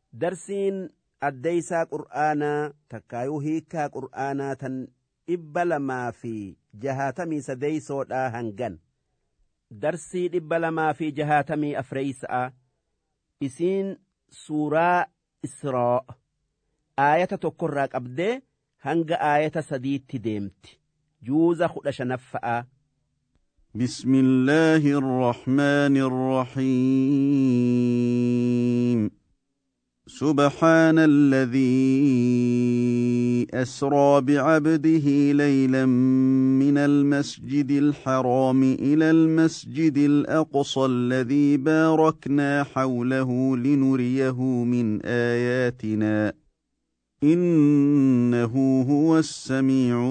درسين الديسا قرآنا تكايو هيكا قرآنا تن إبلما في جهاتمي سديسو هنغن درسي إبلما في جهاتمي أفريسا إسين سورة إسراء آية تقرق أبدي هنغ آية سديد تديمت جوز خدش نفأ بسم الله الرحمن الرحيم سبحان الذي أسرى بعبده ليلا من المسجد الحرام إلى المسجد الأقصى الذي باركنا حوله لنريه من آياتنا إنه هو السميع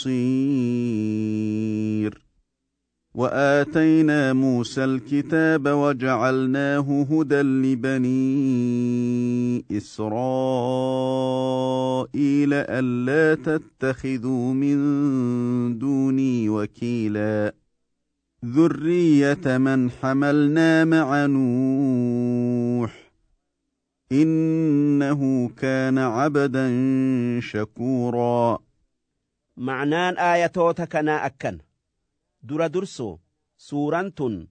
البصير وآتينا موسى الكتاب وجعلناه هدى لبني إسرائيل ألا تتخذوا من دوني وكيلا ذرية من حملنا مع نوح إنه كان عبدا شكورا. معنان آياتوتا كنا أكن درا درسو سورة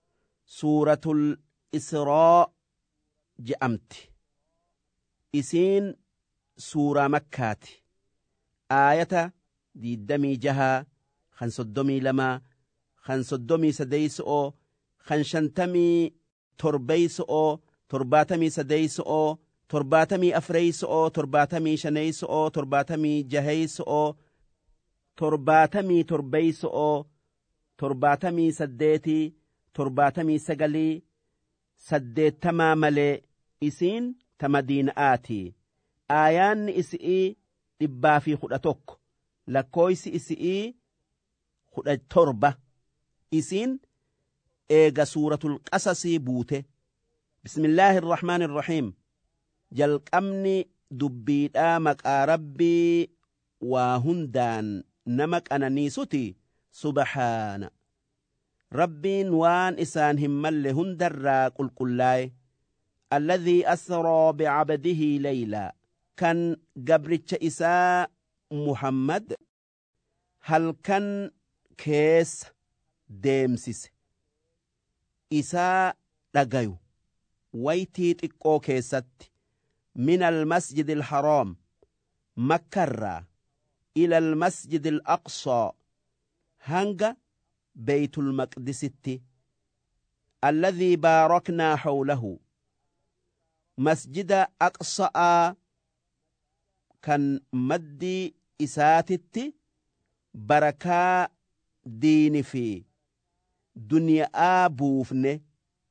الإسراء جأمت إسين سورة مكات آية دي دمي جها خنصدمي لما خنصدمي سديسو خنشنتمي تربيسو ترباتمي سديسو ترباتمي أفريسو ترباتمي شنيسو ترباتمي جهيسو ترباتمي تربيسو ترباتمي سديتي ترباتمي سقلي سديت تماملي إسين تمدين آتي آيان إسئي إبا في خدتك لكويس إسئي خدت تربة إسين إيغا سورة القصص بوته بسم الله الرحمن الرحيم جلق أمني دبيت آمك ربي وهندان نمك أنا نيستي سبحان ربين وان إسان همال هندر قل قلاي الذي أسرى بعبده ليلا كان قبرتش إساء محمد هل كان كيس ديمسيس إساء لغيو ويتيت إكو كيست من المسجد الحرام مكرّا إلى المسجد الأقصى هنگا بيت المقدس الذي باركنا حوله مسجد أقصى كان مدي إساتت بركة دين في دنيا آبوفن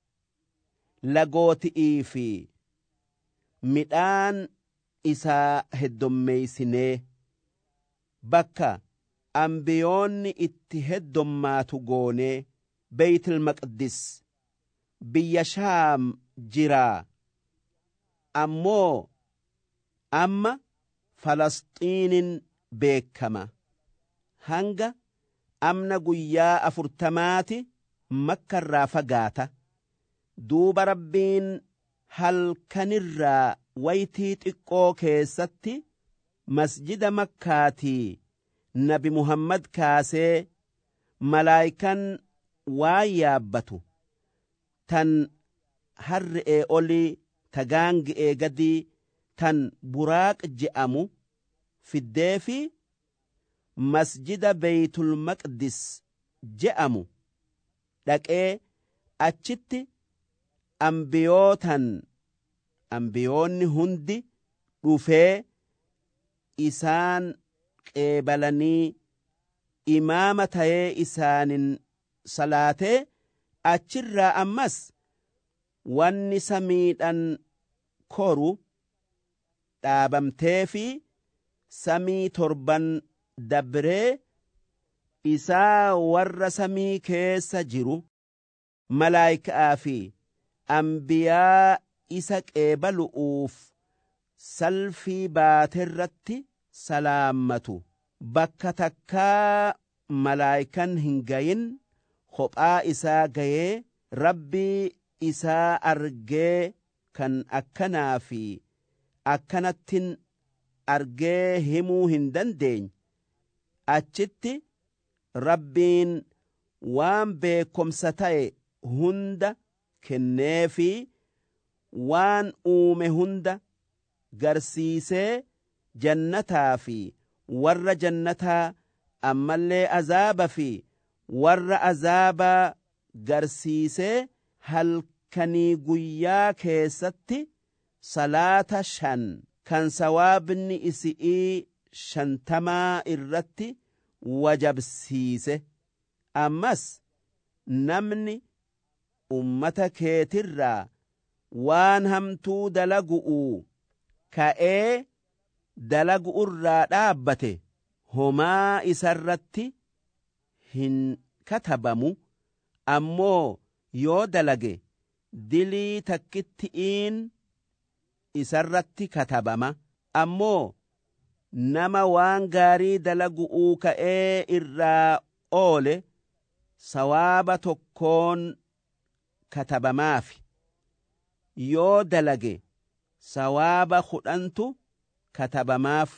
لغوتئي في مدان إسا هدوميسنه bakka ambiyoonni itti heddummaatu goone Beeytul Maqdis biyya Shaam jiraa ammoo amma Falasxiinin beekama hanga amna guyyaa 40 makkarraa fagaata duuba rabbiin halkanirraa waytii xiqqoo keessatti masjida makkaatii nabi muhammad kaasee malaayikan waan yaabbatu tan harre'ee olii tagaangi'ee gadii tan buraaq je'amu fiddee fi masjida beeytul maqdis je'amu dhaqee achitti ambiyoonni hundi dhufee isaan qeebalanii imaama ta'ee isaanin salaatee achirraa ammas wanni samiidhan koru dhaabamtee fi samii 7 dabree isaa warra samii keessa jiru malaayikaa fi ambiyaa isa qeebalu'uuf salfii baaterratti salaammatu bakka takkaa malaayikan hin gayin kophaa isaa gayee rabbii isaa argee kan akkanaa fi akkanattin argee himuu hin dandeenye achitti rabbiin waan beekomsa ta'e hunda kennee fi waan uume hunda garsiisee jannataa fi warra jannataa ammallee azaaba fi warra azaabaa garsiisee halkanii guyyaa keessatti salaata 5 kan sawaabni isi'ii 50 irratti wajabsiise. Ammas namni ummata keetirraa waan hamtuu dalagu'u ka'ee dalagu'urraa dhaabbate homaa isarratti hin katabamu. Ammoo yoo dalage dilii takkitti'iin isarratti katabama. Ammoo nama waan gaarii dalagu'uu ka'ee irraa oole sawaaba tokkoon katabamaafi. Yoo dalage sawaaba 10tu katabamaaf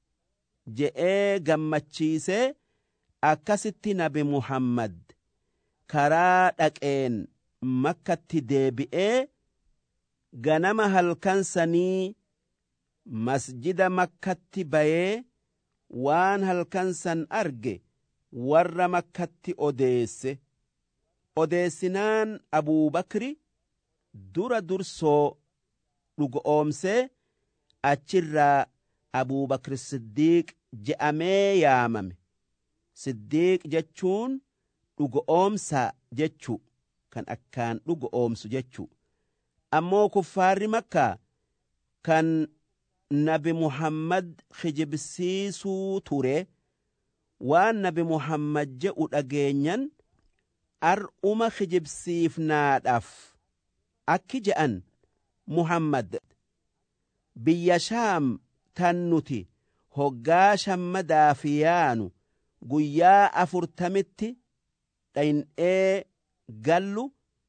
je'ee gammachiisee akkasitti nabi Muhammad karaa dhaqeen makkatti deebi'ee ganama halkan sanii masjida makkatti bayee waan halkan san arge warra makkatti odeesse. Odeessinaan Abuubakri dura dursoo dhugoomsee achirraa Abuubakri Siddiiq je'amee yaamame. Siddiiq jechuun dhugoomsaa jechuu kan akkaan dhugoomsu jechuu. Ammoo kuffaarri Makkaa kan nabi Muhammad kijibsiisuu ture waan nabi Muhammad je'u dhageenyan ar'uma kijibsiifnaadhaaf akki je'an Muhammad biyya Shaam tan nuti hoggaa shammadaaf yaanu guyyaa 40tti dhayn'ee gallu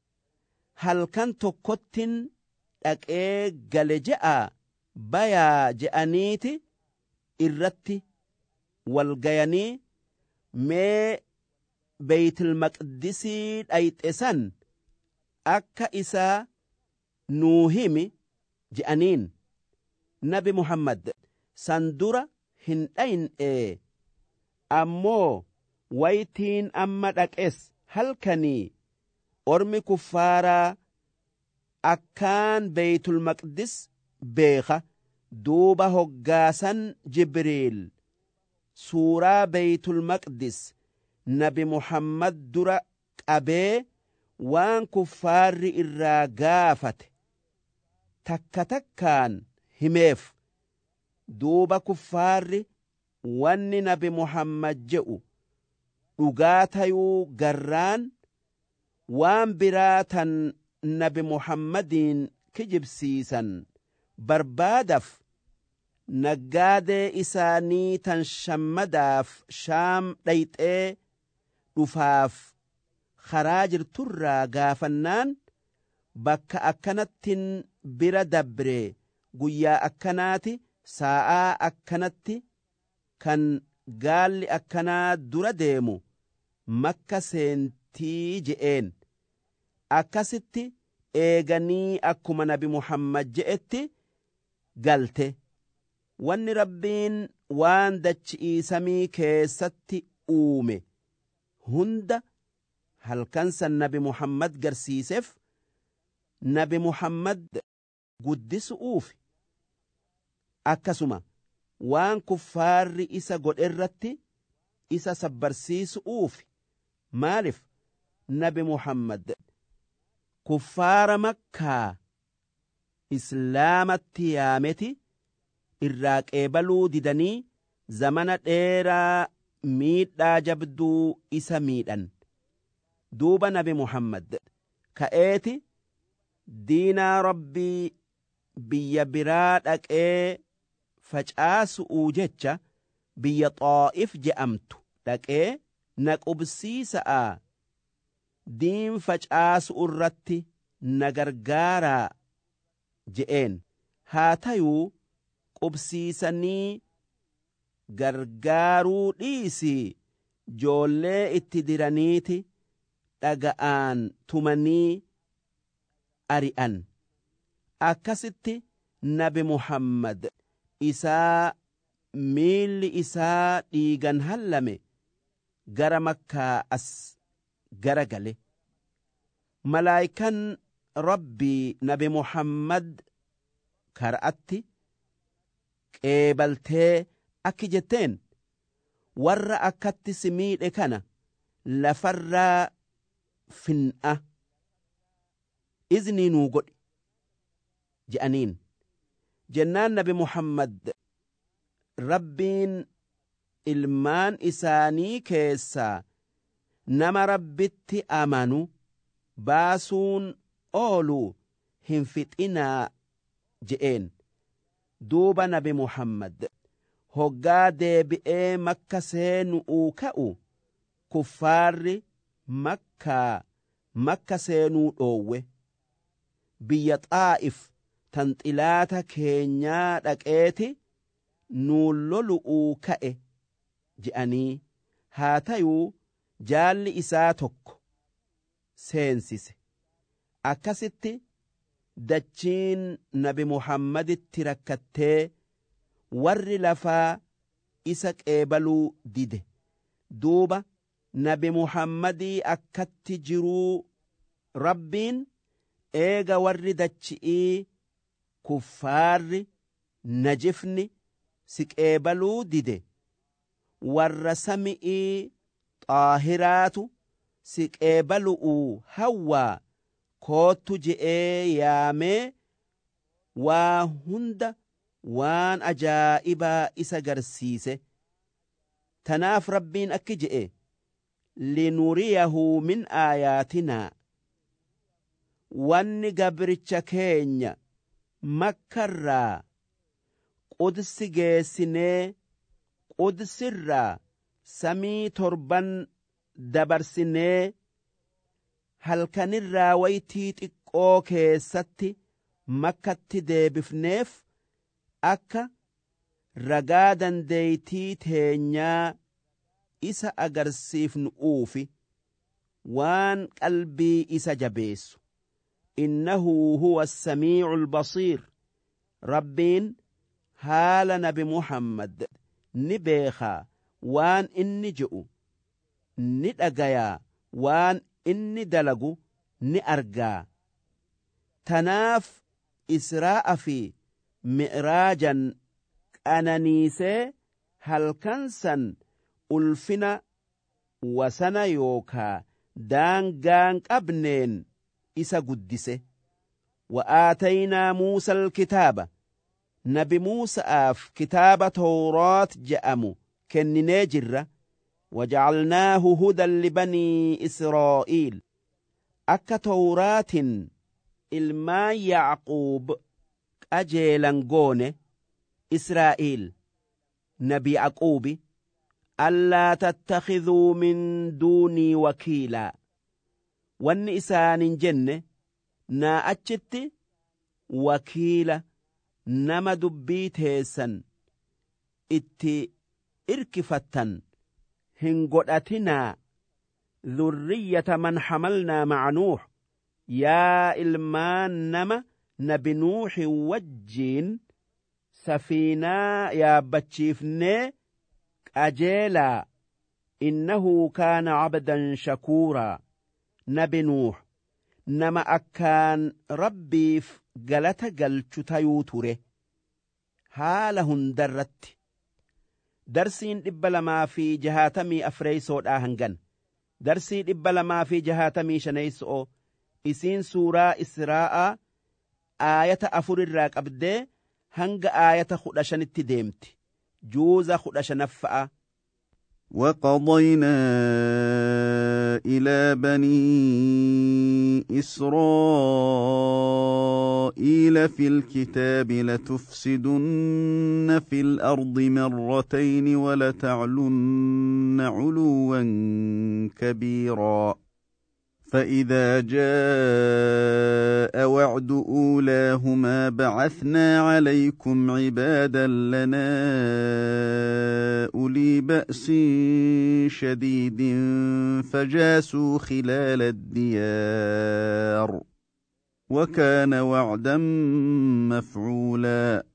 halkan tokkottin dhaqee gale je'a bayaa je'aniiti irratti walgayanii mee Beeytil Maqdisii dhayxe san akka isaa nuu himi je'aniin. Nabi Muhammad san dura hin dhayn'ee ammoo waytiin amma dhaqes halkanii ormi kuffaaraa akkaan Beeytul Maqdis beeka. Duuba hoggaasan Jibriil suuraa Beeytul Maqdis nabi Muhammad dura qabee waan kuffaarri irraa gaafate takka takkaan himeef. Duuba kuffaarri wanni nabi Muhammad je'u dhugaa tayuu garraan waan biraa tan nabi Muhammadiin kijibsiisan barbaadaf naggaadee isaanii tan shammadaaf Shaam dhayxee dhufaaf karaa jirturraa gaafannaan bakka akkanattin bira dabre guyyaa akkanaati saa'aa akkanatti kan gaalli akkanaa dura deemu makka seentii je'een. Akkasitti eeganii akkuma nabi Muhammad je'etti galte. Wanni rabbiin waan dachi'ii samii keessatti uume hunda halkan san nabi Muhammad garsiiseef nabi Muhammad guddisu'uuf akkasuma waan kuffaarri isa godherratti isa sabbarsiisu'uuf. Maaliif nabi Muhammad kuffaara Makkaa islaamatti yaameti irraa qeebaluu didanii zamana dheeraa miidhaa jabduu isa miidhan. Duuba nabi Muhammad ka'eeti diinaa rabbii biyya biraa dhaqee facaasu'uu jecha biyya Xaa'if je'amtu dhaqee na qubsiisa'a diin facaasu irratti na gargaaraa je'een haa tayuu qubsiisanii gargaaruu dhiisii joollee itti diraniiti dhaga'aan tumanii ari'an. Akkasitti nabi Muhammad isaa miilli isaa dhiigan hallame gara Makkaa as gara gale. Malaayikan Rabbii nabi Muhammad kara'atti qeebaltee akki jetteen warra akkatti si miidhe kana lafarraa fin'a iznii nuu godhi je'aniin. Jennaan nabi Muhammad Rabbiin ilmaan isaanii keessaa nama Rabbitti amanu baasuun ooluu hin fixinaa je'een. Duuba nabi Muhammad hoggaa deebi'ee Makka seenu'uu ka'u kuffaarri Makka seenuu dhoowwe. Biyya Xaa'if tan xilaata keenyaa dhaqeeti nuun lolu'uu ka'e je'anii. Haa tayuu jaalli isaa tokko seensise. Akkasitti dachiin nabi Muhammaditti rakkattee warri lafaa isa qeebaluu dide. Duuba nabi Muhammadii akkatti jiruu Rabbiin eega warri dachi'ii kuffaarri najifni si qeebaluu dide warra sami'ii xaahiraatu si qeebalu'uu hawwaa koottu je'ee yaamee waa hunda waan ajaa'ibaa isa garsiise. Tanaaf Rabbiin akki je'e linuriyahu min aayaatinaa wanni gabricha keenya Makkarraa Qudsi geessinee Qudsirraa samii 7 dabarsinee halkanirraa waytii xiqqoo keessatti Makkatti deebifneef akka ragaa dandeeytii teenyaa isa agarsiifnu'uufi waan qalbii isa jabeessu. Innahu huwa as-samii'u al-basiir. Rabbiin haala nabi Muhammad ni beekaa waan inni je'u ni dhagayaa waan inni dalagu ni argaa. Tanaaf Israa'a fi Mi'raajan qananiisee halkan san ulfina wasana yookaa daangaan qabneen isa guddise. Wa'aataynaa Muusaa al-kitaaba. Nabi Muusa'aaf kitaaba Tawraat je'amu kenninee jirra. Waja'alnaahu hudan libanii Israa'iil. Akka Tawraatin ilmaan Yacquub qajeelan goone Israa'iil nabi Yacquubi allaa tattakhidhuu min duunii wakiilaa. Wanni isaanin jenne naa achitti wakiila nama dubbii teessan itti irkifattan hin godhatinaa. Dhurriyyata man hamalnaa ma'a Nuux. Yaa ilmaan nama nabi Nuuxi wajjiin safiinaa yaabbachiifnee qajeelaa. Innahu kaana cabdan shakuuraa. Nabi Nuux nama akkaan Rabbiif galata galchu tayuu ture haala hundarratti. Darsiin 264 hangan. Darsii 265 isiin suuraa Israa'aa aayata 4 irraa qabdee hanga aayata 15tti deemti. Juuza 15. وقضينا إلى بني إسرائيل في الكتاب لتفسدن في الأرض مرتين ولتعلن علوا كبيرا فإذا جاء وعد أولاهما بعثنا عليكم عبادا لنا أولي بأس شديد فجاسوا خلال الديار وكان وعدا مفعولا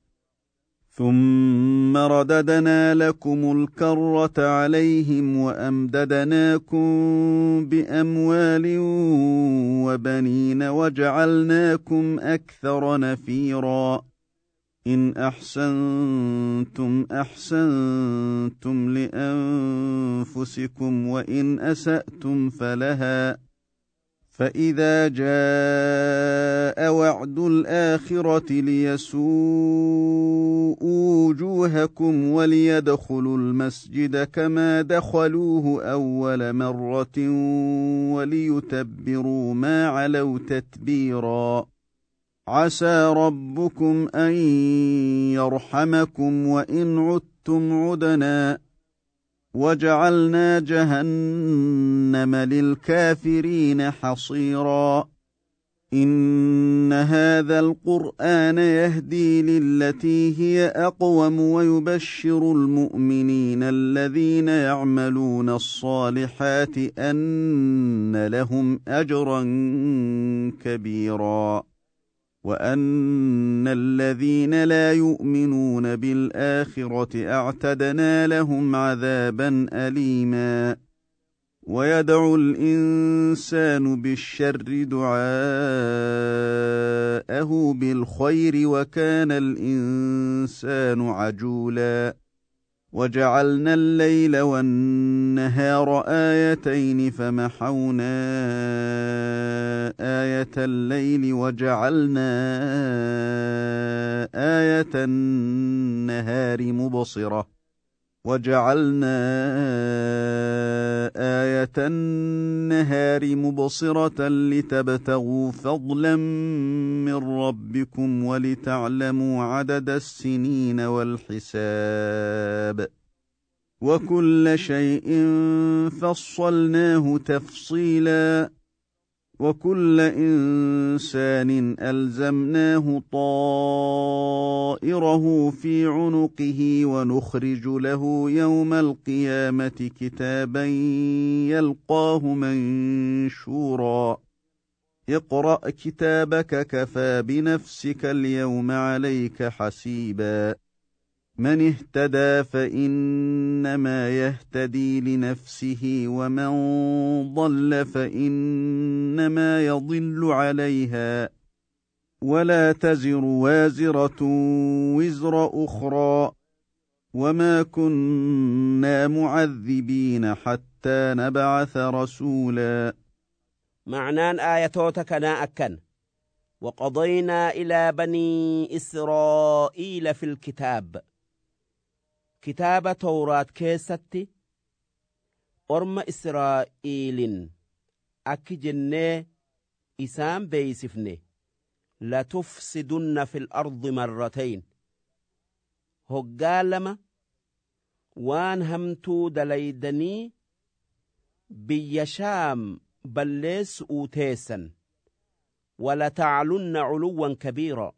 ثم رددنا لكم الكرة عليهم وأمددناكم بأموال وبنين وجعلناكم أكثر نفيرا إن أحسنتم أحسنتم لأنفسكم وإن أسأتم فلها فإذا جاء وعد الآخرة ليسوءوا وجوهكم وليدخلوا المسجد كما دخلوه أول مرة وليتبروا ما علوا تتبيرا عسى ربكم أن يرحمكم وإن عدتم عدنا وجعلنا جهنم للكافرين حصيرا إن هذا القرآن يهدي للتي هي أقوم ويبشر المؤمنين الذين يعملون الصالحات أن لهم أجرا كبيرا وأن الذين لا يؤمنون بالآخرة أعتدنا لهم عذابا أليما ويدعو الإنسان بالشر دعاءه بالخير وكان الإنسان عجولا وجعلنا الليل والنهار آيتين فمحونا آية الليل وجعلنا آية النهار مبصرة لتبتغوا فضلا من ربكم ولتعلموا عدد السنين والحساب وكل شيء فصلناه تفصيلا وكل إنسان ألزمناه طائره في عنقه ونخرج له يوم القيامة كتابا يلقاه منشورا اقرأ كتابك كفى بنفسك اليوم عليك حسيبا من اهتدى فإنما يهتدي لنفسه ومن ضل فإنما يضل عليها ولا تزر وازرة وزر أخرى وما كنا معذبين حتى نبعث رسولا معنان آياتوتك أكن وقضينا إلى بني إسرائيل في الكتاب كتاب توراة كيستي أرم إسرائيل أكي جنة إسام بيسفني لتفسدن في الأرض مرتين هقالما وان همتو دليدني بيشام بلس أوتيسا ولتعلن علوا كبيرا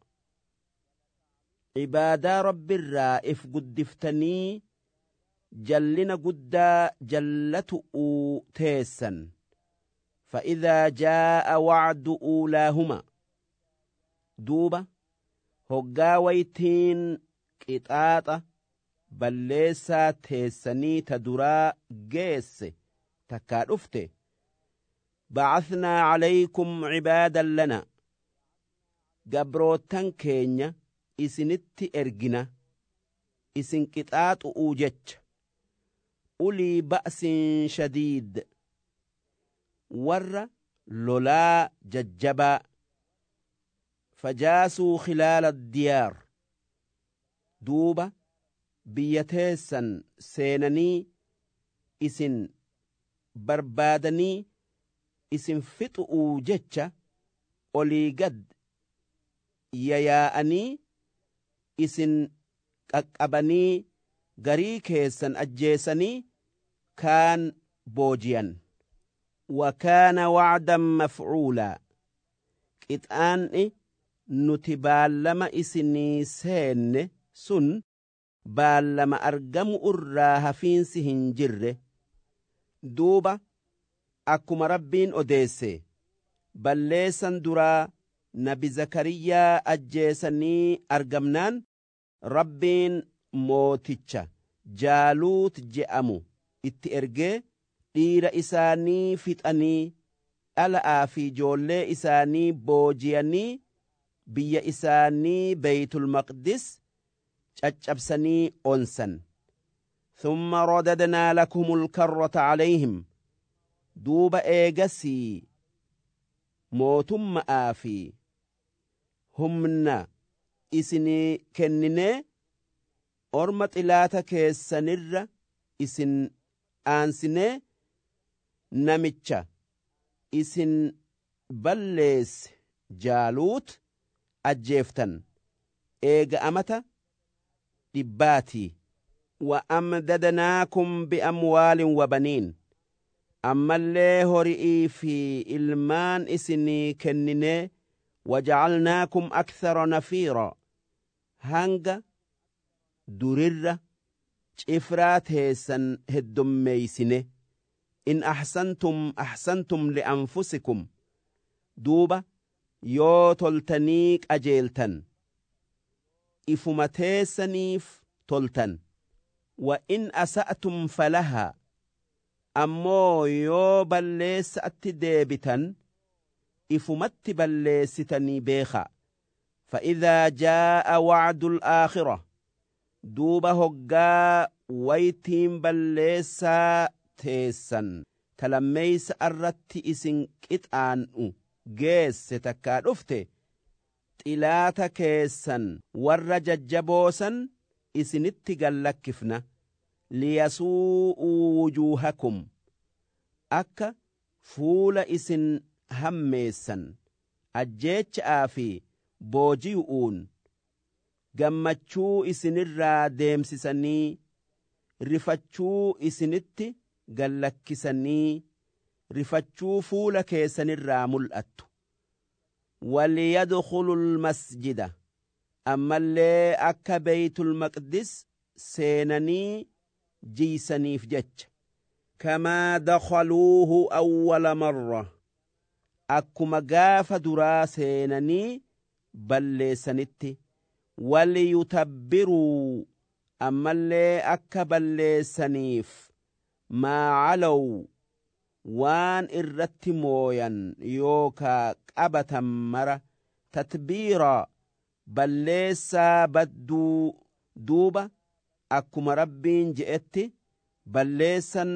عبادة رب الرائف قدفتني جلنا قد جلت أوتيسا فإذا جاء وعد أولاهما دوبة هقاويتين قطاطة بلسا تيسني تدرا جيس تكالفته بعثنا عليكم عبادا لنا قبروتن كينيا إسنت إرجنا إسن قطاط أوجج أولي بأس شديد ور لولا ججبا فجاسوا خلال الديار دوبة بيتيسا سينني إسن بربادني إسن فتؤوا جتشا أولي قد يياءني إسن قبني غري كيسن أجيسني كان بوجيا وكان وعدا مفعولا قطعان نتبالما إسني سين سن بالما أرقم أراها فين سهنجر دوبا أكما ربين أديسي بلسان درا نبي زكريا أجيسني أرقمنان ربين موتيتشا جالوت جأمو اتئرقي dhiira isaanii fixanii dhala'aa fi ijoollee isaanii booji'anii biyya isaanii Beeytul Maqdis caccabsanii onsan. Thumma radadnaa lakumul karrata calayhim duuba eegasii mootummaa fi humna isinii kenninee orma xilaata keessanirra isin aansinee namicha isin balleesse jaaluut ajjeeftan eega amata dhibbaatii wa amdadnaakum bi'amwaalin wa baniin ammallee hori'ii fi ilmaan isinii kenninee wajacalnaakum akthara nafiira hanga durirra cifraa teessan heddummeeysine إن أحسنتم لأنفسكم دوبا يو تلتنيك أجيلتن إفمتيسنيف تلتن وإن أسأتم فلها أمو يو بلس أتدابتا إفمت بلستني بيخا فإذا جاء وعد الآخرة دوبا هقا ويتيم بلسا teessan talammeeysa irratti isin qixaan'u geesse takkaa dhufte xilaata keessan warra jajjaboosan isinitti gallakkifna liyasuu'uu wujuuhakum akka fuula isin hammeessan ajjeecha'aa fi booji'uun gammachuu isinirraa deemsisanii rifachuu isinitti gallakkisanii rifachuu fuula keessanirraa mul'attu waliyadkhulul masjida ammallee akka Beeytul Maqdis seenanii jiisaniif jecha kamaa dakhaluuhu awwala marra akkuma gaafa duraa seenanii balleessanitti waliyutabbiruu ammallee akka balleessaniif maa calaw waan irratti mooyan yookaa qabatan mara tatbiira balleessaa badduu duuba akkuma rabbiin je'etti balleessan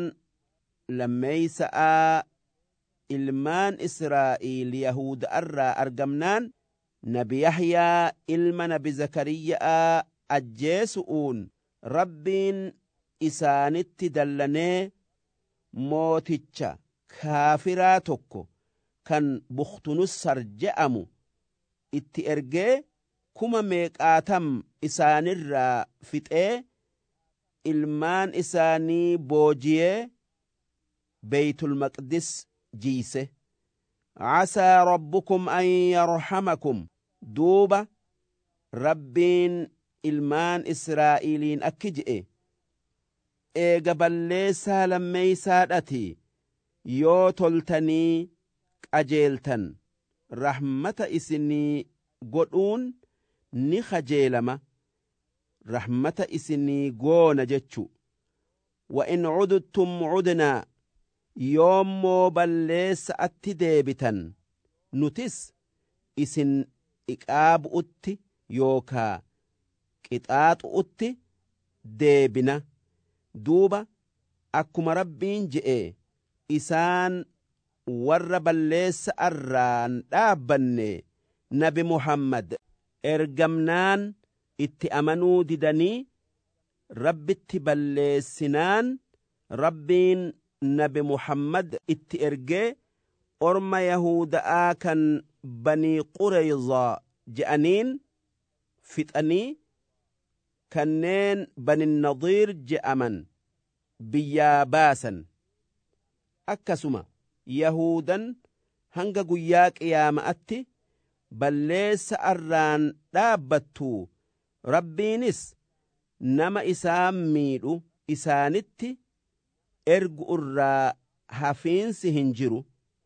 lammeeysa'aa ilmaan Israa'iil Yahuda irraa argamnaan nabi Yahyaa ilma nabi Zakariyaa ajjeesu'uun rabbiin isaanitti dallanee mooticha kaafiraa tokko kan Bukhtunussar je'amu itti ergee 1,000 isaanirraa fixee ilmaan isaanii boojiyee Beeytul Maqdis jiise. Asaa rabbukum an yarhamakum duuba rabbiin ilmaan Israa'iiliin akki je'e eega balleessaa lammeeysaadhati yoo toltanii qajeeltan rahmata isinii godhuun ni kajeelama rahmata isinii goona jechu wa in cuduttum cudnaa yoommoo balleessa atti deebitan nutis isin iqaabu'utti yookaa qixaaxu'utti deebina duuba akkuma rabbiin je'e isaan warra balleessa irraan dhaabbanne nabi Muhammad ergamnaan itti amanuu didanii rabbitti balleessinaan rabbiin nabi Muhammad itti ergee orma Yahuda'aa kan Banii Qurayzaa je'aniin fixanii kanneen Bani Nadiir je'aman biyyaa baasan akkasuma yahudan hanga guyyaa qiyaama'atti balleessa arraan dhaabbattu rabbiinis nama isaan miidhu isaanitti ergu irraa hafiinsi hin jiru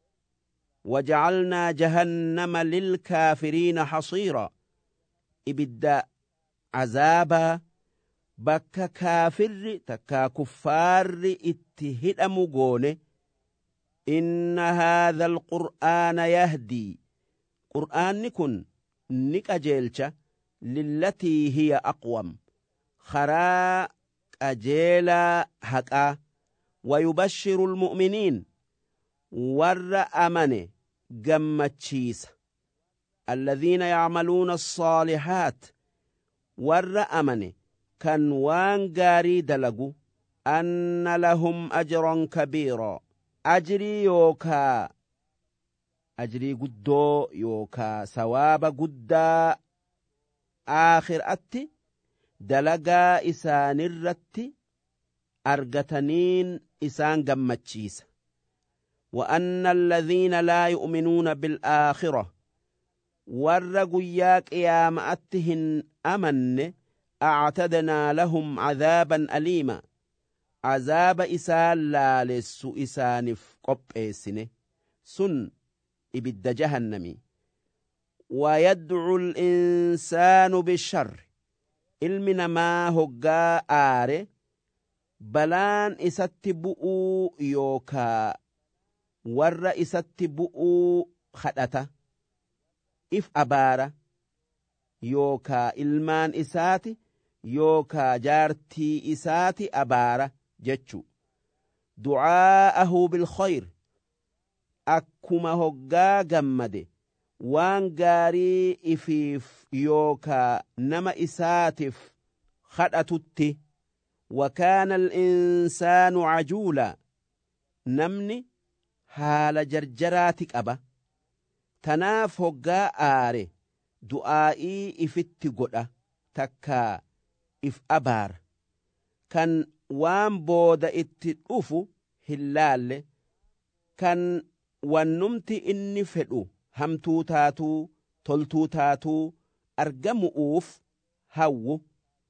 وجعلنا جهنم للكافرين حصيرا إبدا عذابا بكا كافر تكا كفار اتهد مغون إن هذا القرآن يهدي قرآن كن نكاجيلش للتي هي أقوم خراء أجيلا حقا ويبشر المؤمنين ور أمنه gammachiisa الذين يعملون الصالحات ور أمنه كان وان غاري دلقو أن لهم أجرا كبيرا أجري يوكا أجري قدو يوكا ثواب قدا آخر أتي دلقا إسان الرتي أرغتنين إسان gammachiisa وأن الذين لا يؤمنون بالآخرة ورقياك قيامتهن أمن أعتدنا لهم عذابا أليما عذاب إسان لا لسو إسانف قبئسنه سن إبد جهنمي ويدعو الإنسان بالشر إلمنا ما هقا آره بلان إستبؤوا يوكا warra isatti bu'uu kadhata if abaara yookaa ilmaan isaati yookaa jaartii isaati abaara jechu du'aa'ahu bilkhayr akkuma hoggaa gammade waan gaarii ifiif yookaa nama isaatiif kadhatutti وكان الإنسان عجولا نمني haala jarjaraati qaba tanaaf hoggaa aare du'aa'ii ifitti godha takkaa if abaara kan waan booda itti dhufu hin laalle kan wannumti inni fedhu hamtuu taatuu toltuu taatuu argamu'uuf hawwu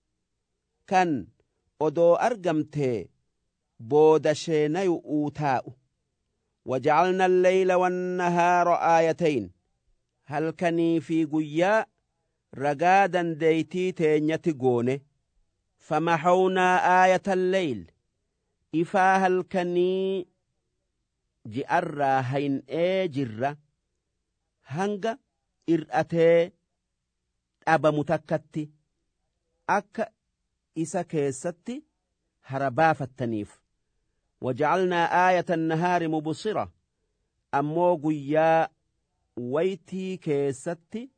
kan odoo argamtee booda sheenayu'uu taa'u وجعلنا الليل والنهار آيتين هل كني في قيا رقادا ديتي تينيتي قونه فمحونا آية الليل إفا هل كني جئرا هين جرة هنغ إرأتي أبا متكتي أك إسا كيستي هرباف التنيف وجعلنا آية النهار مبصرة أمو قيا ويتي كيستي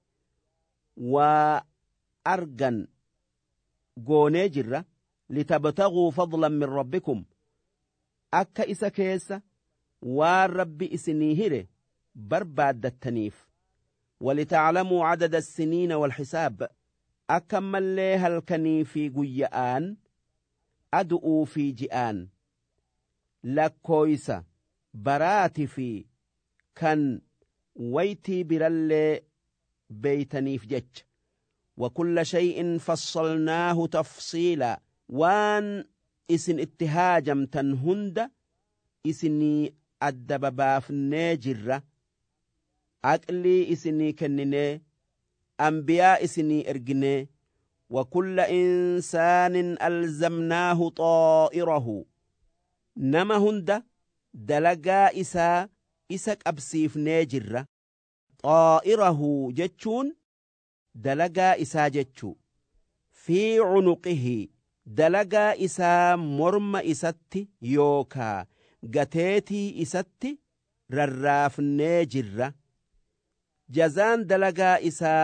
وأرغن قوني جرة لتبتغوا فضلا من ربكم أكا إسا كيسة والرب إسنيهره برباد التنيف ولتعلموا عدد السنين والحساب أكمل ليها الكنيفي قيان أدؤوا في جئان lakkoysa baraati fi kan waytii birallee beeytaniif jecha وكل شيء فصلناه تفصيلا وان اسن اتهاجم تنهند اسني الدبباف ناجرة أقلي اسني كنني أنبياء اسني ارجني وكل إنسان ألزمناه طائره نما هند دلقا إساك أبسيف ناجرة طائره جتشون دلقا إسا جتشو في عنقه دلقا إسا مرم إساتي يوكا قتيتي إساتي رراف ناجرة جزان دلقا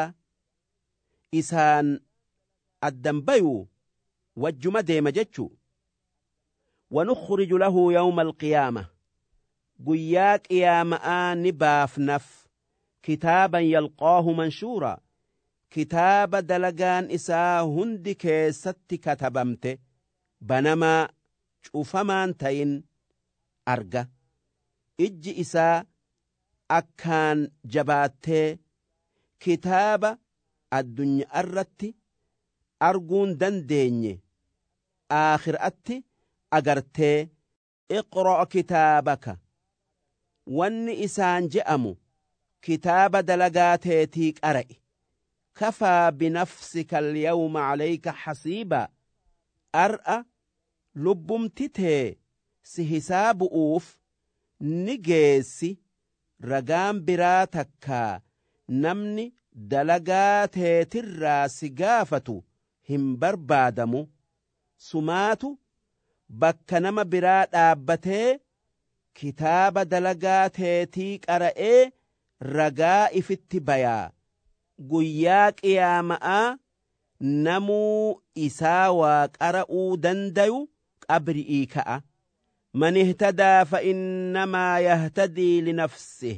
إسان الدنبيو وجم ديم جتشو ونخرج له يوم القيامة قياك إيامآن نباف نف كتابا يلقاه منشورا كتاب دلقان إسا هند كيست كتبمت بنما شوفمان تين أرقى ijji isaa akkaan jabaattee kitaaba addunyaa irratti arguun dandeenye aakhiraatti agartee iqra' kitaabaka wanni isaan je'amu kitaaba dalagaa teetii qara'i kafaa binafsika alyawma calayka xasiibaa ar'a lubbumti tee si hisaabu'uuf ni geessi ragaan biraa takkaa namni dalagaa teetirraa si gaafatu hin barbaadamu sumaatu bakka nama biraa dhaabbatee kitaaba dalagaa teetii qara'ee ragaa ifitti bayaa guyyaa qiyaama'aa namuu isaa waa qara'uu dandayu qabri'ii ka'a man ihtadaa fa'innamaa yahtadii linafsih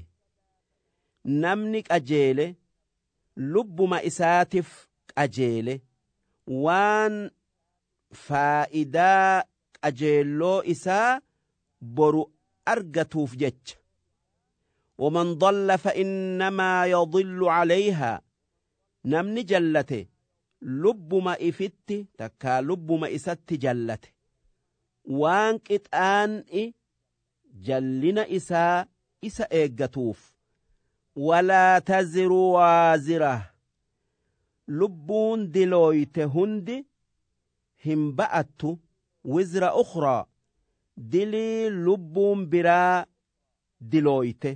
namni qajeele lubbuma isaatif qajeele waan faa'idaa qajeelloo isaa boru argatuuf jecha waman dalla fa'innamaa yadillu calayhaa namni jallate lubbuma ifitti takkaa lubbuma isatti jallate waan qixaan'i jallina isaa isa eeggatuuf walaa taziru waazirah lubbuun dilooyte hundi hin ba'attu wizra ukhraa dilii lubbuun biraa dilooyte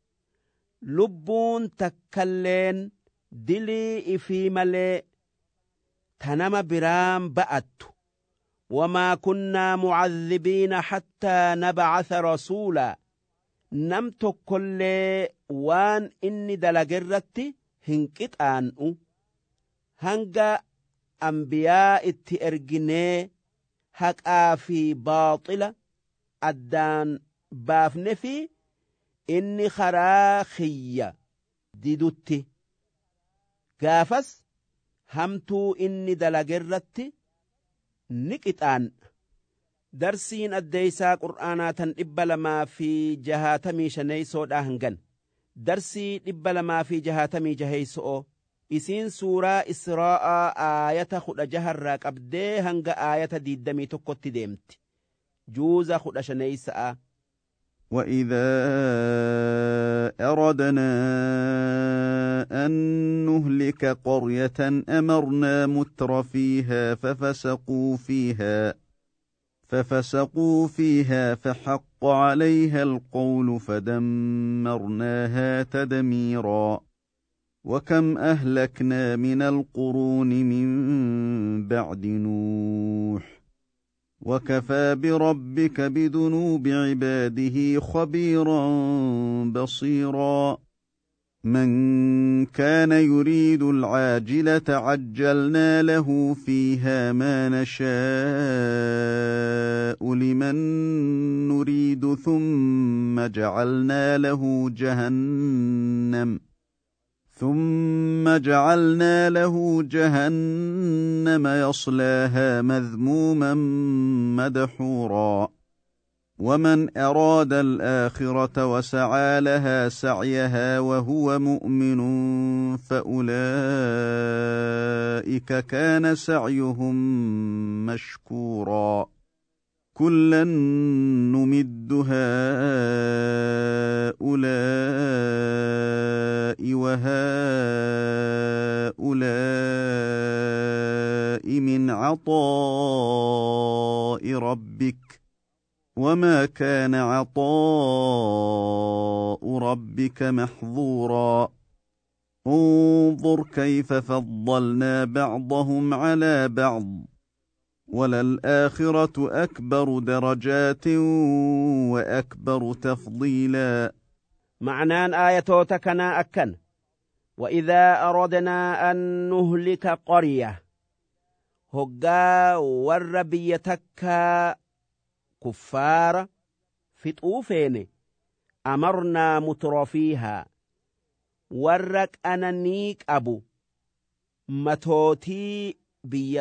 lubbuun takkalleen dilii ifii malee tanama biraan ba'attu wamaa kunnaa mucadhibiina hattaa nabcatha rasuulaa nam tokkollee waan inni dalagerratti hin qixaan'u hanga ambiyaa itti erginee haqaa fi baaxila addaan baafne fi inni karaa kiyya didutti gaafas hamtuu inni dalagerratti ni qixaan'a darsiin addeeysaa qur'aanaa tan 265 hangan darsii 266 isiin suuraa israa'aa aayata 16 irraa qabdee hanga aayata 21tti deemti juuza 15 وإذا أردنا أن نهلك قرية أمرنا متر فيها ففسقوا فيها فحق عليها القول فدمرناها تدميرا وكم أهلكنا من القرون من بعد نوح وكفى بربك بذنوب عباده خبيرا بصيرا من كان يريد العاجلة عجلنا له فيها ما نشاء لمن نريد ثم جعلنا له جهنم يصلاها مذموما مدحورا ومن أراد الآخرة وسعى لها سعيها وهو مؤمن فأولئك كان سعيهم مشكورا كلا نمد هؤلاء وهؤلاء من عطاء ربك وما كان عطاء ربك محظورا انظر كيف فضلنا بعضهم على بعض وللآخرة أكبر درجات وأكبر تفضيلا معنان آياتوتا كنا أكن وإذا أردنا أن نهلك قرية هقا والربيتك كفار فتؤفين أمرنا مترفيها ورك أنانيك أبو متوتي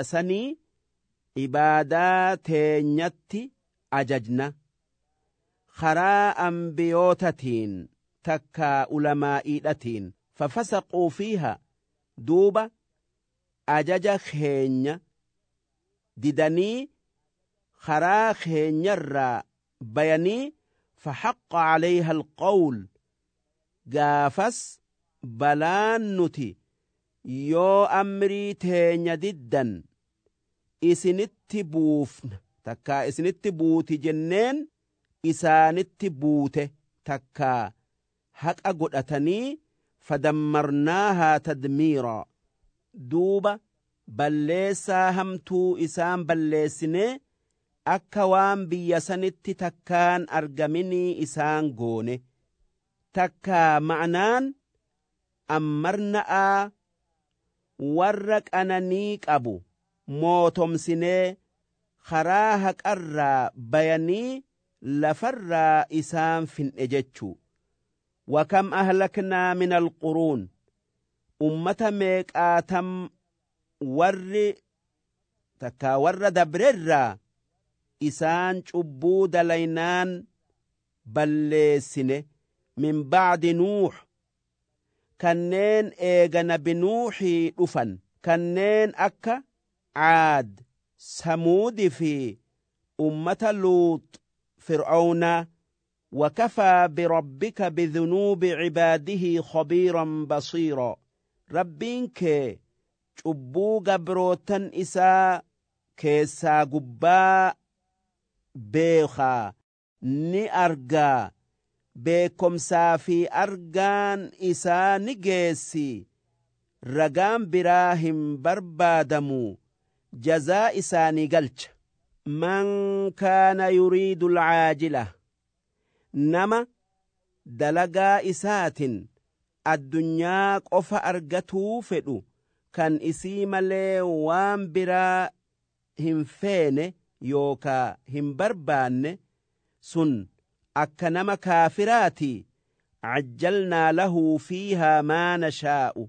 بيسني ibaadaa teenyatti ajajna خرا أنبيوتتين تكا علمائيدتين ففسقوا فيها دوبا أجج خينيا ددني خرا خينيا الرا بياني فحق عليها القول قافس بلان نتي يو أمري تينيا ددن إسنتي بوفن تكا إسنتي بوتي جنين إسانتي بوتي تكا حق أقودتني فدمرناها تدميرا دوبا بلسا همتو إسان بلسني أكوان بيسانتي تكان أرقمني إسان قوني تكا معنان أمرنا ورق أنانيك أبو موتم سنة خراهك أرى بياني لفر إسام فين إجتشو وكم أهلكنا من القرون أمة ميك آتم ور دبرر إسان شبو دلينان بلسنة من بعد نوح كنين إيغن بنوحي دفن كنين أكا عاد ثمود في أمة لوط فرعون وكفى بربك بذنوب عباده خبيرا بصيرا ربينك شبو قبروتن إسا كيسا قبا بيخا ني أرقا beekomsaa fi argaan isaa ni geessi ragaan biraa hin barbaadamu jazaa isaanii galcha man kaana yuriidu alcaajila nama dalagaa isaatin addunyaa qofa argatuu fedhu kan isii malee waan biraa hin feene yookaa hin barbaanne sun أكنما كافراتي عجلنا له فيها ما نشاء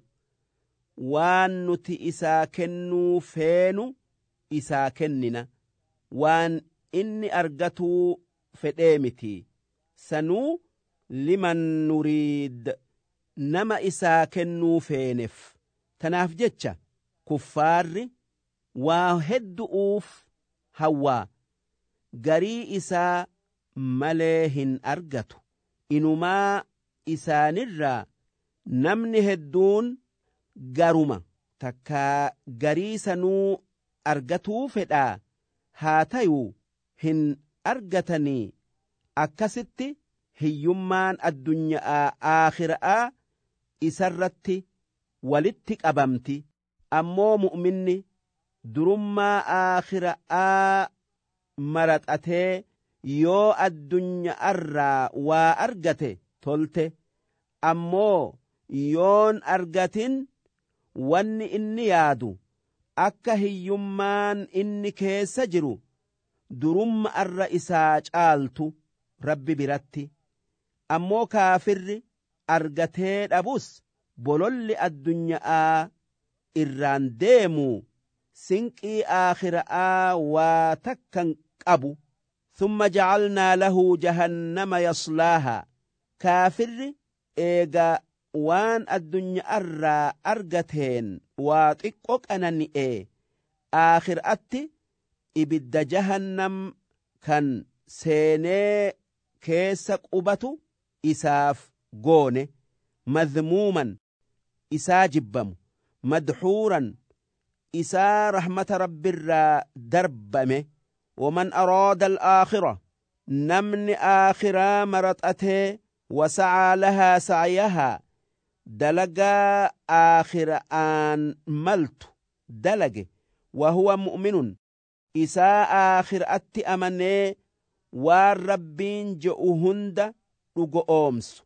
وان نتي إساكنو فينو إساكننا وان إني أرغتو فديمتي سنو لمن نريد نما إساكنو فينف تناف جتشا كفار واهد أوف هوا غري إسا malee hin argatu inumaa isaanirraa namni hedduun garuma takkaa garii sanuu argatuu fedhaa haa tayuu hin argatanii akkasitti hiyyummaan addunyaa aakhira'aa isarratti walitti qabamti ammoo mu'minni durummaa aakhira'aa maraxatee yoo addunyaarraa waa argate tolte ammoo yoon argatin wanni inni yaadu akka hiyyummaan inni keessa jiru durumma arra isaa caaltu rabbi biratti ammoo kaafirri argatee dhabus bololli addunyaa irraan deemu sinqii aakhira'aa waa takkan qabu ثم جعلنا له جهنم يصلاها كافر إيغا وان الدنيا أرى أرغتين واتقوك أنني آخر أتي إبد جهنم كان سيني كيسك أبتو إساف غوني مذموما إسا جبم مدحورا إسا رحمة رب الرا دربمه ومن أراد الآخرة نمن آخرة مرتأته وسعى لها سعيها دلقا آخر آن ملت دلق وهو مؤمن إساء آخر أتي أمني والربين جؤهند رقومس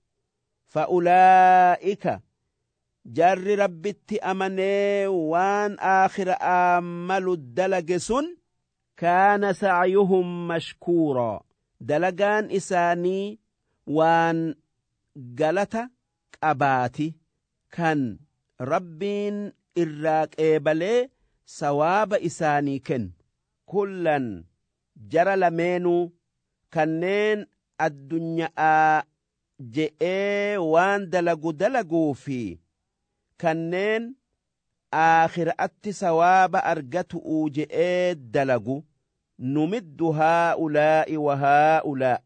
فأولئك جر ربتي أمني وان آخر آمل الدلق سن كان سعيهم مشكورا دلقان إساني وان قلت أباتي كان ربين إراك إيبالي سواب إساني كن كلا جرى لمينو كنين addunyaa je'ee waan dalaguu fi kanneen aakhiraatti sawaaba argatu'u je'ee dalagu numiddu haa'ulaa'i wa haa'ulaa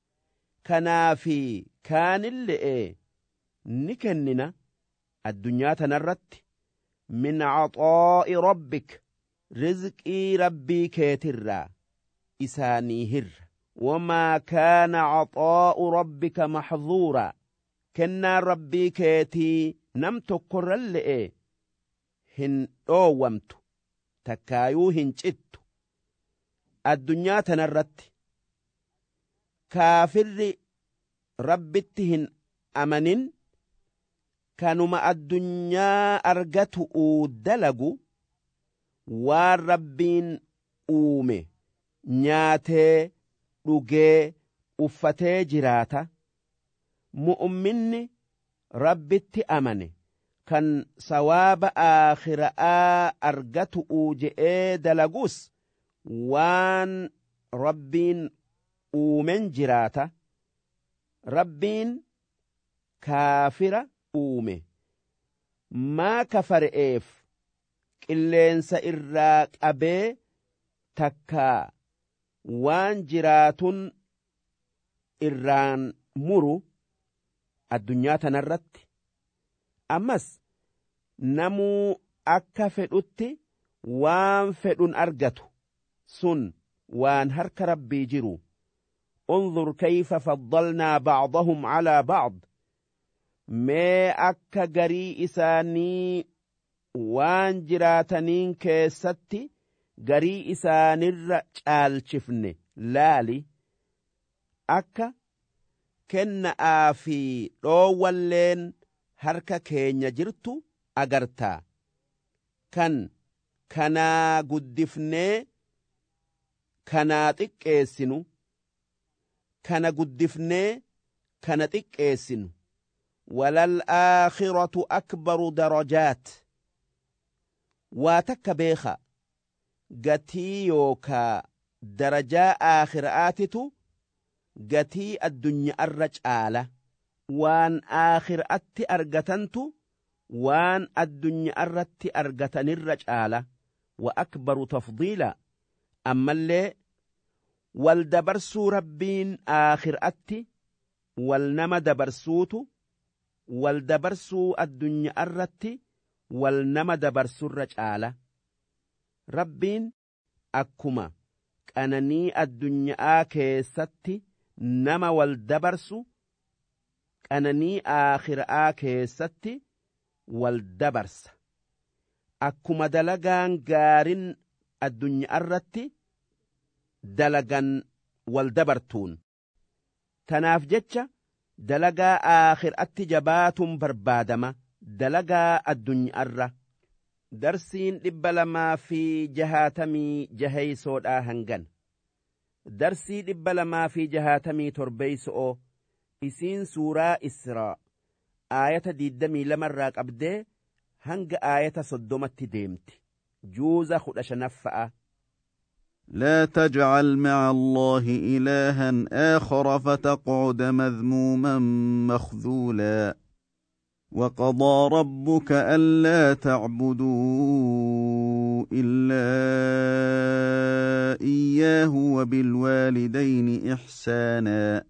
kanaafi kaanille'e ni kennina addunyaa tanarratti min caxaa'i rabbik rizqii rabbii keetirraa isaanii hirra wamaa kaana caxaa'u rabbika maxzuuraa kennaan rabbii keetii nam tokkorralle'e hin dhoowwamtu takkaayuu hin cittu addunyaa tanarratti kaafirri rabbitti hin amanin kanuma addunyaa argatu'uu dalagu waan rabbiin uume nyaatee dhugee uffatee jiraata mu'minni rabbitti amane kan sawaaba aakhira'aa argatu'uu je'ee dalagus waan rabbiin uumen jiraata rabbiin kaafira uume maa kafare'eef qilleensa irraa qabee takkaa waan jiraatun irraan muru addunyaa tanarratti ammas namuu akka fedhutti waan fedhun argatu sun waan harka rabbii jiru انظر كيف فضلنا بعضهم على بعض mee akka garii isaanii waan jiraataniin keessatti garii isaanirra caalchifne laali akka kenna'aa fi dhoowwalleen harka keenya jirtu agartaa kan kanaa guddifnee kanaa xiqqeessinu kana guddifnee kana xiqqeessinu walalaakhiratu akbaru darajaat waa takka beeka gatii yookaa darajaa aakhiraatitu gatii addunyaarra caala waan aakhiraatti argatantu waan addunyaarratti argatanirra caala wa akbaru tafdiila ammallee wal dabarsuu rabbiin aakhiraatti wal nama dabarsuutu wal dabarsuu addunyaarratti wal nama dabarsurra caala rabbiin akkuma qananii addunyaa keessatti nama wal dabarsu qananii aakhira'aa keessatti wal dabarsa akkuma dalagaan gaarin addunyaarratti dalagan wal dabartuun tanaaf jecha dalagaa aakhiraatti jabaatuun barbaadama dalagaa addunyaarra darsiin 266 hangan darsii 267 isiin suuraa Israa aayata 22 irraa qabdee hanga aayata 30tti deemti juuza 15 لا تجعل مع الله إلها آخر فتقعد مذموما مخذولا وقضى ربك ألا تعبدوا إلا إياه وبالوالدين إحسانا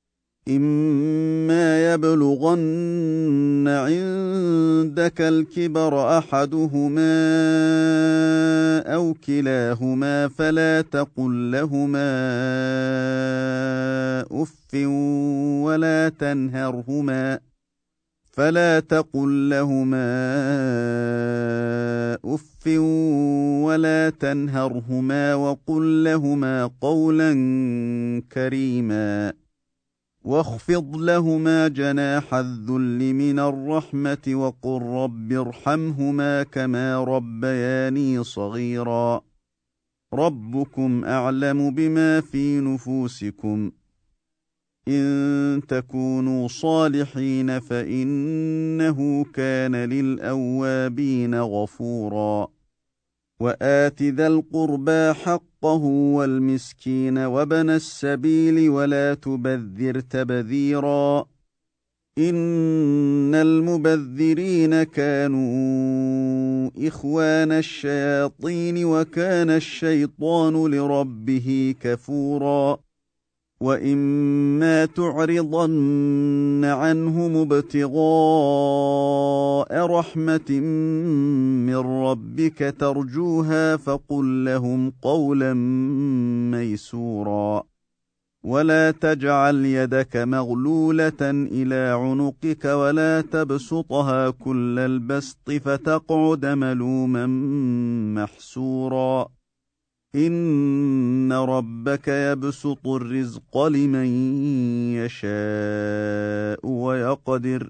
إما يبلغن عندك الكبر أحدهما أو كلاهما فلا تقل لهما أف ولا تنهرهما وقل لهما قولا كريما واخفض لهما جناح الذل من الرحمة وقل رب ارحمهما كما ربياني صغيرا ربكم أعلم بما في نفوسكم إن تكونوا صالحين فإنه كان للأوابين غفورا وآت ذا القربى حقه والمسكين وابن السبيل ولا تبذر تبذيرا إن المبذرين كانوا إخوان الشياطين وكان الشيطان لربه كفورا وإما تعرضن عنهم ابتغاء رحمة من ربك ترجوها فقل لهم قولا ميسورا ولا تجعل يدك مغلولة إلى عنقك ولا تبسطها كل البسط فتقعد ملوما محسورا إن ربك يبسط الرزق لمن يشاء ويقدر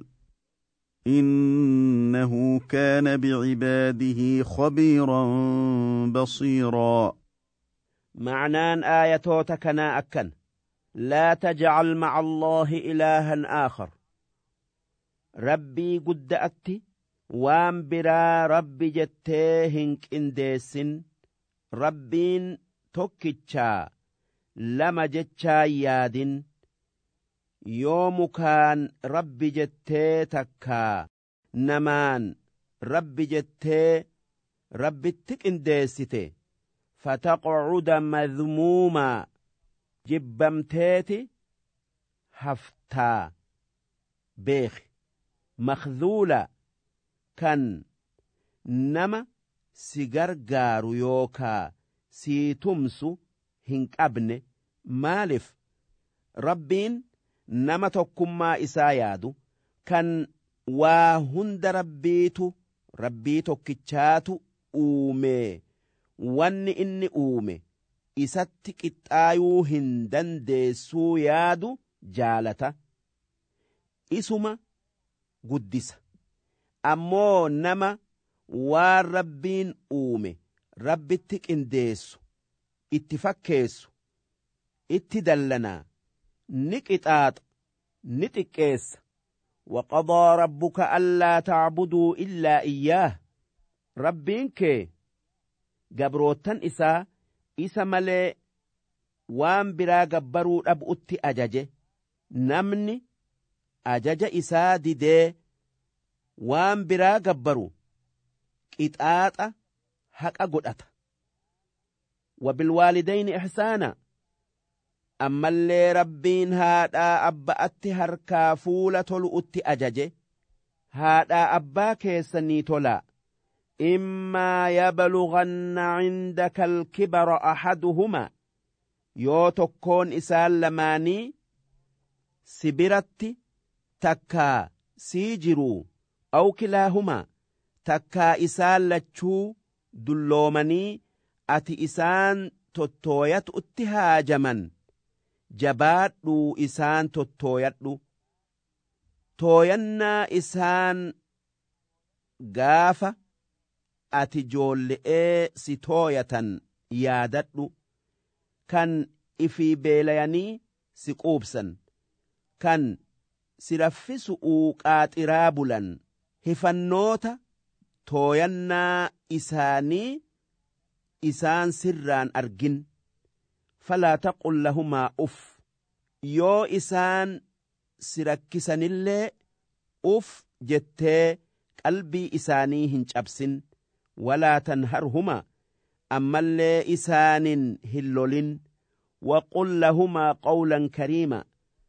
إنه كان بعباده خبيرا بصيرا معنان آياتوتكنا أكن لا تجعل مع الله إلها آخر ربي قدأت وام برا ربي جتهنك انديسن ربين توكيتشا لما جتشا يادن يوم كان ربي جتة تكا نمان ربي جتة ربي تك انديسته فتقعد مذموما جبمتيتي هفتا بيخ مخذولة كان نما سيغرغارو يوكا سيتمسو هنك أبني مالف ربين نما توكما إسايادو كان واهند ربيتو كيتشاتو أومي واني إني أومي isatti qixxaayuu hin dandeessuu yaadu jaalata isuma guddisa ammoo nama waan rabbiin uume rabbitti qindeessu itti fakkeessu itti dallanaa ni qixaaxa ni xiqqeessa وقضى ربك ألا تعبدوا إلا إياه ربينك جبروتن isa malee waan biraa gabbaruu dhabuutti ajaje namni ajaja isaa didee waan biraa gabbaru qixaaxa haqa godhata wabilwaalidayni ihsaana ammallee rabbiin haadhaa abbaatti harkaa fuula tolu'utti ajaje haadhaa abbaa keessanii tolaa إما يبلغن عندك الكبر أحدهما يوتكون إسال لماني سبرت تكا سيجرو أو كلاهما تكا إسال لتشو دلومني أتي إسان تتويت اتهاجما جبات لو إسان تتويت لو توينا إسان غافة ati joolle'ee si tooyatan yaadadhu kan ifii beelayanii si quubsan kan si raffisu'uu qaaxiraa bulan hifannoota tooyannaa isaanii isaan sirraan argin falaa taqul lahumaa uf yoo isaan si rakkisanillee uf jettee qalbii isaanii hin cabsin ولا تنهرهما أما اللي إسان هلولين وقل لهما قولا كريما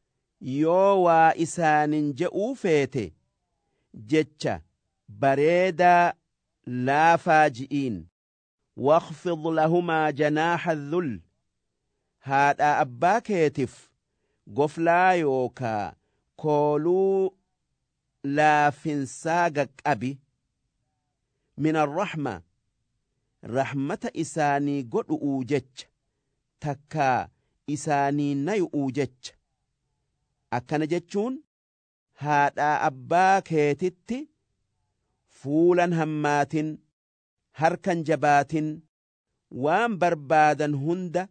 يوا إسان جئوا فيته جتشا بريدا لا فاجئين واخفض لهما جناح الذل هذا أبا كيتف قفلا يوكا كولو لا فنساقك أبي من الرحمة رحمة إساني قد أوجج تكا إساني ني أوجج أكنا جتشون هذا أبا كيتت فولا همات هركا جبات وان بربادا هند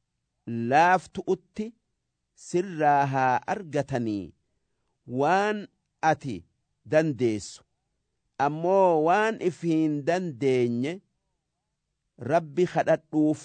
لافت أتي سراها أرغتني وان أتي دنديس ammoo waan ifiin dandeenye rabbi kadhadhuuf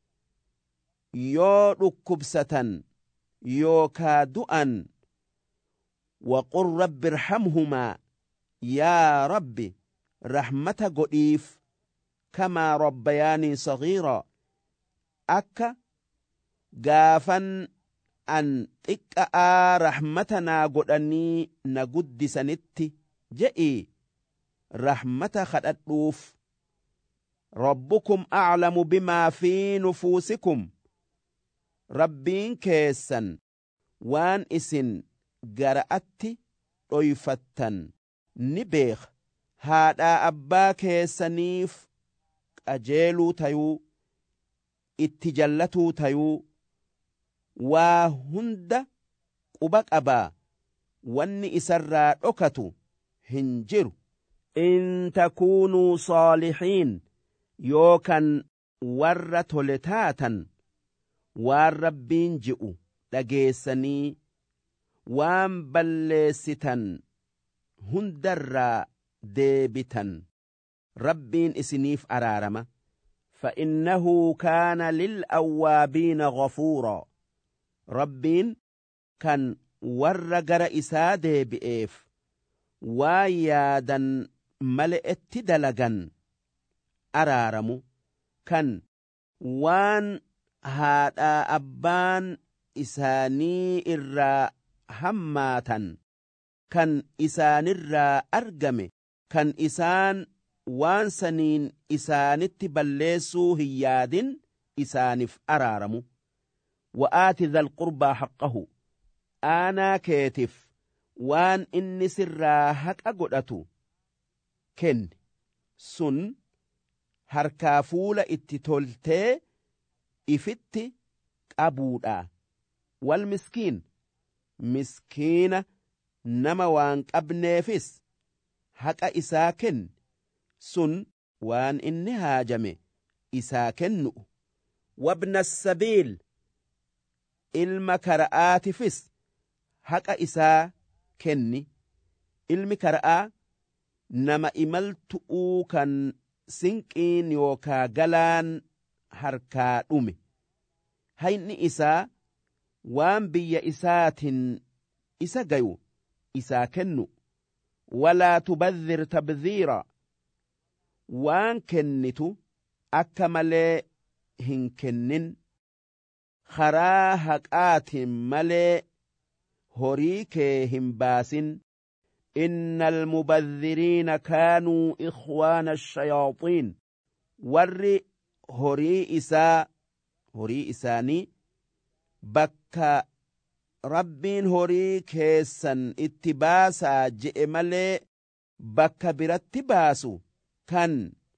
yoo dhukkubsatan yookaa du'an waqul rabbi irhamhumaa yaa rabbi rahmata godhiif kamaa rabbayaanii sagiiraa akka gaafan an xiqqa'aa rahmata naa godhanii na guddisanitti je'ii rahmata kadhadhuuf rabbukum a'lamu bimaa fi nufuusikum rabbiin keessan waan isin gara'atti dhoyfattan ni beeka haadhaa abbaa keessaniif qajeeluu tayuu itti jallatuu tayuu waa hunda quba qabaa wanni isarraa dhokatu hin jiru in takuunuu saalihiin yookan warra tole taatan waan rabbiin ji'u dhageessanii waan balleessitan hundarraa deebitan rabbiin isiniif araarama فإنه كان للأوابين غفورا ربين كان ورقر إساده بإيف ويادا ملئت دلقا أرارمو كان وان هذا أبان إساني إرى هماتا كان إسان إرى أرقم كان إسان waan saniin isaanitti balleessuu hin yaadin isaaniif araaramu wa'aati dhal qurbaa haqqahu aanaa keetiif waan inni sirraa haqa godhatu kenni sun harkaa fuula itti toltee ifitti qabuudha wal miskiina nama waan qabneefis haqa isaa kenni sun waan inni haajame isaa kennu wabna sabiil ilma kara'aatifis haqa isaa kenni ilmi kara'aa nama imaltu'uu kan sinqiin yookaa galaan harkaa dhume hayni isaa waan biyya isaatin isa gayu isaa kennu walaa tubadhir tabdhiira waan kennitu akka malee hin kennin karaa haqaatiin malee horii kee hin baasin innal mubadhiriina kaanuu ikhwaana ashayaaxiin warri horii isaanii bakka rabbiin horii keessan itti baasaa je'e malee bakka biratti baasu kan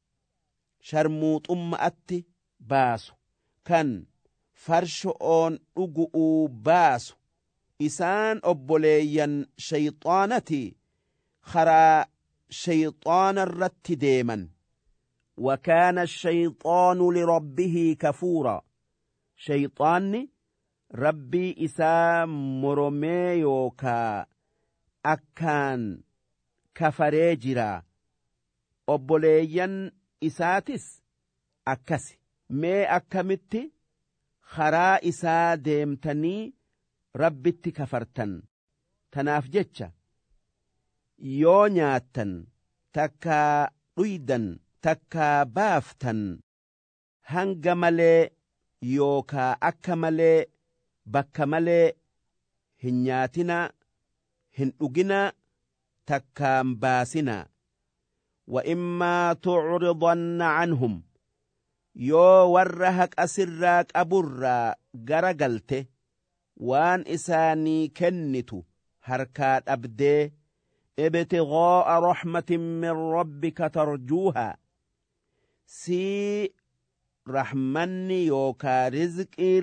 sharmuuxumma'atti baasu kan farsho'oon dhugu'uu baasu isaan obboleeyyan shayxaanati karaa shayxaana irratti deeman wakaana shayxaanu lirabbihi kafuura shayxaanni rabbii isaa moromee yookaa akkaan kafaree jiraa obboleeyyan isaatis akkasi mee akkamitti karaa isaa deemtanii rabbitti kafartan tanaaf jecha yoo nyaattan takkaa dhuydan takkaa baaftan hanga malee yookaa akka malee bakka malee hin nyaatinaa hin dhuginaa takkaan baasinaa وإما تعرضن عنهم يو ورهك أسرا قبرا غرقلته وان إساني كنتو هركات أبدي ابتغاء رحمة من ربك ترجوها سي رحمني يوكا رزقي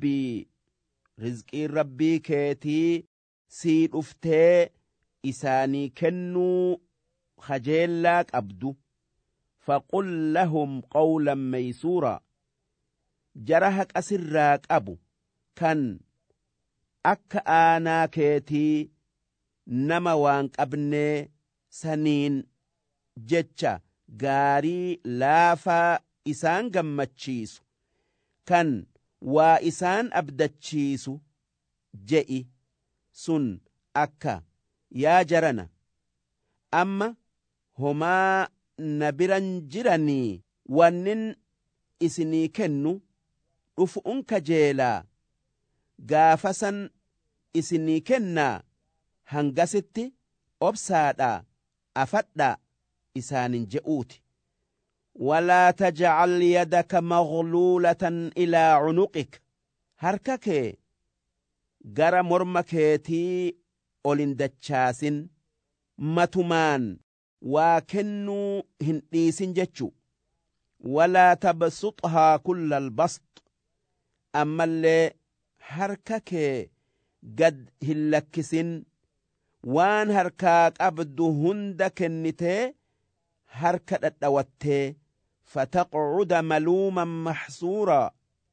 ربي كيتي سي أفتي إساني كنو خجيلاك أبدو فقل لهم قولا ميسورا جرهك أسراك أبو كان أك آنا كيتي نما وانك أبني سنين جتشا غاري لافا isaan gammachiisu kan waa isaan abdachiisu je'i sun akka yaa jarana amma homaa na biran jiranii wannin isinii kennu dhufu'un kajeelaa gaafasan isinii kennaa hangasitti obsaadhaa afadhaa isaanin je'uuti walaa tajcal yadaka magluulatan ilaa cunuqik harka kee gara morma keetii olin dachaasin matumaan waa kennuu hin dhiisin jechu walaa tabsuxhaa kulla albasx ammallee harka kee gad hin lakkisin waan harkaa qabdu hunda kennitee harka dhadhawattee fataqcuda maluuman maxsuuraa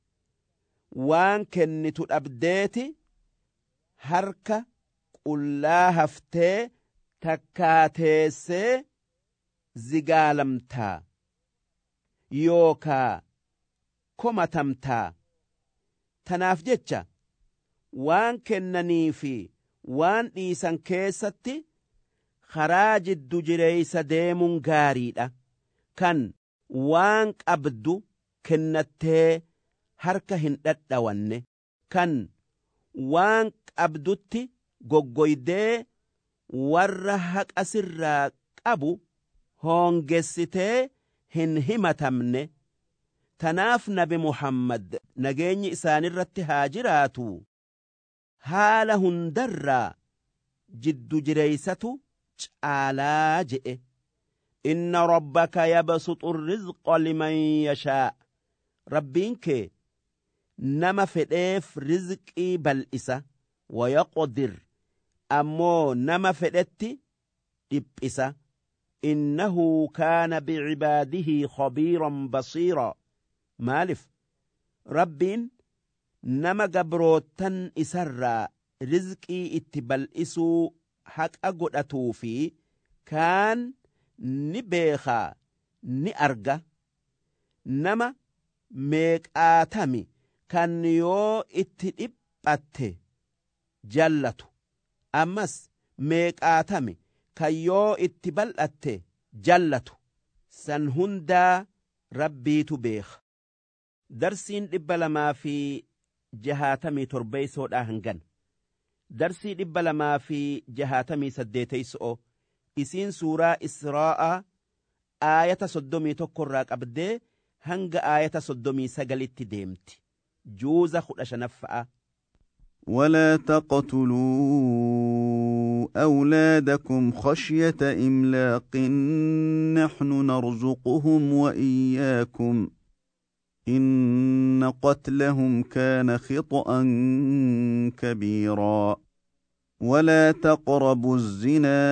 waan kennitu dhabdeeti harka qullaa haftee takkaateessee zigaalamtaa yookaa komatamtaa tanaaf jecha waan kennanii fi waan dhiisan keessatti karaa jiddu jireeysa deemuun gaariidha kan waan qabdu kennattee harka hin dhadhawanne kan waan qabdutti goggoydee warra haqa sirraa qabu hoongessitee hin himatamne tanaaf nabi Muhammad nageenyi isaanirratti haa jiraatu haala hundarraa jiddu jireeysatu caalaa je'e inna rabbaka yabsuxu rizqa liman yashaa rabbiin kee nama fedheef rizqii bal'isa wayaqdir ammoo nama fedhetti dhiphisa innahu kaana bicibaadihi khabiiran basiira maalif rabbiin nama gabroottan isarraa rizqii itti bal'isuu haqa godhatuu fi kaan ni beekaa ni arga nama meeqaatami kan yoo itti dhiphatte jallatu ammas meeqaatami kan yoo itti bal'atte jallatu san hundaa rabbiitu beeka darsiin 267 hangan darsii 268 isiin suuraa Israa'aa aayata 31 irraa qabdee hanga aayata 39 deemti juuza 15 ولا تقتلوا أولادكم خشية إملاق نحن نرزقهم وإياكم إن قتلهم كان خطأ كبيرا ولا تقربوا الزنا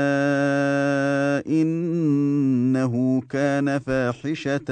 إنه كان فاحشة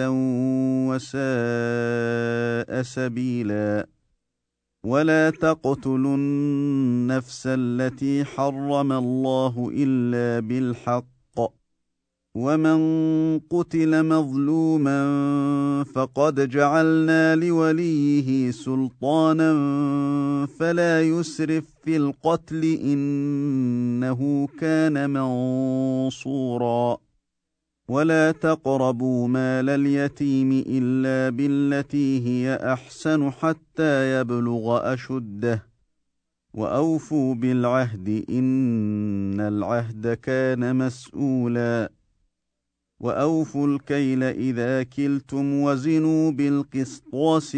وساء سبيلا ولا تقتلوا النفس التي حرم الله إلا بالحق ومن قتل مظلوما فقد جعلنا لوليه سلطانا فلا يسرف في القتل إنه كان منصورا ولا تقربوا مال اليتيم إلا بالتي هي أحسن حتى يبلغ أشده وأوفوا بالعهد إن العهد كان مسؤولا وأوفوا الكيل إذا كلتم وزنوا بالقسطاس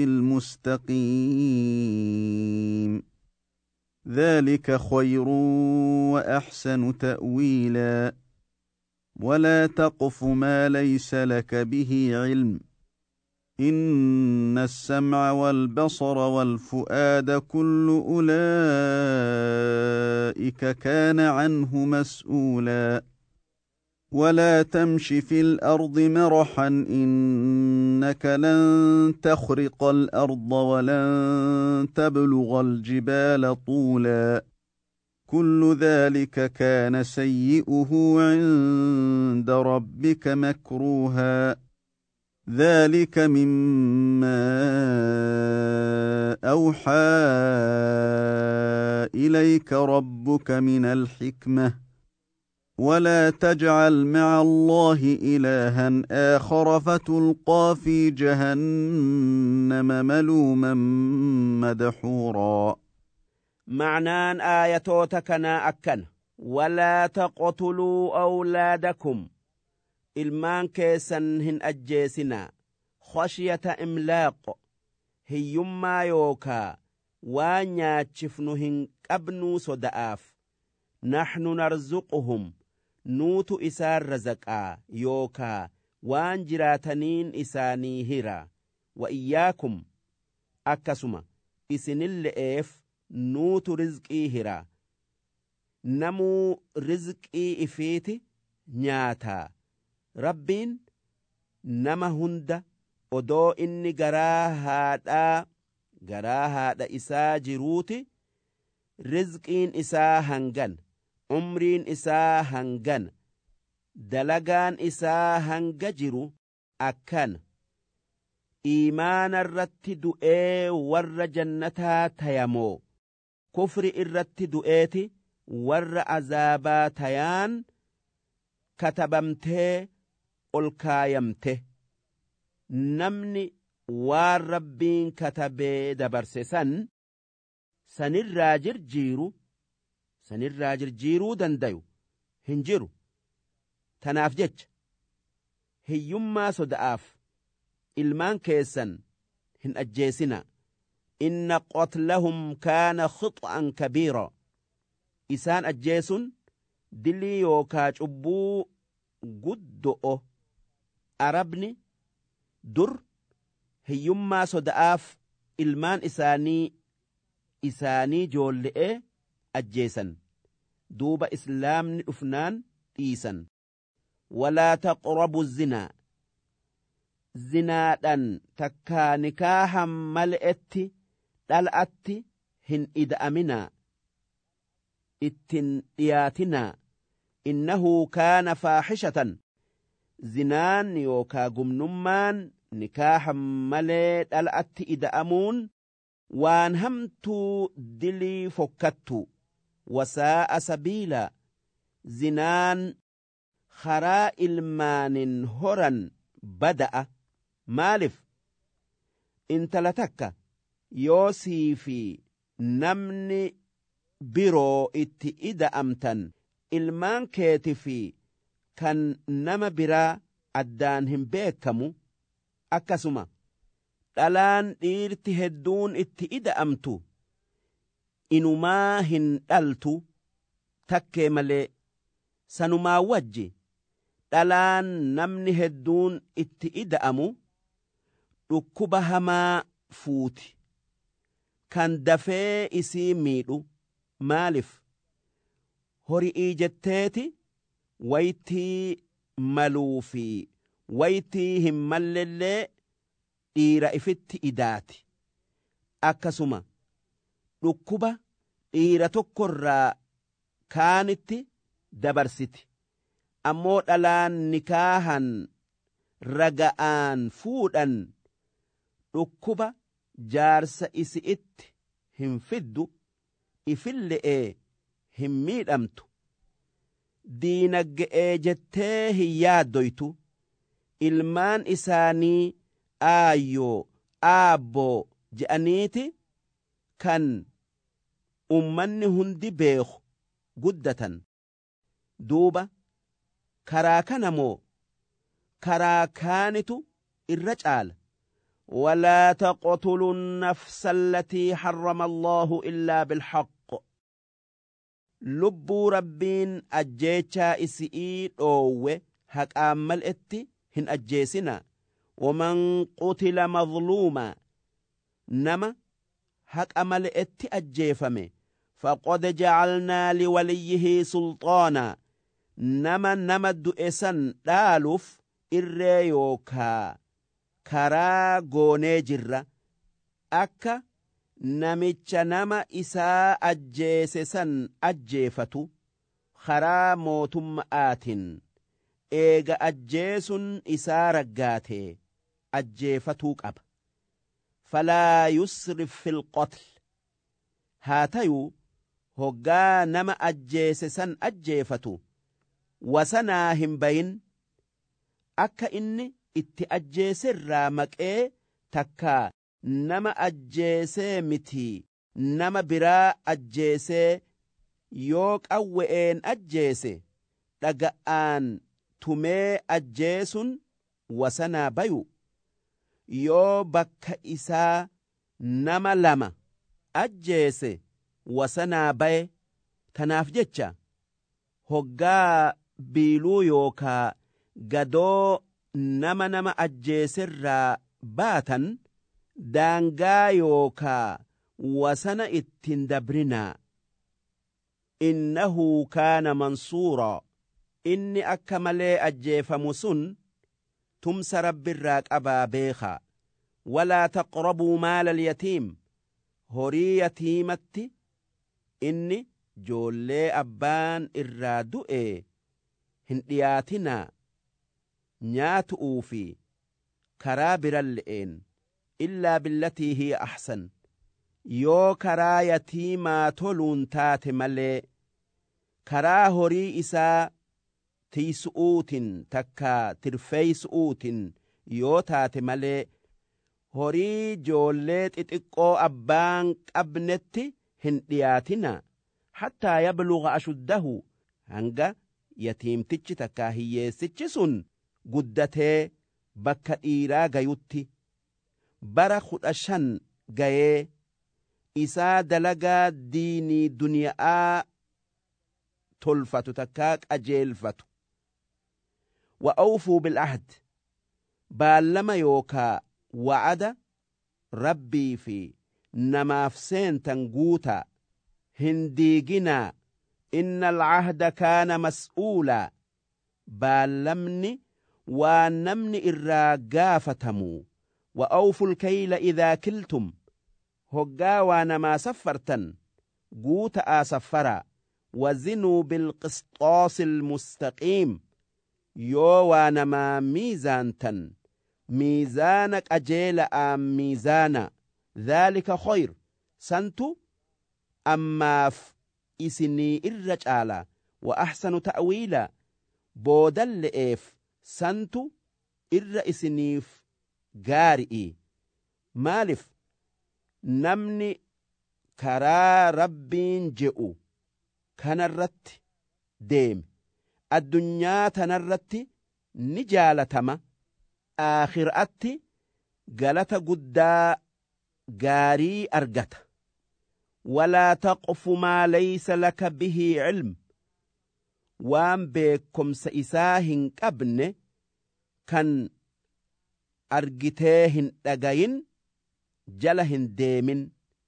المستقيم ذلك خير وأحسن تأويلا ولا تقف ما ليس لك به علم إن السمع والبصر والفؤاد كل أولئك كان عنه مسؤولا ولا تمش في الأرض مرحا إنك لن تخرق الأرض ولن تبلغ الجبال طولا كل ذلك كان سيئه عند ربك مكروها ذلك مما أوحى إليك ربك من الحكمة ولا تجعل مع الله إلها آخر فتلقى في جهنم ملوما مدحورا. معنان آياتوتكنا أكن ولا تقتلوا أولادكم ilmaan keessan hin ajjeesinaa khashiyata imlaaq hiyyummaa yookaa waan nyaachifnu hin qabnuu soda'aaf naxnu narzuquhum nuutu isaan razaqaa yookaa waan jiraataniin isaanii hira wa iyyaakum akkasuma isinille'eef nuutu rizqii hira namuu rizqii ifiiti nyaataa Rabbiin nama hunda odoo inni garaa haadha isaa jiruuti rizqiin isaa hangan umriin isaa hangan dalagaan isaa hanga jiru akkana iimaana irratti du'ee warra jannataa tayamoo kufri irratti du'eeti warra azaabaa tayaan katabamtee ol kaayamte namni waan rabbiin katabee dabarse sanirraa jirjiiruu dandayu hin jiru tanaaf jecha hiyyummaa soda'aaf ilmaan keessan hin ajjeesina inna qatlahum kaana khix'an kabiira isaan ajjeesun dilii yookaa cubbuu guddo'o arabni dur hiyyummaa soda'aaf ilmaan isaanii joolle'ee ajjeesan duuba islaamni dhufnaan dhiisan walaa taqrabu zinaa zinaadhan takkaa nikaahan male'etti dhal'atti hin ida'aminaa ittin dhiyaatinaa innahu kaana faaxishatan zinaan yookaa gumnummaan nikaahan malee dhal'atti ida'amuun waan hamtuu dilii fokkattu wasaa'a sabiila zinaan karaa ilmaanin horan bada'a maalif intala takka yoo sii fi namni biroo itti ida'amtan ilmaan keeti fi kan nama biraa addaan hin beekamu akkasuma dhalaan dhiirti hedduun itti ida'amtu inumaa hin dhaltu takkee malee sanumaa wajji dhalaan namni hedduun itti ida'amu dhukkuba hamaa fuuti kan dafee isii miidhu maalif horii jetteeti waytii maluu fi waytii hin mallellee dhiira ifitti idaati akkasuma dhukkuba dhiira tokkorraa kaanitti dabarsiti ammoo dhalaan nikaahan raga'aan fuudhan dhukkuba jaarsa isi'itti hin fiddu ifille'ee hin miidhamtu diinagge'ee jettee hin yaaddoytu ilmaan isaanii aayyoo aabboo je'aniiti kan ummanni hundi beeku guddatan duuba karaa kana moo karaa kaanitu irra caala ولا تقتلوا النفس التي حرم الله إلا بالحق لبو ربين أجيشا إسئي أوه حق آمال إتي هن أجيسنا ومن قتل مظلوما نما حق آمال إتي أجيفمي فقد جعلنا لوليه سلطانا نما دؤسا دالف إريوكا karaa goonee jirra akka namicha nama isaa ajjeese san ajjeefatu karaa mootummaatiin eega ajjeesun isaa raggaate ajjeefatuu qaba. Falaa yusrif fil qatl. Haa tayuu hoggaa nama ajjeese san ajjeefatu wasanaa hin bayin, akka inni itti ajjeeserraa maqee takkaa nama ajjeesee miti nama biraa ajjeesee yoo qawwe'een ajjeese dhaga'aan tumee ajjeesun wasanaa bayu. Yoo bakka isaa nama lama ajjeese wasanaa baye. Tanaaf jecha hoggaa biiluu yookaa gadoo nama ajjeeserraa baatan daangaa yookaa wasana ittiin dabrinaa. Innahu kaana mansuuraa. Inni akka malee ajjeefamu sun tumsa rabbirraa qabaa beekaa. Walaa taqrabuu maala alyatiim. Horii yatiimatti inni joollee abbaan irraa du'e hin dhiyaatinaa. Nyaatu'uu fi karaa biralle'een illaa billatii hiya ahsan. Yoo karaa yatiimaa toluun taate malee karaa horii isaa tiisu'uutin takkaa tirfeeysu'uutin yoo taate malee horii joollee xixiqqoo abbaan qabnetti hin dhiyaatina. Hattaa yabluga ashuddahu. Hanga yatiimtichi takkaa hiyyeessichi sun guddatee bakka dhiiraa gayutti bara 15 gayee isaa dalagaa diinii duniyaa tolfatu takkaa qajeelfatu. Wa awfuu bil'ahd. Baallama yookaa wa'ada rabbii fi namaaf seentan guutaa. Hin diiginaa. Inna al'ahda kaana mas'uulaa. Baallamni waan namni irraa gaafatamu. Wa awful kayla idhaa kiltum. Hoggaa waa namaa saffartan guuta'aa saffaraa. Wazinuu bilqisxoosi almustaqiim. Yoo waa namaa miizaantan miizaana qajeela'aan miizaana. Dhaalika khayr. Santu ammaaf isinii irra caala. Wa ahsanu ta'wiila. Boodalle'eef santu irra isiniif gaari'i. Maalif namni karaa rabbiin je'u kanarratti deeme addunyaa tanarratti ni jaalatama. Aakhiraatti galata guddaa gaarii argata. Walaa taqfu maa laysa laka bihi cilm. Waan beekomsa isaa hin qabne kan argitee hin dhagayin jala hin deemin,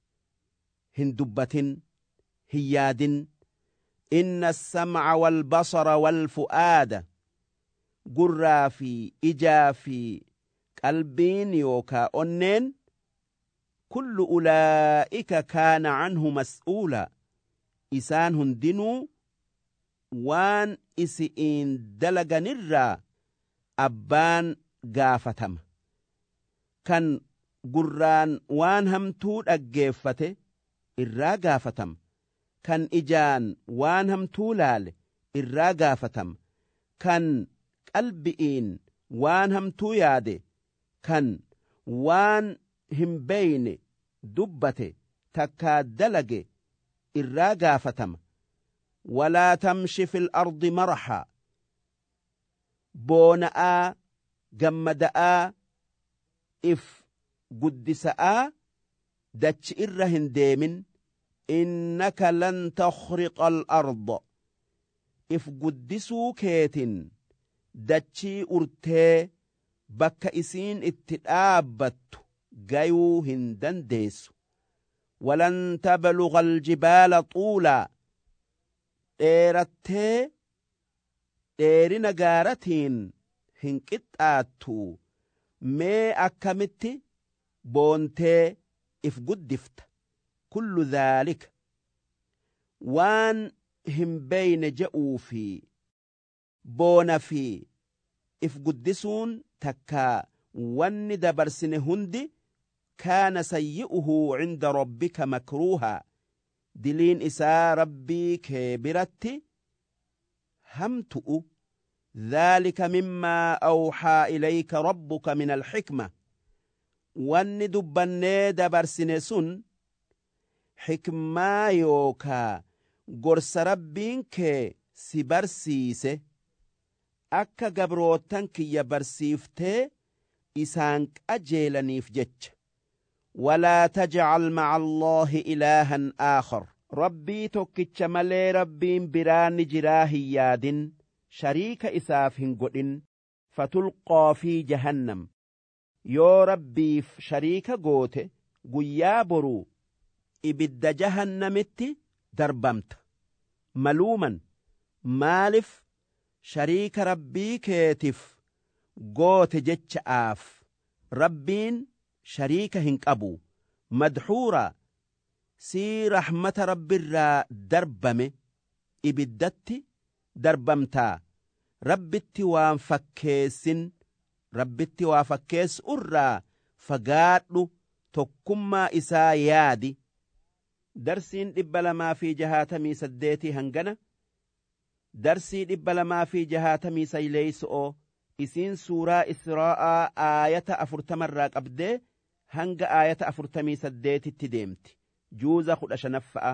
hin dubbatin, hin yaadin. Inna as-sam'a wal basara wal fu'aada. Gurraa fi ijaa fi qalbiin yookaa onneen kullu ulaa'ika kaana canhu mas'uula. Isaan hundinuu waan isi'iin dalaganirraa abbaan gaafatama. Kan gurraan waan hamtuu dhaggeeffate irraa gaafatama. Kan ijaan waan hamtuu laale irraa gaafatama. Kan qalbi'iin waan hamtuu yaade, kan waan hin beeyne dubbate takkaa dalage irraa gaafatama. Walaa tamshi fil ardi maraha. Boona'aa gammada'aa if guddisa'aa dachi irra hin deemin. Innaka lan takhriqa al-arda. If guddisuu keetin dachii urtee bakka isiin itti dhaabbattu gayuu hin dandeessu. Walan tabluga al-jibaala xuulaa. Dheerattee dheerina gaaratiin hin qixxaattu. Mee akkamitti boontee if guddifta. Kullu dhaalika waan hin beeyne je'uu fi boona fi if guddisuun takkaa wanni dabarsine hundi kaana sayyi'uhu cinda rabbika makruuhaa diliin isaa rabbii kee biratti hamtu'u ذلك مما أوحى إليك ربك من الحكمة واني دبني دبرسني سن حكما يوكا قرص ربينك سبرسيسه أكا قبروتنك يبرسيفته إسانك أجيلنيف جج ولا تجعل مع الله إلها آخر ربي توكيتش ملي ربين بران جراهي يادن شريك إساف هنقودن فتلقى في جهنم يو ربي شريك قوته قيا برو إبد جهنمت دربمت ملوما مالف شريك ربي كيتف قوت جتش آف ربين شريك هنك أبو مدحورا سي رحمة رب الرا دربمه إبدت دربمتا ربتي وان فكيسن ربتي وافكيس أرى فقادو تكما إسا يادي درسين إبلما في جهاتمي سديتي هنغنا درسين إبلما في جهاتمي سيليسو إسين سورة إسراء آية أفرتمرق أبدي هنغ آية أفرتمي سديتي تديمت جوزة خد أشنفأ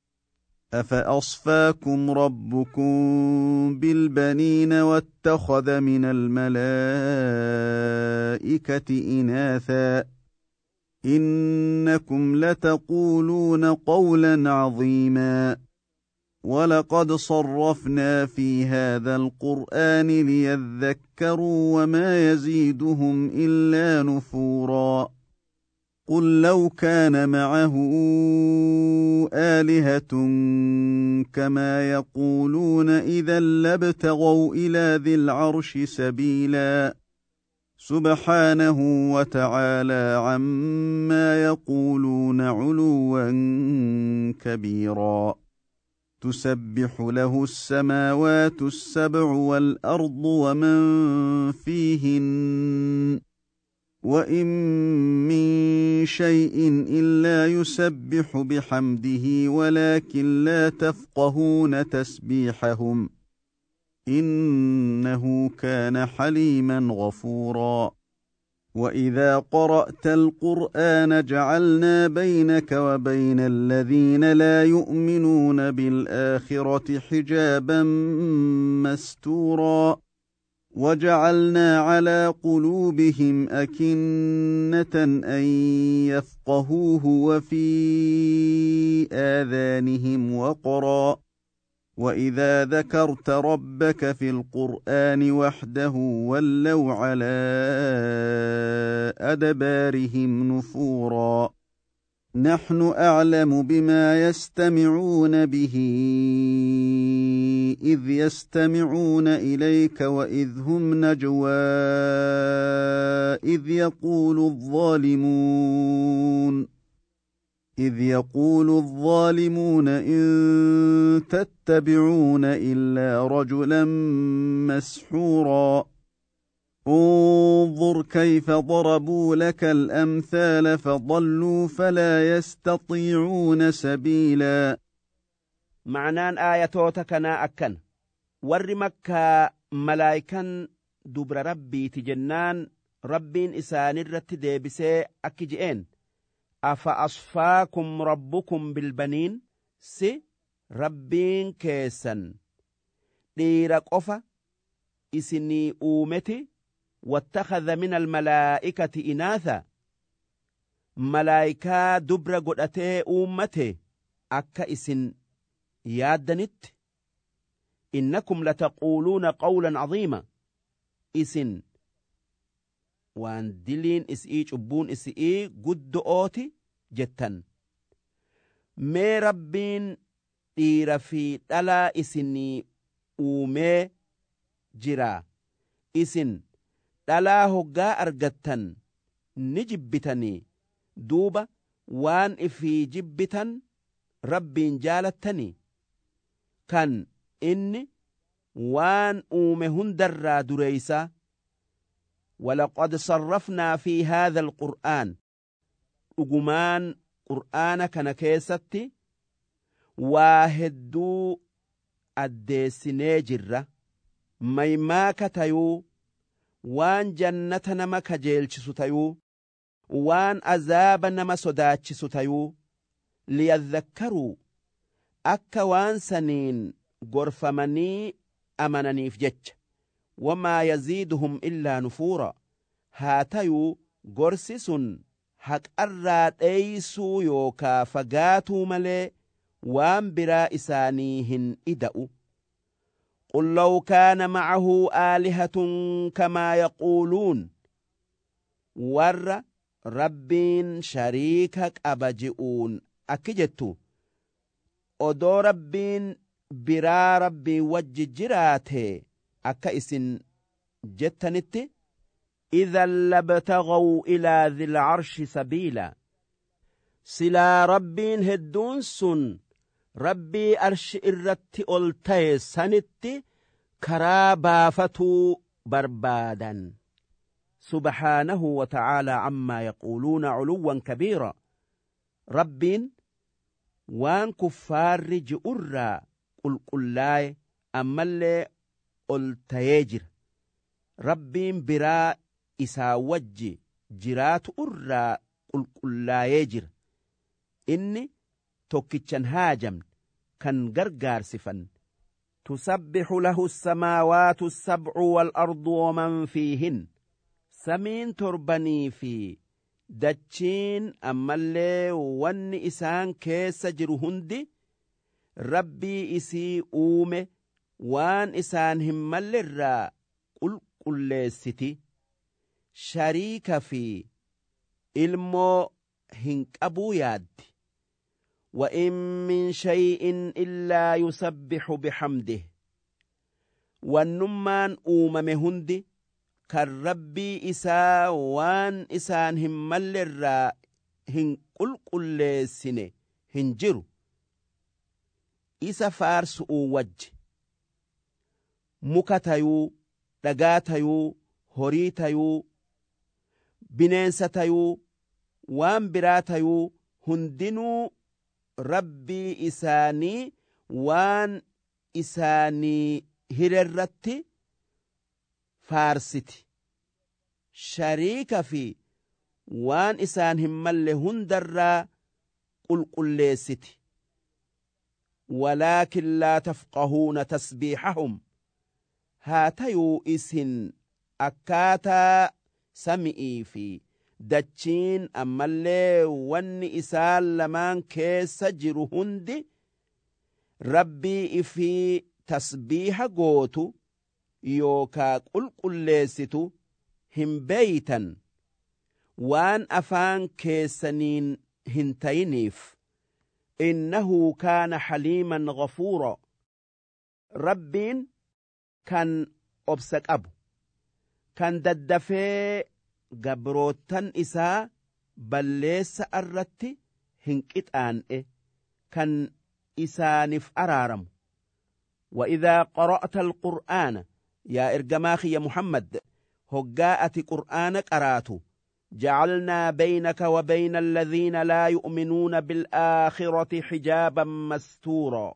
أفأصفاكم ربكم بالبنين واتخذ من الملائكة إناثا إنكم لتقولون قولا عظيما ولقد صرفنا في هذا القرآن ليذكروا وما يزيدهم إلا نفورا قل لو كان معه آلهة كما يقولون إذا لابتغوا إلى ذي العرش سبيلا سبحانه وتعالى عما يقولون علوا كبيرا تسبح له السماوات السبع والأرض ومن فيهن وإن من شيء إلا يسبح بحمده ولكن لا تفقهون تسبيحهم إنه كان حليما غفورا وإذا قرأت القرآن جعلنا بينك وبين الذين لا يؤمنون بالآخرة حجابا مستورا وجعلنا على قلوبهم أكنة أن يفقهوه وفي آذانهم وقرا وإذا ذكرت ربك في القرآن وحده ولوا على أدبارهم نفورا نحن أعلم بما يستمعون به إذ يستمعون إليك وإذ هم نجوى إذ يقول الظالمون إن تتبعون إلا رجلا مسحورا انظر كيف ضربوا لك الأمثال فضلوا فلا يستطيعون سبيلا معنان آياتوتا كنا أكن ور مكة ملايكا دبر ربي تجنان ربين إسان الرت ديبسي أكجئين أفأصفاكم ربكم بالبنين سي ربين كيسا ديرك أفا إسني أومتي واتخذ من الملائكة إناثا ملائكة دبر قدأتي أومتي أكا إسن يادنت إنكم لتقولون قولا عظيما إسن وان دلين إسئي جبون إسئي قد أوتي جتن مي ربين دير في تلا إسني أومي جرا إسن تلا هقا أرغتن نجبتني دوبا وان إفي جبتن ربين جالتني كان إني وان أومي هندر دريسا ولقد صرفنا في هذا القرآن أجمان قرآن كان كيستي واهدو الديسيني جرة ميماك تيو وان جنة نما كجيلش تيو وان أزاب نما صداتش تيو ليذكروا أكا وان سنين غرفمني أمنني في جج وما يزيدهم إلا نفورا هاتيو غرسس حق الرات أيسو يوكا فقاتو ملي وان برا إسانيهن إدأو قل لو كان معه آلهة كما يقولون ور ربين شريكك أبجئون أكجتو odoo rabbiin biraa rabbii wajji jiraate akka isin jettanitti idhan labtagaw ilaa dhil arshi sabiila silaa rabbiin hedduun sun rabbii arshi irratti ol ta'e sanitti karaa baafatuu barbaadan subhaanahu wa ta'aalaa ammaa yaquuluuna culuwwan kabiira rabbiin waan kuffaarri ji'urraa qulqullaaye ammallee ol ta'ee jira rabbiin biraa isaa wajji jiraatu irraa qulqullaayee jira inni tokkichan haajamne kan gargaarsifan tusabbihu lahu as-samaawaatu as-sab'u wal-ardu waman fiihin samiin torbanii fi dachiin ammallee wanni isaan keessa jiru hundi rabbii isii uume waan isaan hin mallerraa qulqulleessiti shariika fi ilmoo hin qabuu yaaddi وإن من شيء إلا يسبح بحمده والنمان هندي كالربي إسا وان إسان هم ملر هن قل سنة هنجرو إسا فارس وجه مكتيو دقاتيو هوريتيو بنينستيو وان براتيو هندنو ربي إساني وان إساني هررتي فارستي شريك في وان إسان همال هندر قل ستي ولكن لا تفقهون تسبيحهم هاتيو إسن أكاتا سمئي في dachiin ammallee wanni isaan lamaan keessa jiru hundi rabbii ifii tasbiiha gootu yookaa qulqulleessitu hin beeytan waan afaan keessaniin hin tayiniif innahu kaana haliiman ghafuura rabbiin kan obsa qabu kan daddafee gabrootan isaa balleessa irratti hin qixaan'e kan isaanif araaramu وإذا قرأت القرآن يا إرجماخي يا محمد هجاءة قرآنك أراتو جعلنا بينك وبين الذين لا يؤمنون بالآخرة حجابا مستورا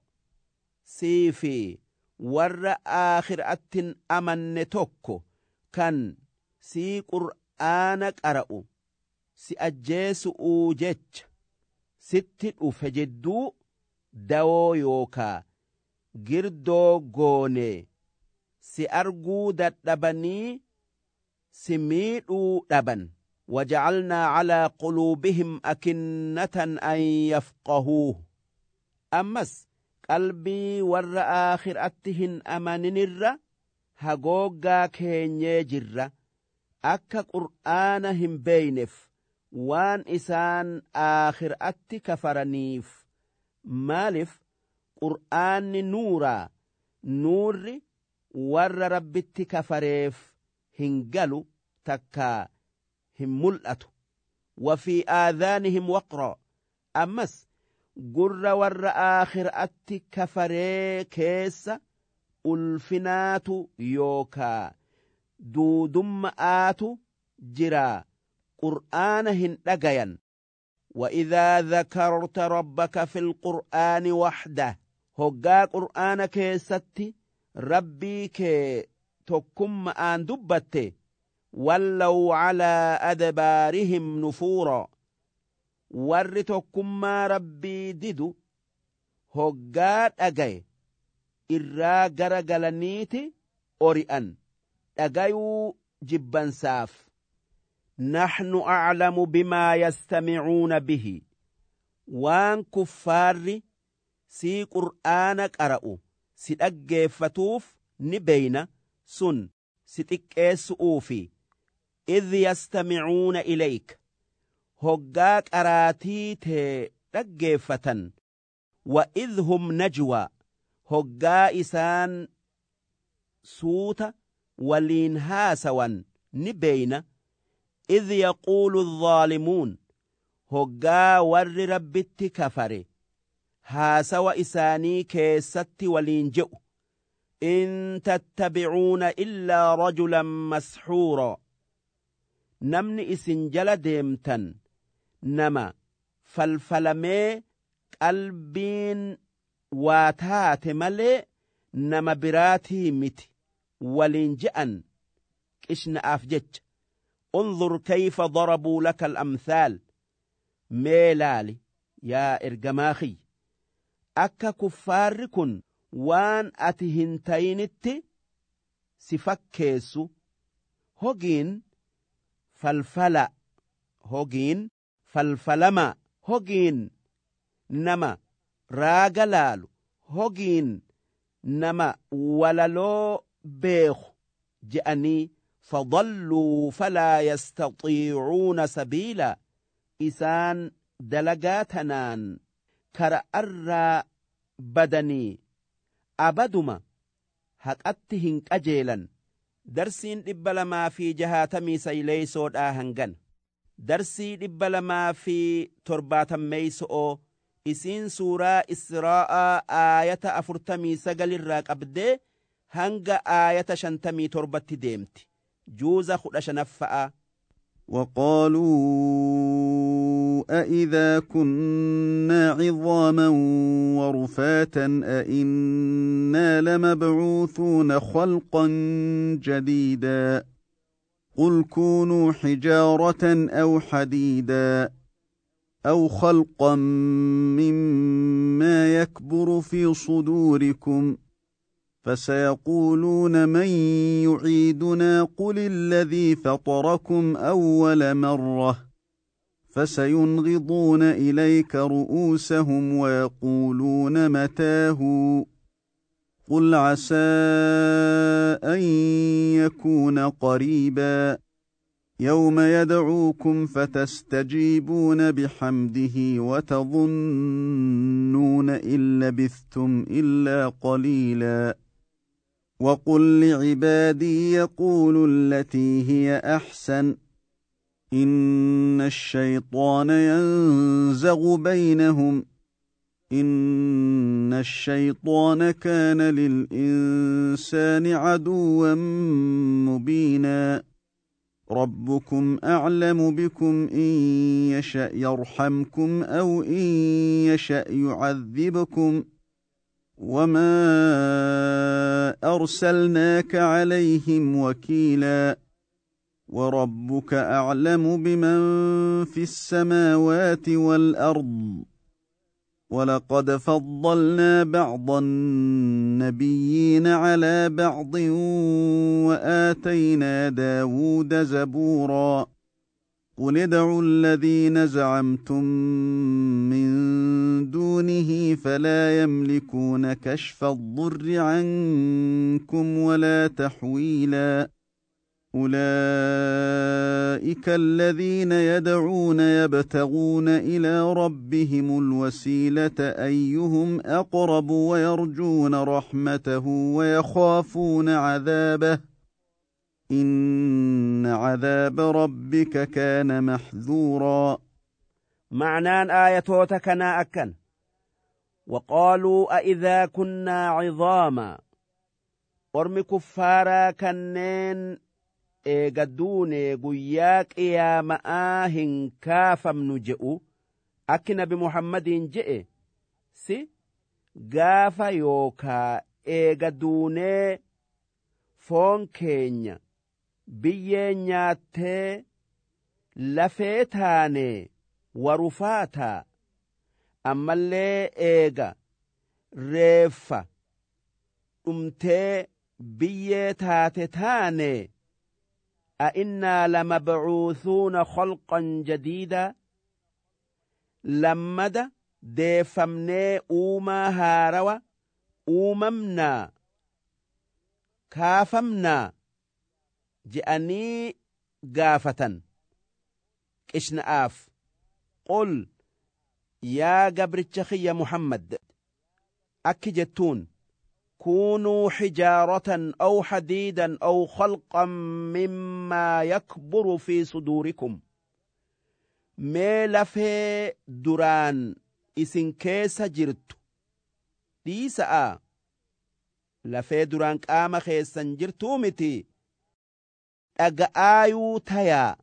سيفي ور آخر أتن أمن توكو كان سي قرآنك أرأو سي أجيسو جيتش ستت فجدو داو يوكا girdoo goone si arguu dadhabanii si miidhuu dhaban waja'alnaa calaa quluubihim akinnatan an yafqahuuhu ammas qalbii warra aakhiraatti hin amaninirra hagooggaa keenyee jirra akka qur'aana hin beeyneef waan isaan aakhiraatti kafaraniif maaliif qur'aanni nuuraa nuurri warra rabbitti kafareef hin galu takkaa hin mul'atu wafii aadaanihim waqra ammas gurra warra aakhiraatti kafaree keessa ulfinaatu yookaa duudummaatu jira qur'aana hin dhagayan. وإذا ذكرت ربك في القرآن وحده هقا قرآن كيستي ربي كي تكم آن دبته ولوا على أدبارهم نفورا ور تكم ربي ددو هقا أجي إرا غرغلنيتي أوريئن أجيو جبان ساف نحن أعلم بما يستمعون به وان كفار سي قرآنك أرأو سيدقفتوف نبين سن سيتكسؤوفي إذ يستمعون إليك هقاك أراتي تدقفة وإذ هم نجوى هقا إسان سوت ولينها سوان نبين إذ يقول الظالمون هقا ور ربت كفر هاسوا إساني كيست ولينجئ إن تتبعون إلا رجلا مسحورا نمن إسنجل ديمتن نما فالفلمي قلبين واتات ملي نما براتي مت ولينجئن إشن أفجج انظر كيف ضربوا لك الأمثال ميلالي يا إرجماخي أكا كفاركن وان أتهنتينت سفكيسو هجين فالفلا هجين فالفلما هجين نما راجلالو هجين نما وللو بيخ جأني فضلوا فلا يستطيعون سبيلا إسان دلقاتنان كرأر بدني أبدما هكأتهن أجيلا درسين إبلما في جهاتمي سيليسود آهنغن درسي إبلما في تربات ميسو إسين سورة إسراء آية أفرتمي سقل الراك أبدي هنغ آية شنتمي تربت ديمت جوز خدش نفأ وقالوا أإذا كنا عظاما ورفاتا أإنا لمبعوثون خلقا جديدا قل كونوا حجارة أو حديدا أو خلقا مما يكبر في صدوركم فسيقولون من يعيدنا قل الذي فطركم أول مرة فسينغضون إليك رؤوسهم ويقولون متاه قل عسى أن يكون قريبا يوم يدعوكم فتستجيبون بحمده وتظنون إن لبثتم إلا قليلا وقل لعبادي يقولوا التي هي أحسن إن الشيطان ينزغ بينهم إن الشيطان كان للإنسان عدوا مبينا ربكم أعلم بكم إن يشأ يرحمكم أو إن يشأ يعذبكم وما أرسلناك عليهم وكيلا وربك أعلم بمن في السماوات والأرض ولقد فضلنا بعض النبيين على بعض وآتينا داود زبورا قل ادعوا الذين زعمتم من دونه فلا يملكون كشف الضر عنكم ولا تحويلا أولئك الذين يدعون يبتغون إلى ربهم الوسيلة أيهم أقرب ويرجون رحمته ويخافون عذابه إن عذاب ربك كان محذورا معنان آياتوتكنا أكن وقالوا أئذا كنا عظاما أرمي كفارا كنين eega duunee guyyaa qiyaama'aa hin kaafamnu je'u akki nabi muhammadiin je'e si gaafa yookaa eega duunee foon keenya biyyee nyaattee lafee taanee warufaataa ammallee eega reeffa dhumtee biyyee taate taanee أئنا لمبعوثون خلقا جديدا لمد ديفمني أوما هاروا أوممنا كافمنا جأني قافة إشنا آف قل يا قبرتشخي يا محمد أكي جتون كونوا حجارة أو حديدا أو خلقا مما يكبر في صدوركم ميلا في دران إسن كيس جرت ديسا لفي دران قام خيسا جرتو متي أقايو تيا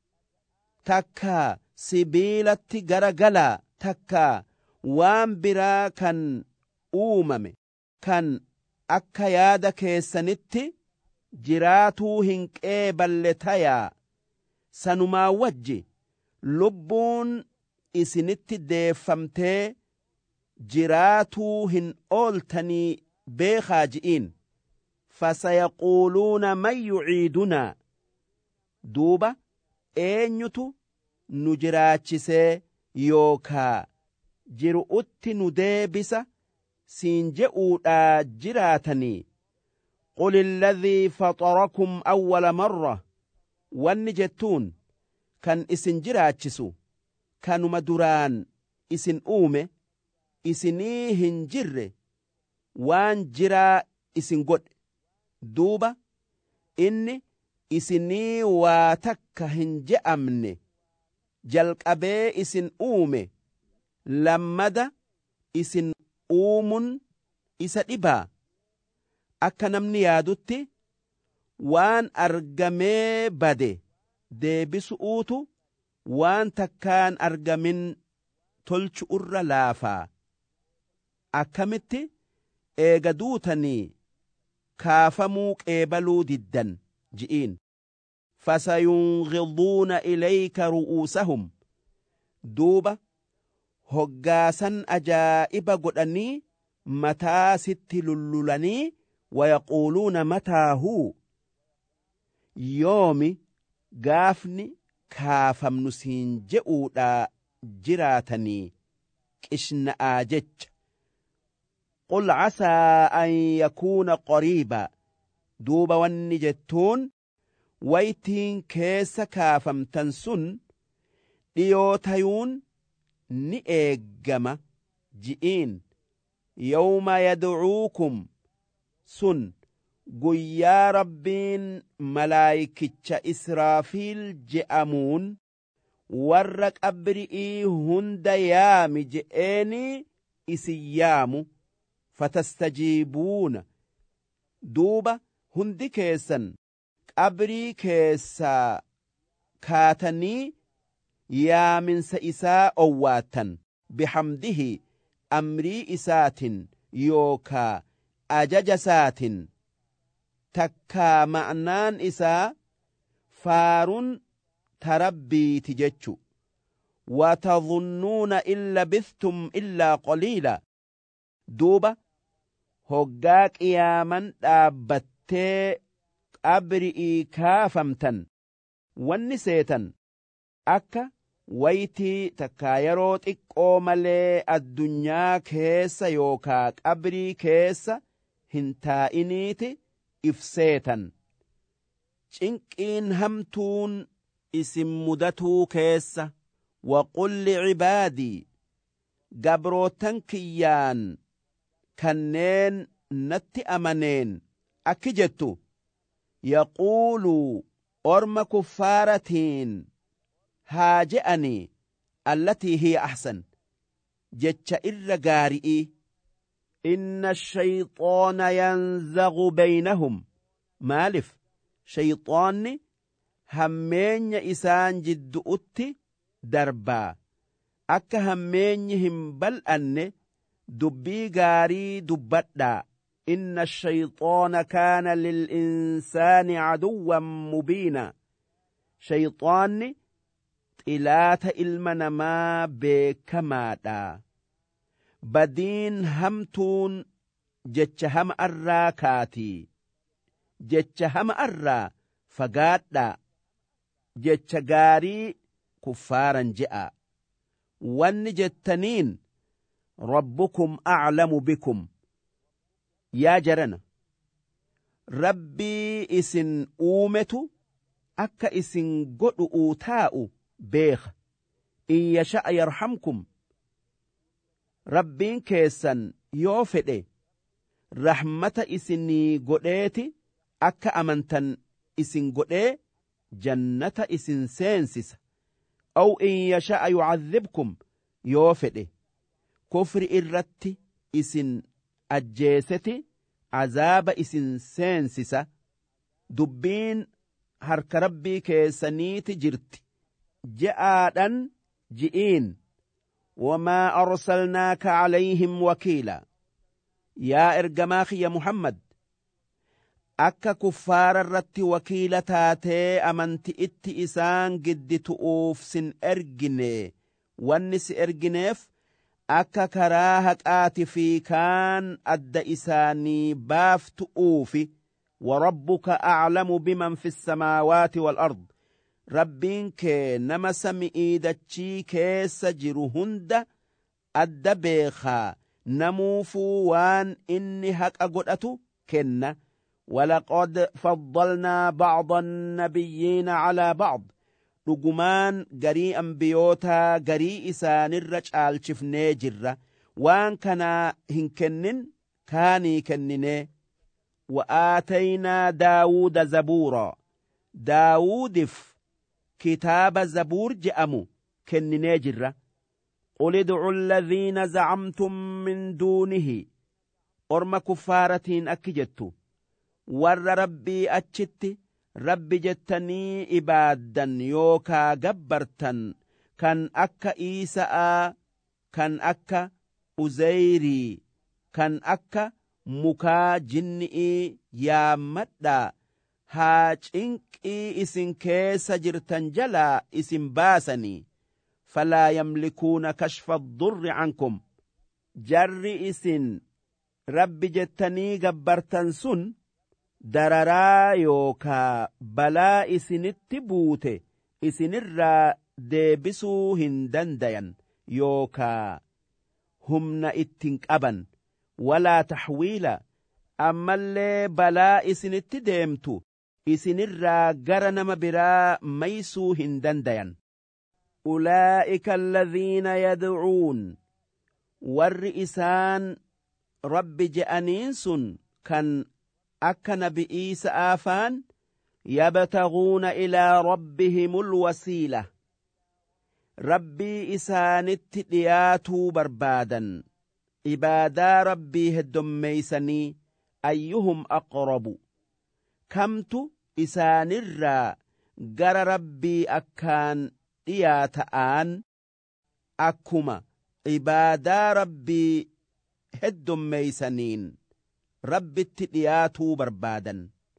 تكا سبيلة غرغلا تكا وان برا كان أومم كان akka yaada keessanitti jiraatuu hin qeeballe tayaa sanumaa wajji lubbuun isinitti deeffamtee jiraatuu hin ooltanii beekaa ji'iin fasayaquuluuna man yuciidunaa duuba eenyutu nu jiraachisee yookaa jiru'utti nu deebisa siin je'uudhaa jiraatanii qul alladhii faxarakum awwala marra wanni jettuun kan isin jiraachisu kanuma duraan isin uume isinii hin jirre waan jiraa isin godhe duuba inni isinii waa takka hin je'amne jalqabee isin uume lammada isin uumun isa dhibaa akka namni yaadutti waan argamee bade deebisu'uutu waan takkaan argamin tolchu irra laafaa akkamitti eega duutanii kaafamuu qeebaluu diddan ji'iin fasayungiduuna ilayka ru'uusahum duuba hoggaasan ajaa'iba godhanii mataa sitti lullulanii wayaquuluuna mataahuu yoomi gaafni kaafamnu siin je'uudhaa jiraatanii qishna'aa jecha qul casaa an yakuuna qariiba duuba wanni jettuun waytiin keessa kaafamtan sun dhiyootayuun ni eeggama ji'iin yawma yad'uukum sun guyyaa rabbiin malaayikicha Israafiil je'amuun warra qabri'ii hunda yaami je'eenii isin yaamu fatastajiibuuna duuba hundi keessan qabrii keessaa kaatanii yaaminsa isaa owwaatan bihamdihi amrii isaatin yookaa ajaja isaatin takkaa ma'naan isaa faaruun tarabbiiti jechu watadhunnuuna illa bithtum illaa qaliila duuba hoggaa qiyaaman dhaabbattee qabri'ii kaafamtan wanni seetan akka waytii takkaa yeroo xiqqoo malee addunyaa keessa yookaa qabrii keessa hin taa'iniiti ifseetan cinqiin hamtuun isin mudatuu keessa waqul licibaadii gabrootan kiyyaan kanneen natti amaneen akki jettu yaquuluu orma kuffaaratiin haa je'anii allatii hiya ahsan jecha irra gaari'ii inna shayxaana yanzagu baynahum maalif shayxaanni hammeenya isaan jidduutti darbaa akka hammeenyi hin bal'anne dubbii gaarii dubbadhaa. إن الشيطان كان للإنسان عدوا مبينا شيطان إلات المنما بكمادا بدين همتون جتشهم الراكاتي جتشهم الرا فقادا جتشغاري كفارا جاء والنجتنين ربكم أعلم بكم yaa jarana rabbii isin uumetu akka isin godhu'uu taa'u beeka in yasha'a yarhamkum rabbiin keessan yoo fedhe rahmata isinii godheeti akka amantan isin godhee jannata isin seensisa aw in yasha'a yu'adhibkum yoo fedhe kufri irratti isin ajjeeseti azaaba isin seensisa dubbiin harka rabbii keessaniiti jirti je'aadhan ji'iin wamaa arsalnaaka calayhim wakiila yaa ergamaa kiyya muhammad akka kuffaara irratti wakiila taatee amanti'itti isaan gidditu'uuf sin ergine wanni si ergineef akka karaa haqaati fi kaan adda isaanii baaftu'uufi warabbuka aclamu biman fi الsamaawaati waalard rabbiin kee nama sami'ii dachii keessa jiru hunda adda beekaa namuufuu waan inni haqa godhatu kenna ولقد فضلنا بعض النبيين على بعض dhugumaan garii ambiyootaa garii isaanirra caalchifnee jirra waan kanaa hin kennin kaanii kenninee wa'aataynaa daawuuda zabuura daawuudif kitaaba zabuur je'amu kenninee jirra qul idcu alladhiina zacamtum min duunihi orma kuffaaratiin akki jettu warra rabbii achitti rabbi jettanii ibaaddan yookaa gabbartan kan akka Iisa'aa kan akka Uzeyrii kan akka mukaa jinni'ii yaammadhaa haa cinqii isin keessa jirtan jalaa isin baasanii falaa yamlikuuna kashfa durri cankum jarri isin rabbi jettanii gabbartan sun dararaa yookaa balaa isinitti buute isinirraa deebisuu hin dandayan yookaa humna ittin qaban walaa taxwiila ammallee balaa isinitti deemtu isinirraa gara nama biraa maysuu hin dandayan ulaa'ika alladhiina yadcuun warri isaan rabbi je'aniin sun kan akka nabi Iisa'aa faan yabtaguuna ilaa rabbihimul wasiila rabbii isaanitti dhiyaatuu barbaadan ibaadaa rabbii heddommeeysanii ayyuhum aqrabu kamtu isaanirraa gara rabbii akkaan dhiyaata'aan akkuma ibaadaa rabbii heddommeeysaniin rabbitti dhiyaatuu barbaadan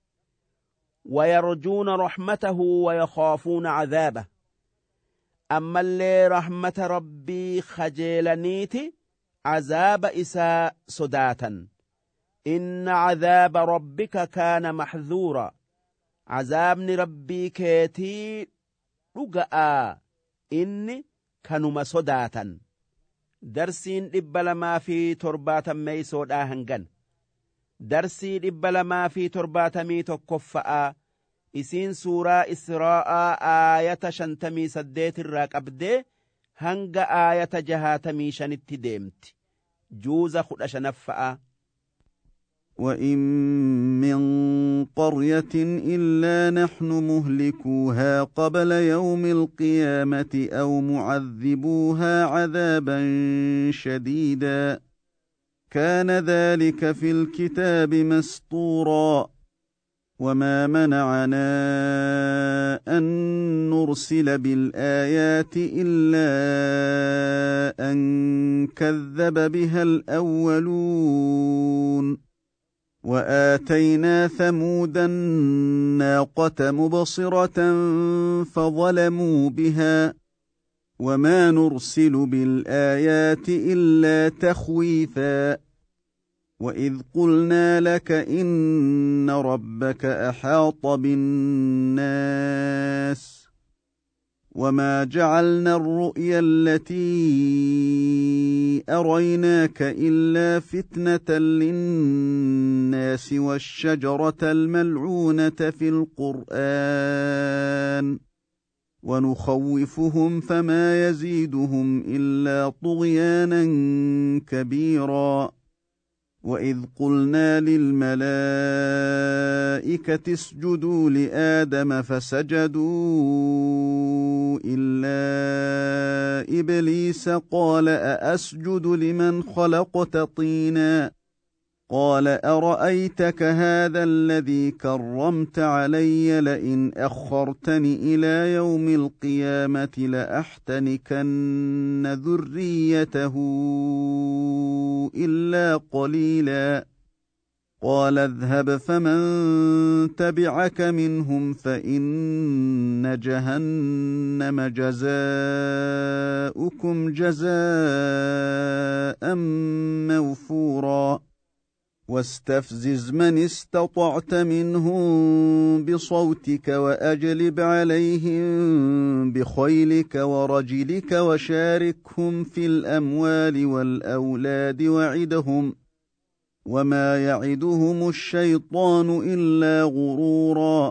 ويرجون رحمته ويخافون عذابه أما اللي رحمة ربي خجيلنيت عذاب إساء صداتا إن عذاب ربك كان محذورا عذابني ربي كيتي رقاء إني كانوا صداتا درسين إبلا ما في ترباتا ميسود آهنغن darsii 270 tokkoffa'aa isiin suuraa Israa'aa aayata 58 irraa qabdee hanga aayata 65tti deemti juuza 15ffa'aa وإن من قرية إلا نحن مهلكوها قبل يوم القيامة أو معذبوها عذابا شديدا كان ذلك في الكتاب مسطورا وما منعنا أن نرسل بالآيات إلا أن كذب بها الأولون وآتينا ثمود الناقة مبصرة فظلموا بها وما نرسل بالآيات إلا تخويفا وإذ قلنا لك إن ربك أحاط بالناس وما جعلنا الرؤيا التي أريناك إلا فتنة للناس والشجرة الملعونة في القرآن ونخوفهم فما يزيدهم إلا طغيانا كبيرا وإذ قلنا للملائكة اسجدوا لآدم فسجدوا إلا إبليس قال أأسجد لمن خلقت طينا قال أرأيتك هذا الذي كرمت علي لئن أخرتني إلى يوم القيامة لأحتنكن ذريته إلا قليلا قال اذهب فمن تبعك منهم فإن جهنم جزاؤكم جزاء موفورا واستفزز من استطعت منهم بصوتك وأجلب عليهم بخيلك ورجلك وشاركهم في الأموال والأولاد وعدهم وما يعدهم الشيطان إلا غرورا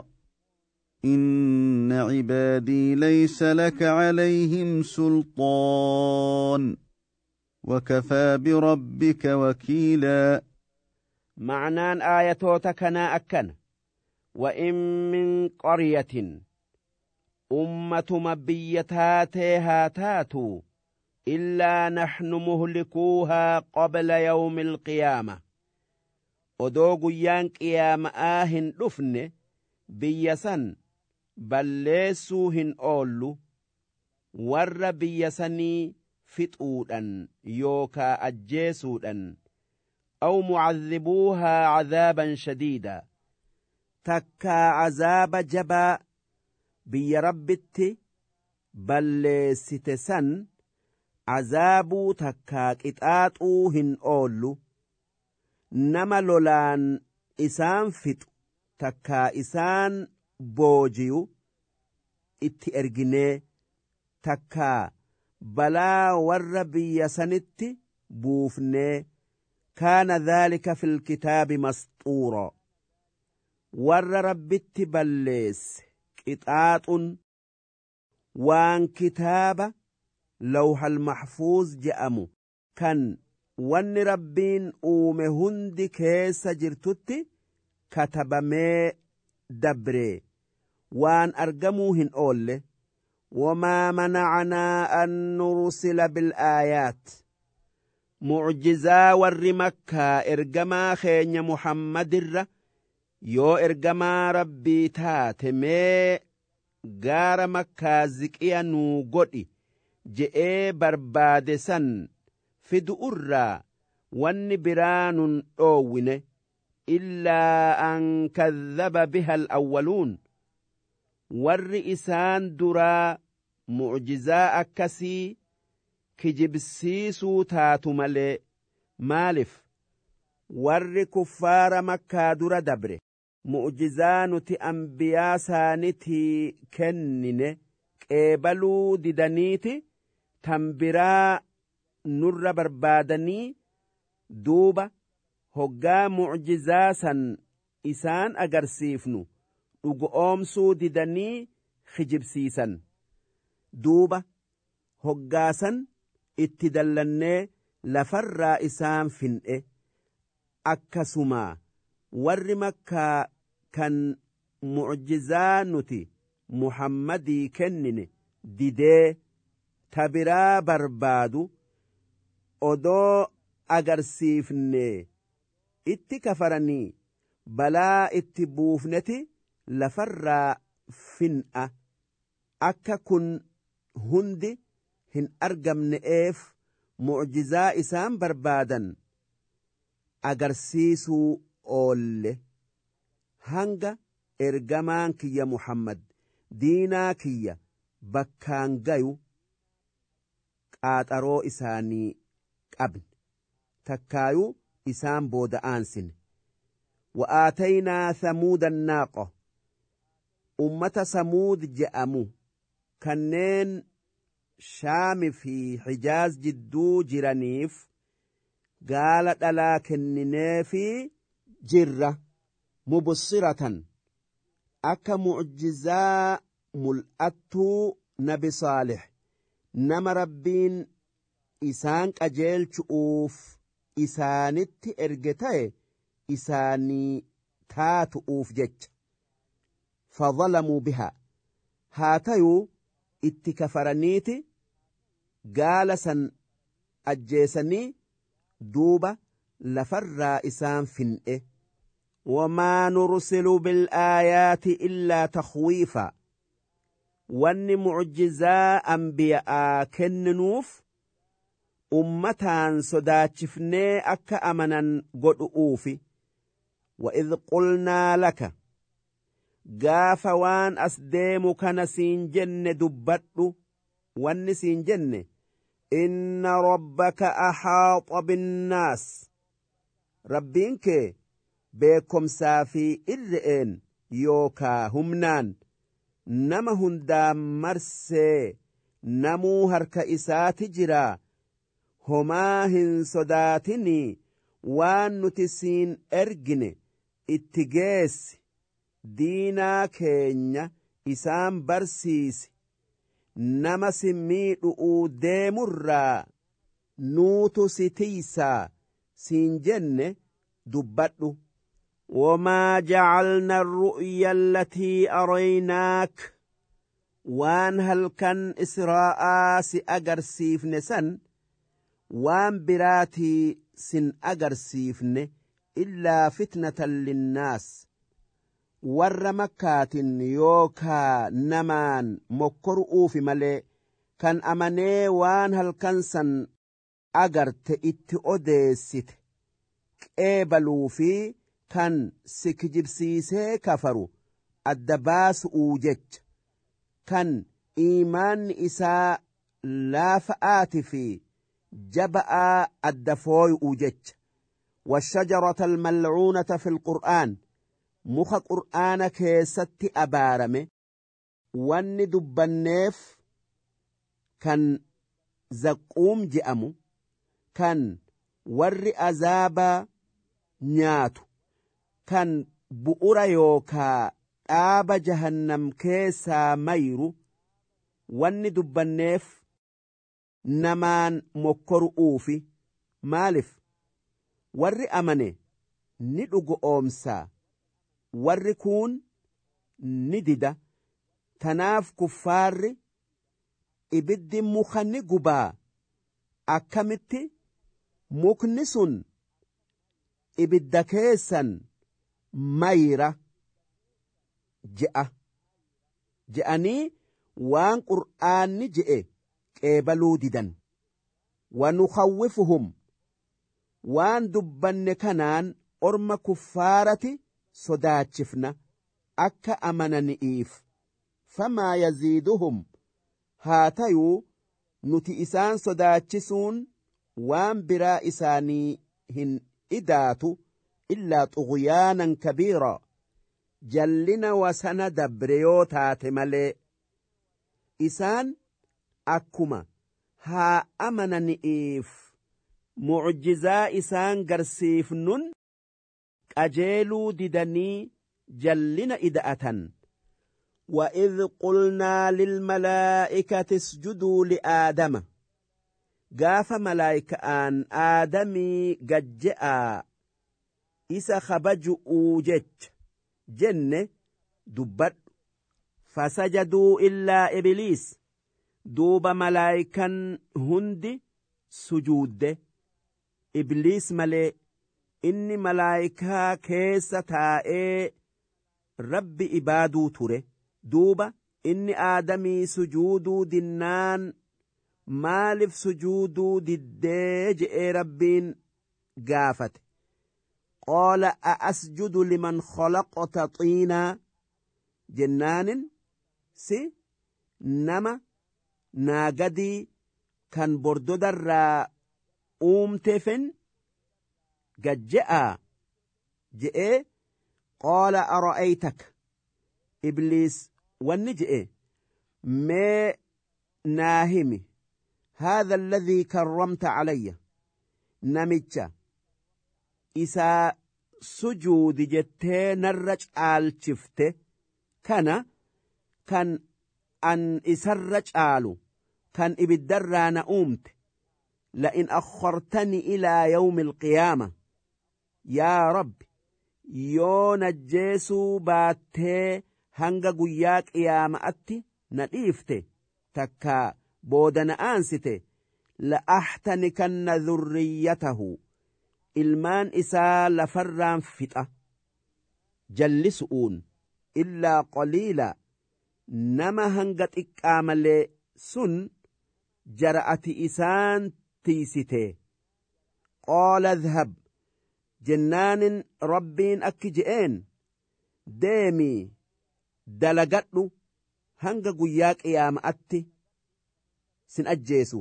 إن عبادي ليس لك عليهم سلطان وكفى بربك وكيلا معنان آياتوتا كنا أكن وإن من قرية أمة مبيتاتها تاتو إلا نحن مهلكوها قبل يوم القيامة أدوغ يانك قيام آهن لفن بيسن بلسوهن أولو ور بيسني فتؤودا يوكا أجيسودا أو معذبوها عذابا شديدا تكا عذاب جبا بي ربت بل ستسن عذابو تكا كتاتوهن أولو نما لولان إسان فتو تكا إسان بوجيو إتي إرجني تكا بلا ور بي سنت بوفني كان ذلك في الكتاب مسطورا ور ربت بلس قطاط وان كتاب لوح المحفوظ جأمو كان وان ربين هند كيس جرتت كتبمي دبري وان أرقموهن أول وما منعنا أن نرسل بالآيات معجزا ور مكة إرقما خين محمد الر يو إرقما ربي تاتمي غار مكة زكيا نوغودي جئي بربادسا فدو الرا وان بران أوين إلا أن كذب بها الأولون ور إسان درا معجزا أكسي kijibsiisuu taatu malee maalif warri kuffaara makkaa dura dabre mu'jizaa nuti ambiyaa saanitii kennine qeebaluu didaniiti tan biraa nurra barbaadanii duuba hoggaa mu'jizaa san isaan agarsiifnu dhugoomsuu didanii kijibsiisan duuba hoggaasan itti dallannee lafarraa isaan fin'e akkasuma warri makkaa kan mu'jizaa nuti muhammadii kennine didee tabiraa barbaadu odoo agarsiifne itti kafaranii balaa itti buufneti lafarraa fin'a akka kun hundi hin argamne'eef mu'jizaa isaan barbaadan agarsiisuu oolle hanga ergamaan kiyya Muhammad diinaa kiyya bakkaan gayu qaaxaroo isaanii qabne takkaayuu isaan booda aansine wa'aataynaa thamuuda annaaqa ummata samuud je'amu kanneen shaami fi hijaaz jidduu jiraniif gaala dhalaa kennineefi jirra mubsiratan akka mu'jizaa mul'attuu nabi saalih nama rabbiin isaan qajeelchu'uuf isaanitti erge ta'e isaanii taatu'uuf jecha fadhalamuu bihaa haa tayuu itti kafaraniiti gaala san ajjeesanii duuba lafarraa isaan fin'e wamaa nursilu bil'aayaati illaa takhwiifa wanni mu'jizaa anbiya'aa kenninuuf ummataan sodaachifnee akka amanan godhu'uufi وإذ قلنا لك gaafa waan as deemu kana siin jenne dubbadhu wanni siin jenne inna rabbaka ahaaxa binnaas rabbiin kee beekomsaa fi irre'een yookaa humnaan nama hundaan marsee namuu harka isaati jiraa homaa hin sodaatinii waan nuti siin ergine itti geessi diinaa keenya isaan barsiisi nama si miidhu'uu deemurraa nuutu si tiisaa siin jenne dubbadhu wamaa jacalna arru'ya allatii araynaak waan halkan israa'aa si agarsiifne san waan biraatii sin agarsiifne illaa fitnatan linnaas warra makkaatin yookaa namaan mokkoru'uufi malee kan amanee waan halkan san agarte itti odeessite qeebaluu fi kan si kijibsiisee kafaru adda baasu'uu jecha kan iimaanni isaa laafa'aati fi jaba'aa adda fooyu'uu jecha والشجرة الملعونة في القرآن muka qur'aana keessatti abaarame wanni dubbanneef kan zaqquum je'amu kan warri azaabaa nyaatu kan bu'ura yookaa dhaaba jahannam keessaa mayru wanni dubbanneef namaan mokkoru'uufi maalif warri amane ni dhugoomsaa warri kuun ni dida tanaaf kuffaarri ibiddi muka ni gubaa akkamitti mukni sun ibidda keessan mayra je'anii waan qur'aanni je'e qeebaluu didan wanukhawwifuhum waan dubbanne kanaan orma kuffaarati sodaachifna akka amanani'iif famaa yaziiduhum haa tayuu nuti isaan sodaachisuun waan biraa isaanii hin idaatu illaa xughyaanan kabiira jallina wasana dabre yoo taate malee isaan akkuma haa amanani'iif mu'jizaa isaan garsiifnun qajeeluu didanii jallina ida'atan وإذ قلنا للملائكة اسجدوا لآدم قاف ملائكة آن آدمي قجئا إسا خبجؤوا جنة دبت فسجدوا إلا إبليس دوب ملائكا هند سجود إبليس ملئ inni malaayikaa keessa taa'ee rabbi ibaaduu ture. Duuba inni aadamii sujuuduu dinnaan maaliif sujuuduu diddee je'ee rabbiin gaafate. qaala asjudu liman khalaqta xiinaa jennaanin si nama naagadii kan bordodarraa uumteefin gajje'aa je'ee. qaala ara'aytaka ibliis wanni je'e mee naahimi haadha alladhii karramta calayya namicha isaa sujuudi jettee narra caalchifte kana kan an isarra caalu kan ibiddarraa na uumte la'in akhartani ilaa yawmi alqiyaama yaa rabbi yoo najjeesuu baattee hanga guyyaa qiyaama'atti na dhiifte takkaa booda na aansite la'ahtanikanna dhurriyyatahu ilmaan isaa lafarraan fixa jallisu'uun illaa qaliila nama hanga xiqqaa malee sun jara'ati isaan tiisite. qaala dhhab jennaanin rabbiin akki je'een deemii dalagadhu hanga guyyaa qiyaama'atti sin ajjeesu.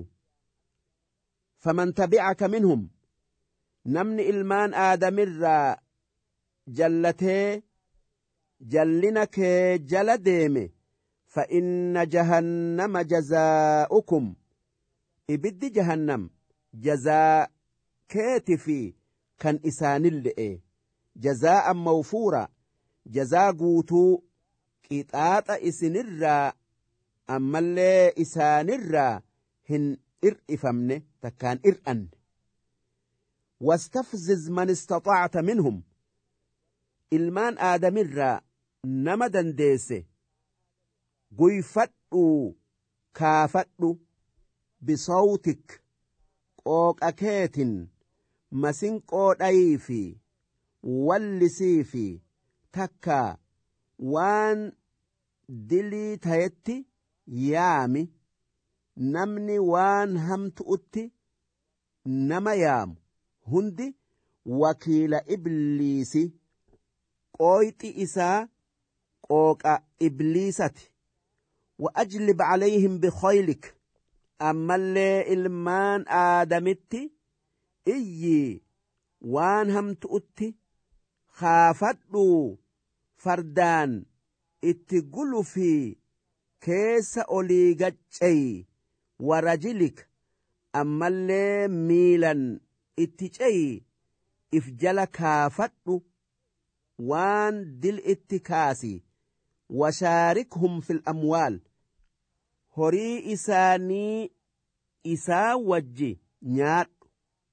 faman tabi'aka minhum namni ilmaan aadamirraa jallatee jallina kee jala deeme fa'inna jahannama jazaa'ukum ibiddi jahannam jazaa keeti fi kan isaanille'e jazaa'an mawfuura jazaa guutuu qixaaxa isinirraa ammallee isaanirraa hin ir'ifamne takkaan ir'anne. واستفزز من استطعت منهم ilmaan aadamirraa nama dandeesse guyfadhu kaafadhu bisawtik qooqa keetin masinqoo dhayii fi wallisii fi takkaa waan dilii tayetti yaami. namni waan hamtu'utti nama yaamu hundi wakiila ibliisi qooyxi isaa qooqa ibliisati. وأجلب عليهم بخيلك ammallee ilmaan aadamitti iyyi waan hamtu'utti kaafadhu fardaan itti gulufii keessa olii gacceyi warajilik ammallee miilan itti ceyi if jala kaafadhu waan dil itti kaasi. washaarikhum fil amwaal horii isaanii isaa wajji nyaadhu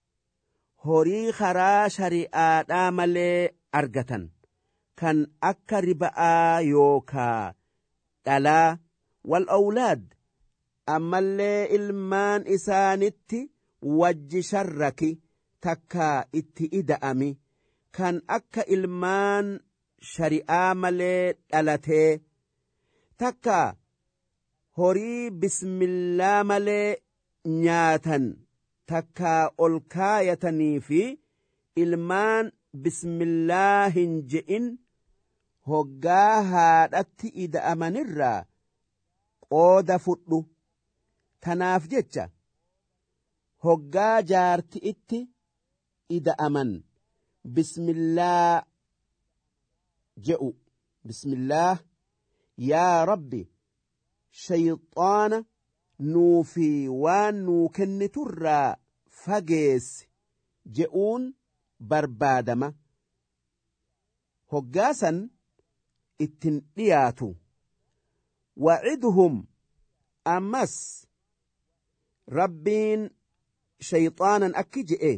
horii karaa shari'aadhaa malee argatan kan akka riba'aa yookaa dhalaa wal awlaad ammallee ilmaan isaanitti wajji sharraki takkaa itti ida'ami kan akka ilmaan shari'aa malee dhalatee takkaa horii bismillaa malee nyaatan takkaa ol kaayatanii fi ilmaan bismillaa hin je'in hoggaa haadhatti ida'amanirraa qooda fudhu. tanaaf jecha hoggaa jaarti'itti ida'aman bismillaa je'u bismillah yaa rabbi shayxaana nuu fi waan nuu kenniturraa fageessi je'uun barbaadama. hoggaasan ittin dhiyaatu. wacidhum ammas rabbiin shayxaanan akki je'e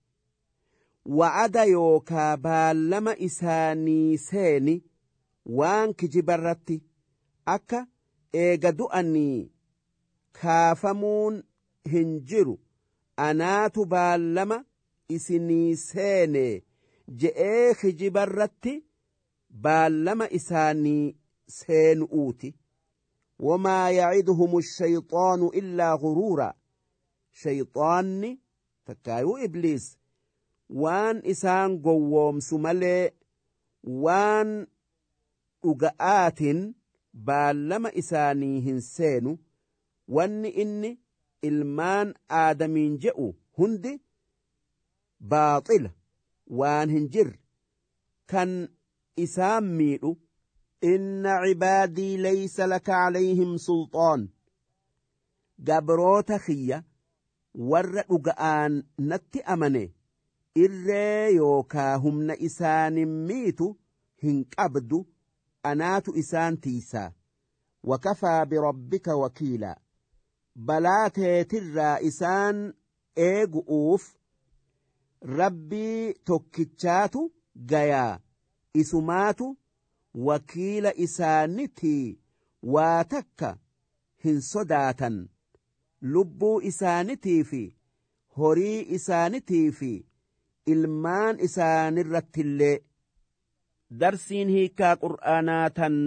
wa'ada yookaa baallama isaanii seeni waan kijibarratti akka eega du'anii kaafamuun hin jiru anaatu baallama isinii seene je'ee kijibarratti baallama isaanii seenu'uuti. wamaa yaciduhum ashayxaanu illaa guruura. shayxaanni takkaayuu ibliis waan isaan gowwoomsu malee waan dhuga'aatin baallama isaanii hin seenu. wanni inni ilmaan aadamiin je'u hundi baaxila waan hin jirre kan isaan miidhu. inna cibaadii laysa laka calayhim sulxaan. gabroota kiyya warra dhuga'aan natti amane irree yookaa humna isaanin miitu hin qabdu. anaatu isaan tiisaa. wakafaa birabbika wakiilaa. balaa teetirraa isaan eegu'uuf rabbii tokkichaatu gayaa. isumaatu wakiila isaanitii waa takka hin sodaatan. lubbuu isaanitii fi horii isaanitii fi ilmaan isaanirrattillee. darsiin hiikaa qur'aanaa tan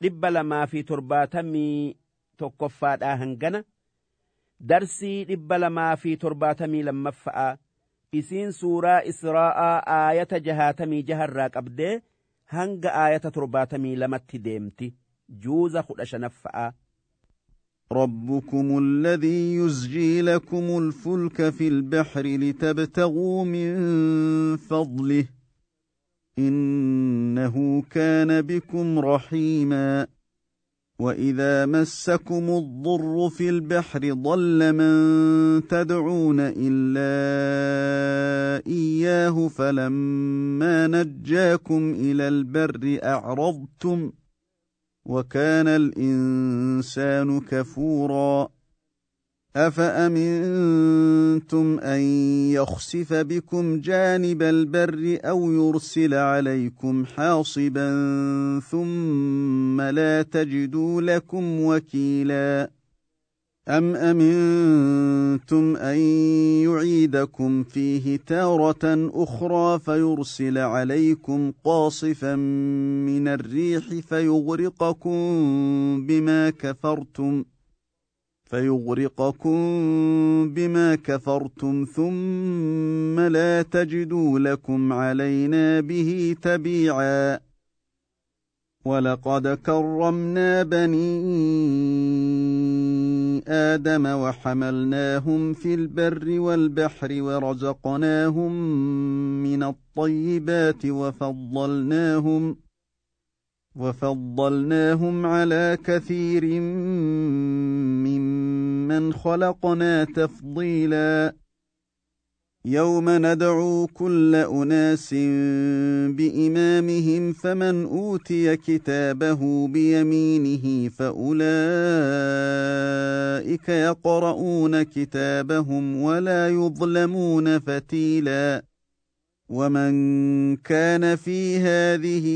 271 hangana. darsii 272 isiin suuraa israa'aa aayata 66 irraa qabdee hanga aayata 72 deemti. juuza 15. ربكم الذي يزجي لكم الفلك في البحر لتبتغوا من فضله إنه كان بكم رحيما. وإذا مسكم الضر في البحر ضل من تدعون إلا إياه فلما نجاكم إلى البر أعرضتم وكان الإنسان كفورا. أفأمنتم أن يخسف بكم جانب البر أو يرسل عليكم حاصبا ثم لا تجدوا لكم وكيلا. أم أمنتم أن يعيدكم فيه تارة أخرى فيرسل عليكم قاصفا من الريح فيغرقكم بما كفرتم ثم لا تجدوا لكم علينا به تبيعا. ولقد كرمنا بني آدم وحملناهم في البر والبحر ورزقناهم من الطيبات وفضلناهم على كثير ممن خلقنا تفضيلا. يوم ندعو كل أناس بإمامهم فمن أوتي كتابه بيمينه فأولئك يقرؤون كتابهم ولا يظلمون فتيلا. ومن كان في هذه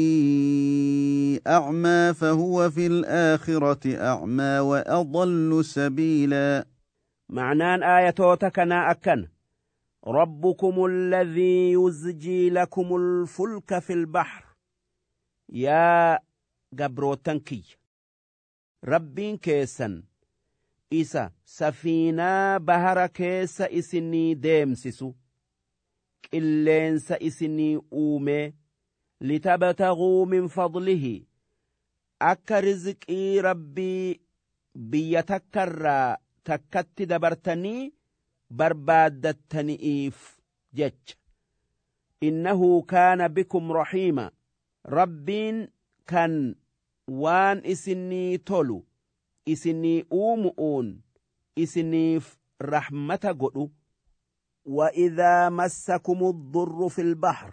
أعمى فهو في الآخرة أعمى وأضل سبيلا. معنان آياتوتك نا أكن ربكم الذي يزجي لكم الفلك في البحر. يا قبروتنكي ربين كيسن إسا سفينة بهر كيس إسني ديمسسو qilleensa isinii uume litabtaguu min fadlihi akka rizqii rabbii biyya takkarraa takkatti dabartanii barbaaddattaniif jecha. innahu kaana bikum rahiima. rabbiin kan waan isinii tolu isinii uumu'uun isiniif rahmata godhu. وإذا مسكم الضر في البحر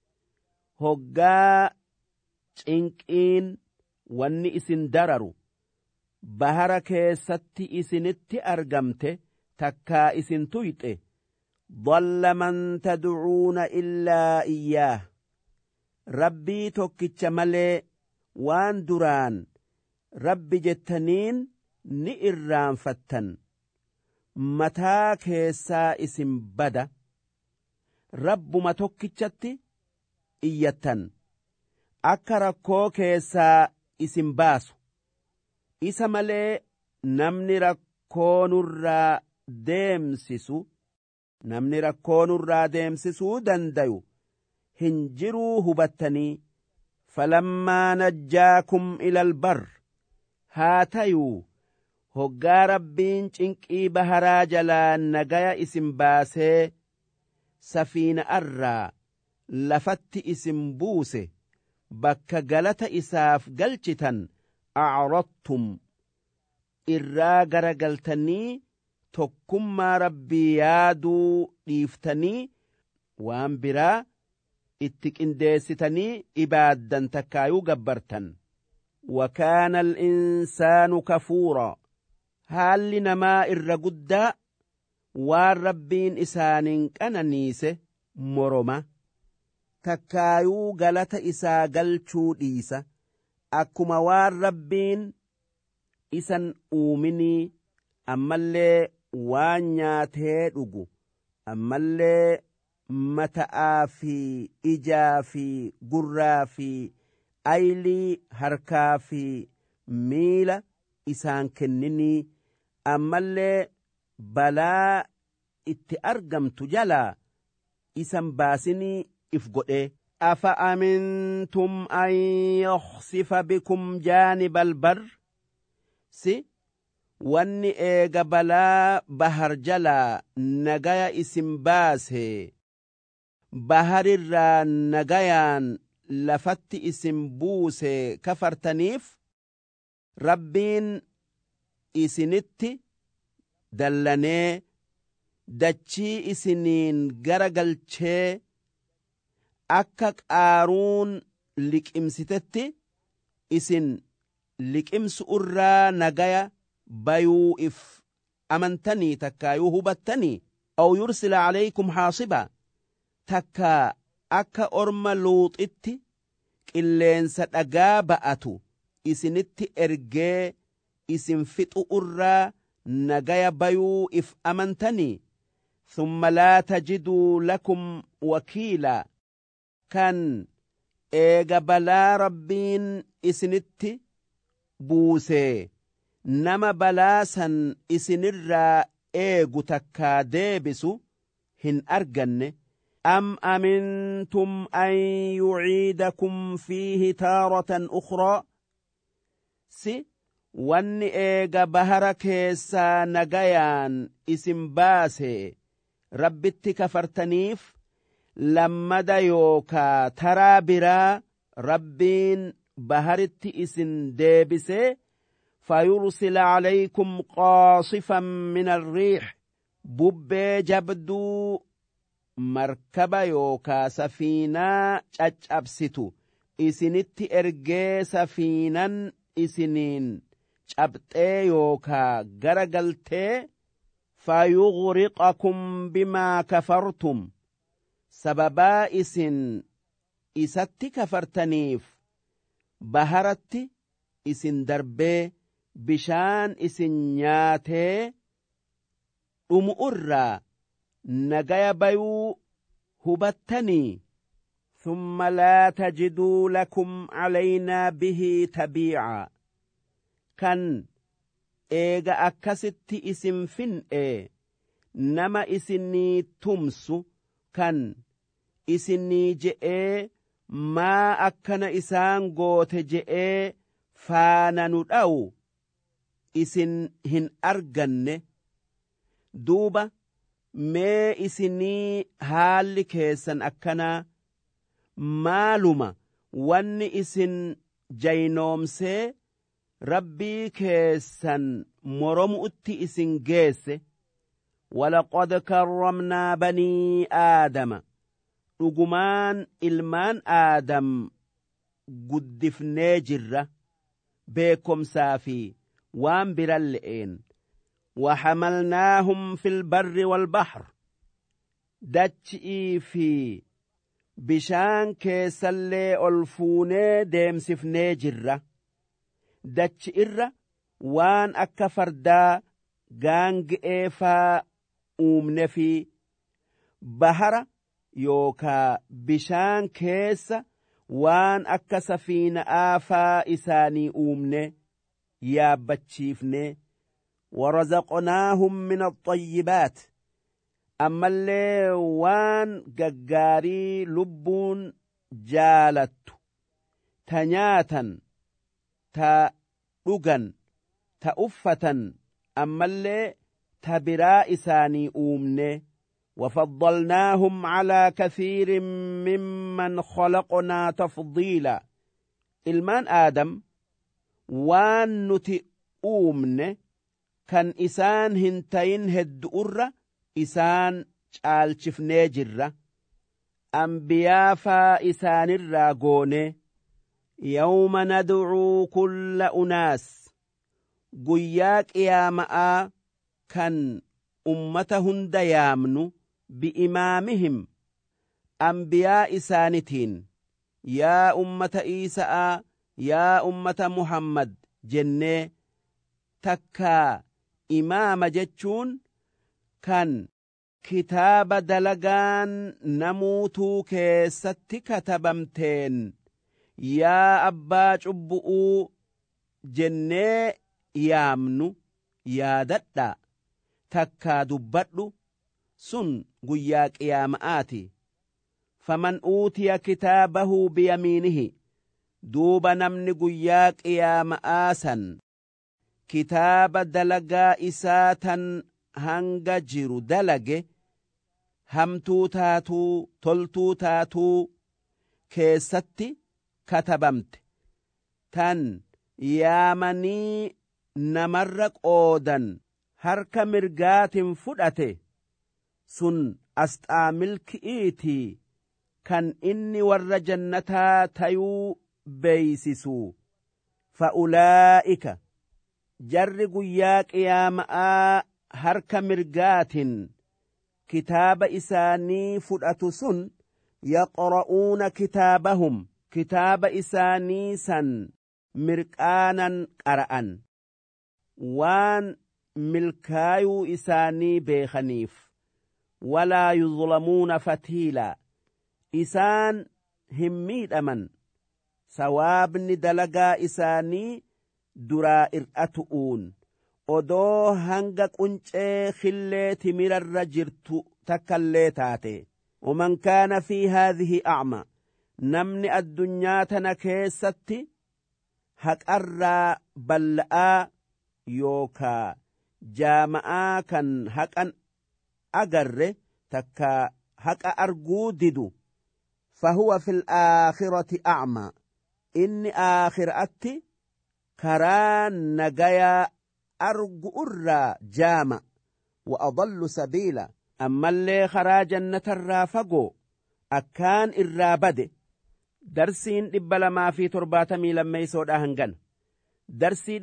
هقا چنكين واني اسن دررو بحر كيستي اسنت أرقمت تكا اسن تويت ضل من تدعون إلا إياه. ربي توكيتش ملي وان دران ربي جتنين نئران فتن mataa keessaa isin bada rabbuma tokkichatti iyyattan akka rakkoo keessaa isin baasu isa malee namni rakkoo nurraa deemsisuu dandayu hin jiruu hubattanii falammaa najjaakum ilal bar haa tayuu hoggaa rabbiin cinqii baharaa jalaa nagaya isin baasee safiina'arraa lafatti isin buuse bakka galata isaaf galchitan acradtum irraa garagaltanii tokkummaa rabbii yaaduu dhiiftanii waan biraa itti qindeessitanii ibaaddan takkaayuu gabbartan wakaana al-insaanu kafuuraa haalli namaa irra guddaa waan rabbiin isaaniin qananiise moroma takkaayuu galata isaa galchuu dhiisa akkuma waan rabbiin isan uuminii ammallee waan nyaatee dhugu ammallee mata'aa fi ijaa fi gurraa fi aylii harkaa fi miila isaan kenninii ammallee balaa itti argamtu jalaa isan baasinii if godhe afa amintum an yakhsifa bikum jaanibal bar si wanni eega balaa bahar jalaa nagaya isin baase baharirraa nagayaan lafatti isin buuse kafartaniif rabbiin isinitti dallanee dachii isiniin gara galchee akka qaaruun liqimsitetti isin liqimsu irraa nagaya bayuu if amantanii takkaayuu hubattanii aw yursila calaykum haasiba takkaa akka orma luuxitti qilleensa dhagaa ba'atu isinitti ergee isin fixu irraa nagaya bayuu if amantanii thumma laa tajiduu lakum wakiila kan eega balaa rabbiin isinitti buusee nama balaa san isinirraa eegu takkaa deebisu hin arganne am amintum an yuciidakum fiihi taaratan ukhraa si wanni eega bahara keessaa nagayaan isin baase rabbitti kafartaniif lammada yookaa taraa biraa rabbiin baharitti isin deebisee فيرسل عليكم قاصفا من الريح ببي جبدو مركبا يوكا سفينة چچبستو اسنت ارگي سفينا اسنين چبتي يوكا غرغلتي فيغرقكم بما كفرتم سببا اسن اسات كفرتنيف بهرت اسن دربي bishaan isin nyaatee dhumu irraa nagaya bayuu hubattanii thumma laa tajiduu lakum calaynaa bihi tabiica kan eega akkasitti isin fin'e nama isinii tumsu kan isinii je'ee maa akkana isaan goote je'ee faana nu dha'u isin hin arganne duuba mee isinii haalli keessan akkanaa maaluma wanni isin jaynoomsee rabbii keessan moromu'utti isin geesse walaqad karramnaa banii aadama dhugumaan ilmaan aadam guddifnee jirra beekomsaa fi waan biran le'een وحملناهم في البر والبحر دچئي في بشان كيسلي ألفوني ديمسفني جرة دچئر وان أكا فردا غانج إيفا أومن في بحر yookaa bishaan keessa waan akka safiina'aa faa isaanii uumne yaabbachiifne warazaqnaahum min axayyibaat ammallee waan gaggaarii lubbuun jaalattu ta nyaatan ta dhugan ta uffatan ammallee ta biraa isaanii uumne وفضلناهم على كثير ممن خلقنا تفضيلا ilmaan aadam waan nuti uumne kan isaan hin tayin heddu'urra isaan caalchifnee jirra anbiyaa faa isaanirraa goone yawma nad'uu kulla unaas guyyaa qiyaama'aa kan ummata hunda yaamnu bi'imaamihim anbiyaa isaanitiin yaa ummata Iisaa yaa ummata Muhammad jennee takkaa imaama jechuun kan kitaaba dalagaan namuutuu keessatti katabamteen yaa abbaa cubbu'uu jennee yaamnu yaadadhaa takkaa dubbadhu sun guyyaa qiyaama'aati faman uutiya kitaabahu biyamiinihi duuba namni guyyaa qiyaama'aa san kitaaba dalagaa isaa tan hanga jiru dalage hamtuu taatuu toltuu taatuu keessatti katabamte tan yaamanii namarra qoodan harka mirgaatin fudhate sun asxaa milki'iitii kan inni warra jannataa tayuu beeysisu fa'ulaa'ika jarri guyyaa qiyaama'aa harka mirgaatin kitaaba isaanii fudhatu sun yaqra'uuna kitaabahum kitaaba isaanii san mirqaanan qara'an waan milkaayuu isaanii beekaniif walaa yuzlamuuna fatiilaa isaan hin miidhaman sawaabni dalagaa isaanii duraa ir'atu'uun odoo hanga quncee khillee timirarra jirtu takkallee taate ومن كان في هذه أعمى نمني الدنيا تنكيستي هك أرى بلآ يوكا jaama'aa kan haqan agarre takka haqa arguu didu fahuwa fil aakhirati a'maa inni aakhiraatti karaa nagayaa argu irraa jaama wa adallu sabiila ammallee karaa jannatarraa fagoo akkaan irraa bade darsiin 272 hangana darsii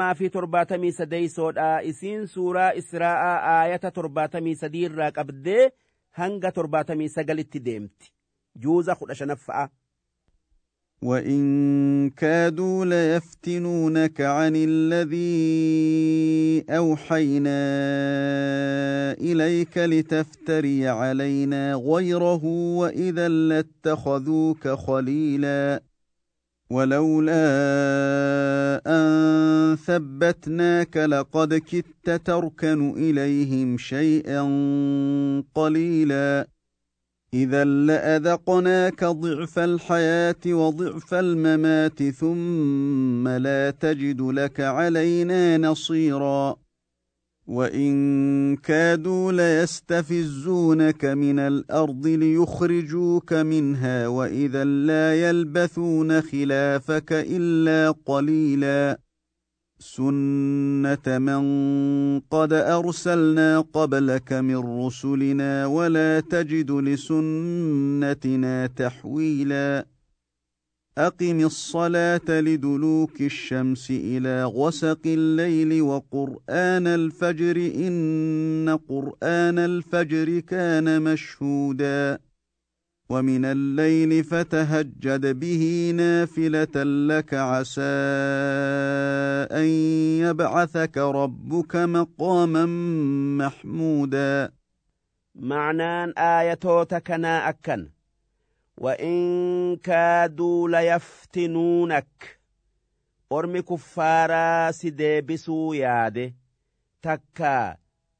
273 isiin suuraa Israa'aa aayata 73 irraa qabdee hanga 79tti deemti juuza 15 وإن كادوا ليفتنونك عن الذي أوحينا إليك لتفتري علينا غيره وإذا لاتخذوك خليلا ولولا أن ثبتناك لقد كدت تركن إليهم شيئا قليلا إذا لأذقناك ضعف الحياة وضعف الممات ثم لا تجد لك علينا نصيرا وإن كادوا ليستفزونك من الأرض ليخرجوك منها وإذا لا يلبثون خلافك إلا قليلا سنة من قد أرسلنا قبلك من رسلنا ولا تجد لسنتنا تحويلا أقم الصلاة لدلوك الشمس إلى غسق الليل وقرآن الفجر إن قرآن الفجر كان مشهودا ومن الليل فتهجد به نافلة لك عسى أن يبعثك ربك مقاما محمودا معنان آياتوتا كنا أكن وإن كادوا ليفتنونك أرمي كفارا سديبسو ياده تكا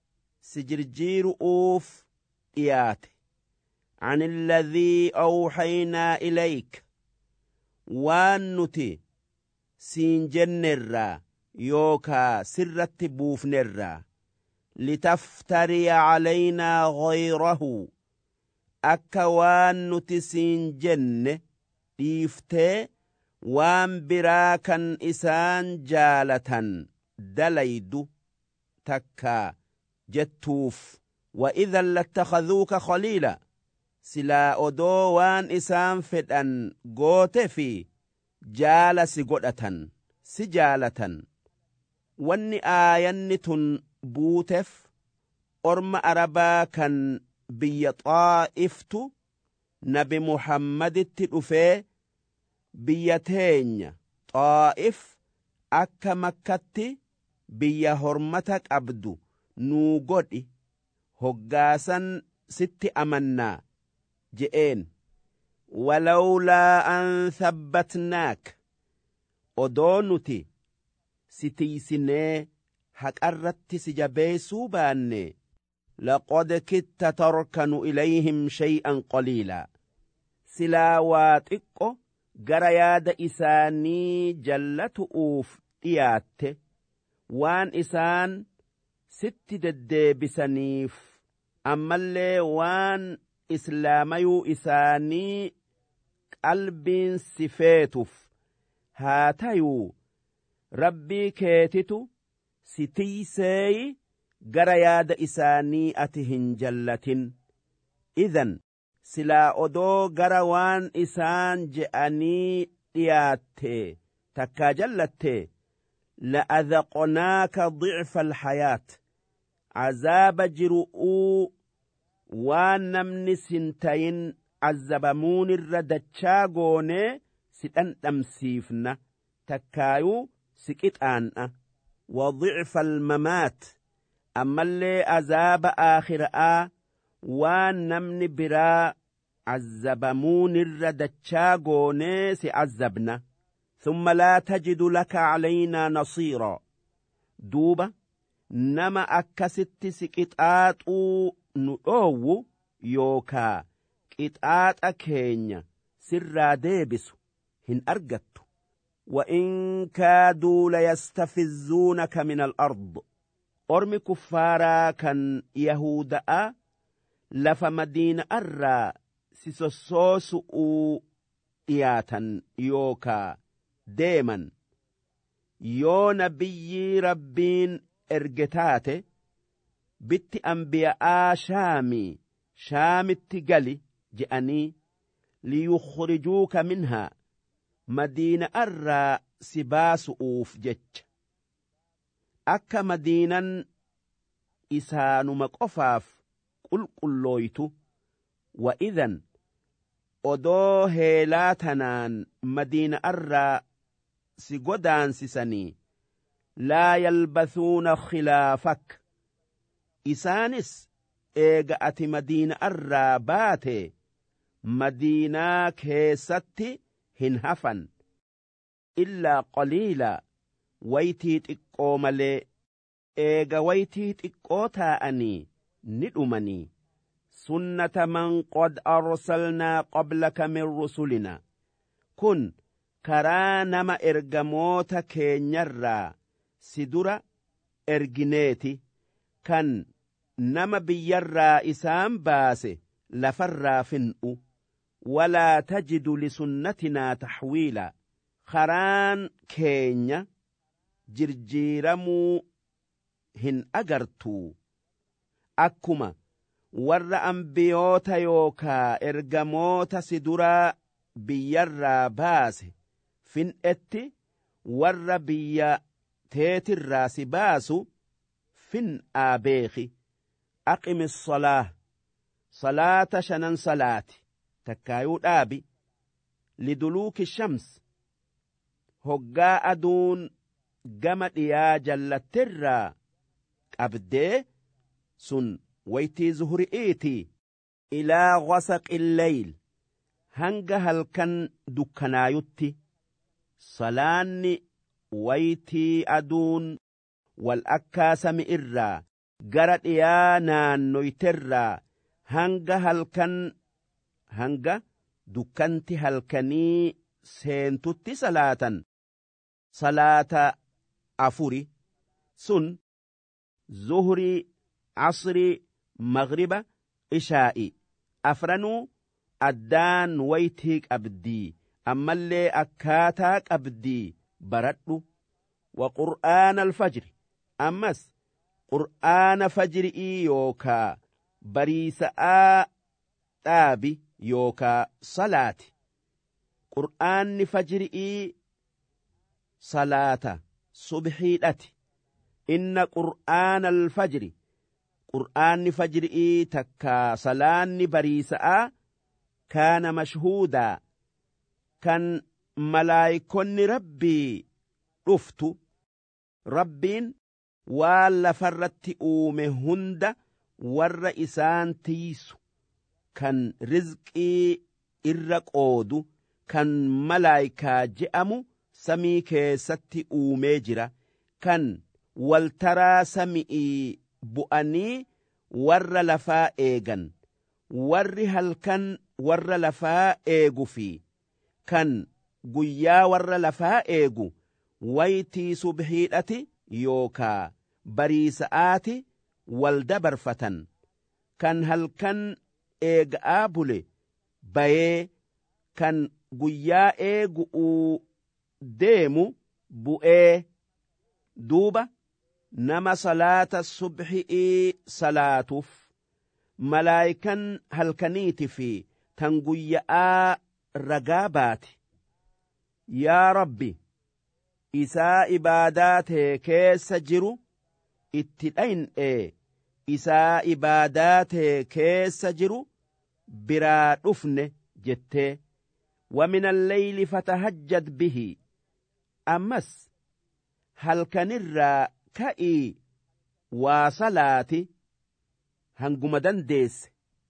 سجرجير أوف إيات عن الذي أوحينا إليك وانتي سينجنرا يوكا سرت بوفنرا لتفتري علينا غيره akka waan nuti siin jenne dhiiftee waan biraa kan isaan jaalatan dalaydu takkaa jettuuf وإذا لاتخذوك خليلا silaa odoo waan isaan fedhan goote fi jaala si godhatan si jaalatan wanni aayanni tun buuteef orma arabaa kan biyya xaa'iftu nabi muhammaditti dhufee biyya teenya xaa'if akka makkatti biyya hormata qabdu nuu godhi hoggaasan sitti amannaa je'een walawlaa an thabbatnaak odoo nuti si tiisinee haqarratti si jabeessuu baanne لقد كدت تركن إليهم شيئا قليلا سلا واتقو غرياد إساني جلت أوف إيات وان إسان ست بسنيف أما اللي وان إسلاميو إساني قلب سفيتف هاتيو ربي كيتتو ستيسي gara yaada isaanii ati hin jallatin idan silaa odoo gara waan isaan je'anii dhiyaatte takkaa jallatte la'adhaqnaaka ضعف الحياة عذاب jiru'uu waan namni sintayin azzabamuun irra dachaa goonee si dhandhamsiifna takkaayuu si qixaan'a وضعف الممات أما اللي عذاب آخرآ وان نمني برا عذبمون الردتشاغو نيس عذبنا ثم لا تجد لك علينا نصيرا دوبا نما أكست سكتات نؤو يوكا كتات أكينيا سر ديبس هن أرجت وإن كادوا ليستفزونك من الأرض ormi kuffaaraa kan yahuda'a lafa madiina irraa si sossoosu'uu dhiyaatan yookaa deeman yoo nabiyyii rabbiin erge taate bitti anbiya'aa shaamitti gali je'anii liyukhrijuuka minhaa madiina irraa si baasu'uuf jecha akka madiinan isaanuma qofaaf qulqullooytu wa idan odoo heelaa tanaan madiina irraa si godaansisanii laa yalbathuuna khilaafak isaanis eega ati madiina irraa baate madiinaa keessatti hin hafan illaa qaliilaa waytii xiqqoo malee eega waytii xiqqoo taa'anii ni dhumanii sunnata man qad arsalnaa qablaka min rusulina kun karaa nama ergamoota keenyarraa si dura ergineeti kan nama biyyarraa isaan baase lafarraa fin'u walaa tajidu lisunnatinaa taxwiila karaan keenya jirjiiramuu hin agartuu akkuma warra ambiyoota yookaa ergamoota si duraa biyyarraa baase fin'etti warra biyya teetirraa si baasu fin'aa beeki aqimi salaata shanan salaati takkaayuu dhaabi liduluuki shams hoggaa aduun gama dhiyaa jallattirraa qabdee sun waytii zuhuri'iiti ilaa ghasaqi lleyl hanga halkan dukkanaayutti salaanni waytii aduun wal akkaa sami irraa gara dhiyaa naannoyterraa hanga dukkanti halkanii seentutti salaatan salaata afuri sun zuhrii asrii magriba ishaa'i afranuu addaan waytii qabdii ammallee akkaataa qabdii baradhu wa qur'aana alfajri ammas qur'aana fajri'ii yookaa bariisa'aa dhaabi yookaa salaati qur'aanni fajri'ii salaata subhiidhati inna qur'aana alfajri qur'aanni fajri'ii takkaa salaanni bariisa'aa kaana mashhuudaa kan malaayikonni rabbii dhuftu rabbiin waan lafarratti uume hunda warra isaan tiisu kan rizqii irra qoodu kan malaayikaa je'amu samii keessatti uumee jira kan waltaraa sami'ii bu'anii warra lafaa eegan warri halkan warra lafaa eegu fi kan guyyaa warra lafaa eegu waytii subhiidhati yookaa bariisa'aati wal dabarfatan kan halkan eega'aa bule bayee kan guyyaa eegu'uu deemu bu'ee duuba nama salaata subhi'ii salaatuuf malaayikan halkaniiti fi tan guyya'aa ragaa baati yaa rabbi isaa ibaadaa tee keessa jiru itti dhayn'ee isaa ibaadaa tee keessa jiru biraa dhufne jettee ومن الليل فتهجد به أمس هل كنرى كئي وصلاتي هنقم دنديس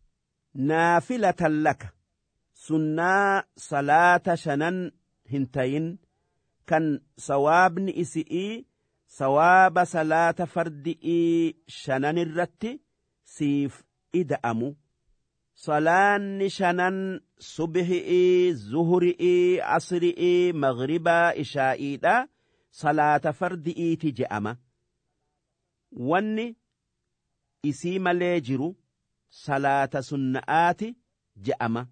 نافلة لك سنة صلاة شنن هنتين كان صواب نئسئي صواب صلاة فردئي شنن الرتي سيف إدأمو صلاة شنن subhi'ii zuhuri'ii asri'ii maghribaa ishaa'iidha salaata fardi'iiti je'ama wanni isii malee jiru salaata sunna'aati je'ama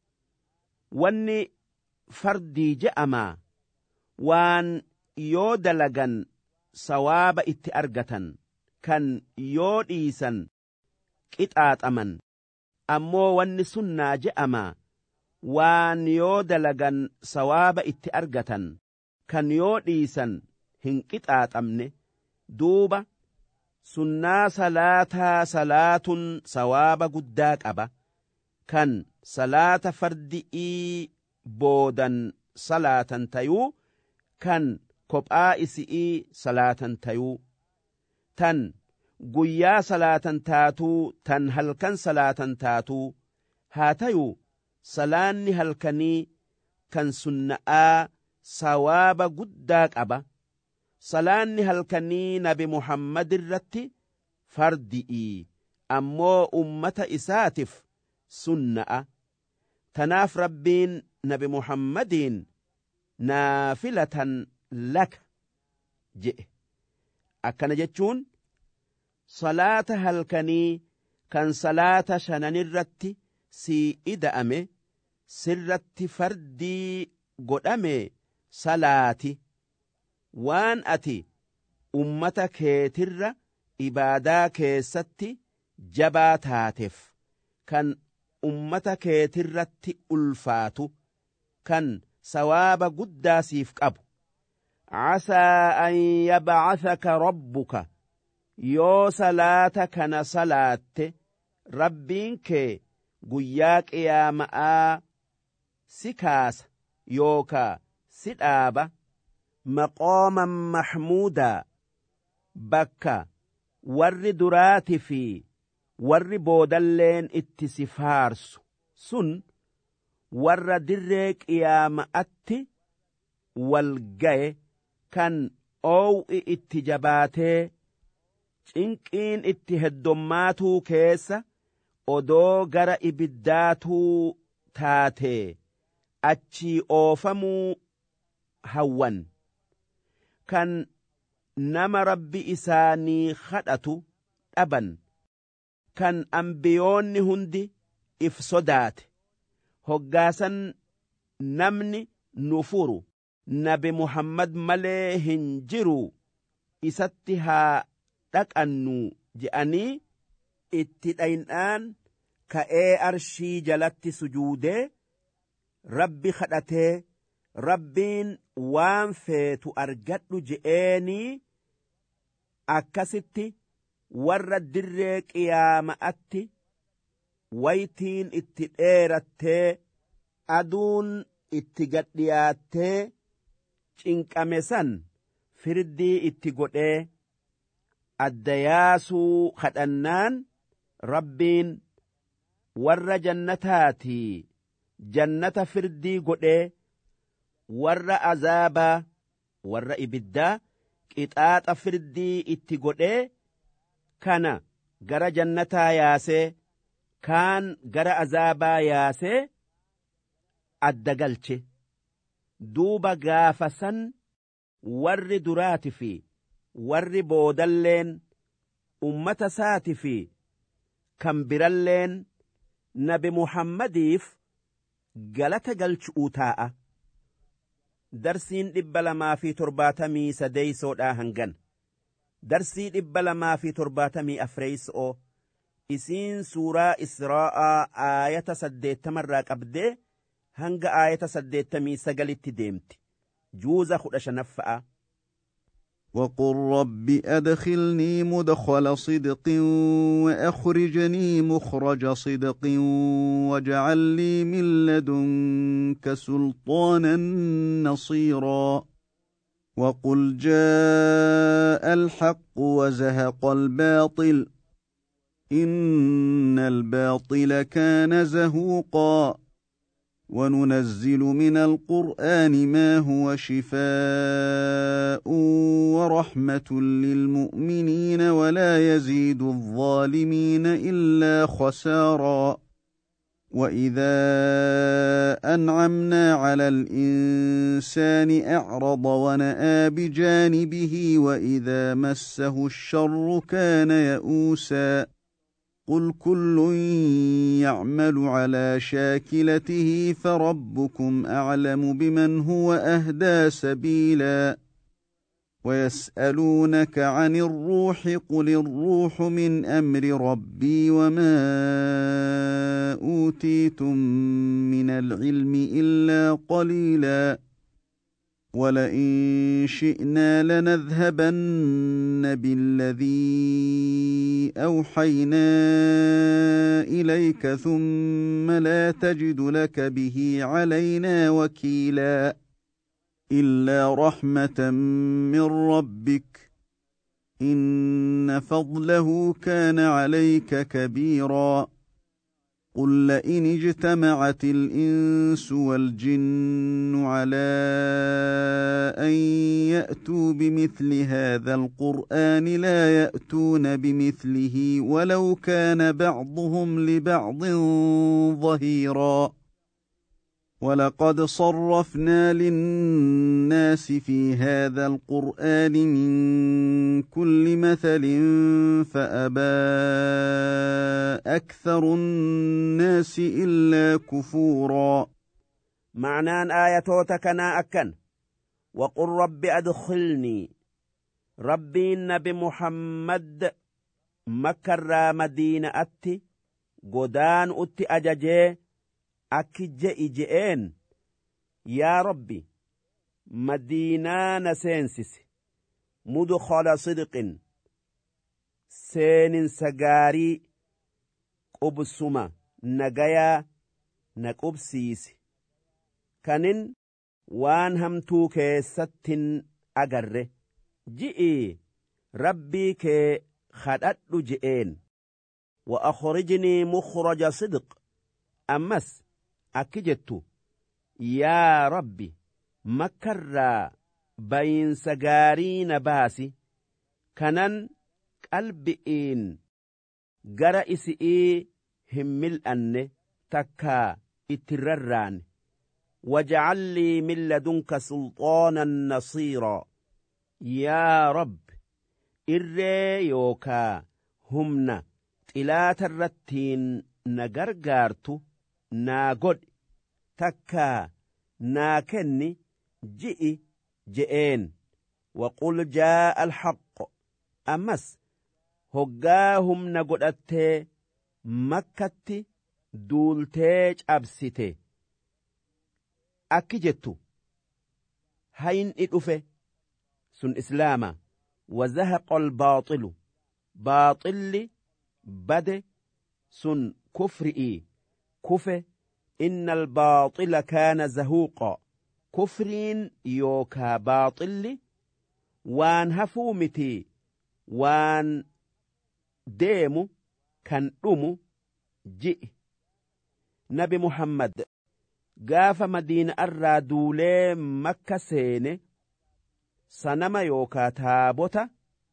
wanni fardii je'amaa waan yoo dalagan sawaaba itti argatan kan yoo dhiisan qixaaxaman ammoo wanni sunnaa je'amaa waan yoo dalagan sawaaba itti argatan kan yoo dhiisan hin qixaaxamne duuba sunnaa salaataa salaatun sawaaba guddaa qaba kan salaata fardi'ii boodan salaatan tayuu kan kophaa isi'ii salaatan tayuu tan guyyaa salaatan taatuu tan halkan salaatan taatuu haa tayuu salaanni halkanii kan sunna'aa sawaaba guddaa qaba salaanni halkanii nabi muhammad irratti fardi'ii ammoo ummata isaatiif sunna'a tanaaf rabbiin nabi muhammadiin naafilatan laka jedhe akkana jechuun salaata halkanii kan salaata shananirratti sii ida'ame sirratti fardii godhame salaati waan ati ummata keetirra ibaadaa keessatti jabaa taateef kan ummata keetirratti ulfaatu kan sawaaba guddaa siif qabu عسى أن يبعثك ربك yoo salaata kana salaatte rabbiin kee guyyaa qiyaama'aa si kaasa yookaa si dhaaba maqooman mahmuudaa bakka warri duraati fi warri boodalleen itti si faarsu sun warra dirree qiyaama'atti wal gaye kan oow'i itti jabaatee cinqiin itti heddommaatuu keessa odoo gara ibiddaatuu taatee achii oofamuu hawwan kan nama rabbi isaanii kadhatu dhaban kan ambiyoonni hundi if sodaate hoggaasan namni nu furu nabi Muhammad malee hin jiru isatti haa dhaqannu je'anii itti dhaynaan ka'ee arshii jalatti sujuudee rabbi kadhatee rabbiin waan feetu argadhu je'eenii akkasitti warra dirree qiyaama'atti waytiin itti dheerattee aduun itti gadhiyaattee cinqame san firdii itti godhee adda yaasuu kadhannaan rabbiin warra jannataatii jannata firdii godhee warra azaabaa warra ibiddaa qixaaxa firdii itti godhee kana gara jannataa yaasee kaan gara azaabaa yaasee adda galche duuba gaafa san warri duraati fi warri boodalleen ummata saati fi kan biralleen nabi Muhammadiif galata galchuu taa'a. Darsiin 273 hangan. Darsii 274 isiin suuraa Israa'aa aayata 80 qabdee hanga aayata 89 deemti. Juuza 15. وقل رب أدخلني مدخل صدق وأخرجني مخرج صدق واجعل لي من لدنك سلطانا نصيرا وقل جاء الحق وزهق الباطل إن الباطل كان زهوقا وننزل من القرآن ما هو شفاء ورحمة للمؤمنين ولا يزيد الظالمين إلا خسارا وإذا أنعمنا على الإنسان أعرض ونأى بجانبه وإذا مسه الشر كان يئوسا قل كل يعمل على شاكلته فربكم أعلم بمن هو أهدى سبيلا ويسألونك عن الروح قل الروح من أمر ربي وما أوتيتم من العلم إلا قليلا ولئن شئنا لنذهبن بالذي أوحينا إليك ثم لا تجد لك به علينا وكيلا إلا رحمة من ربك إن فضله كان عليك كبيرا قل لئن اجتمعت الإنس والجن على أن يأتوا بمثل هذا القرآن لا يأتون بمثله ولو كان بعضهم لبعض ظهيرا ولقد صرفنا للناس في هذا القرآن من كل مثل فأبى أكثر الناس إلا كفورا معنان آياتوتا كنا أكن وقل رب أدخلني ربي النبي محمد مكة مدينة أتي قدان أتي أججي أكي جئي جئين يا ربي مدينة نسينسس مدخل صدق سين سجاري قبسما نجايا نقبسيس كانن وان همتو كيستن أجره جئي ربي كي خدت جئين وأخرجني مخرج صدق أمس أكجت يا ربي مكرا بين سجارين باسي كنن قلبئين جرئسئي همل أن تكا اترران واجعل لي من لدنك سلطانا نصيرا يا رب إرّي يوكا همنا تلات الرتين نغرغارتو ناغد تكا ناكني جئي جئين وقل جاء الحق أمس هقاهم نغدت مكة دولتيج أبسيتي أكجتو هين إدوفي سن إسلاما وزهق الباطل باطل بد سن كفرئي كفه إن الباطل كان زهوقا كفرين يوكا باطل وان هفومتي وان ديمو كان أمو جئ نبي محمد قاف مدينة الرادولي مكة سيني سنما يوكا تابوتا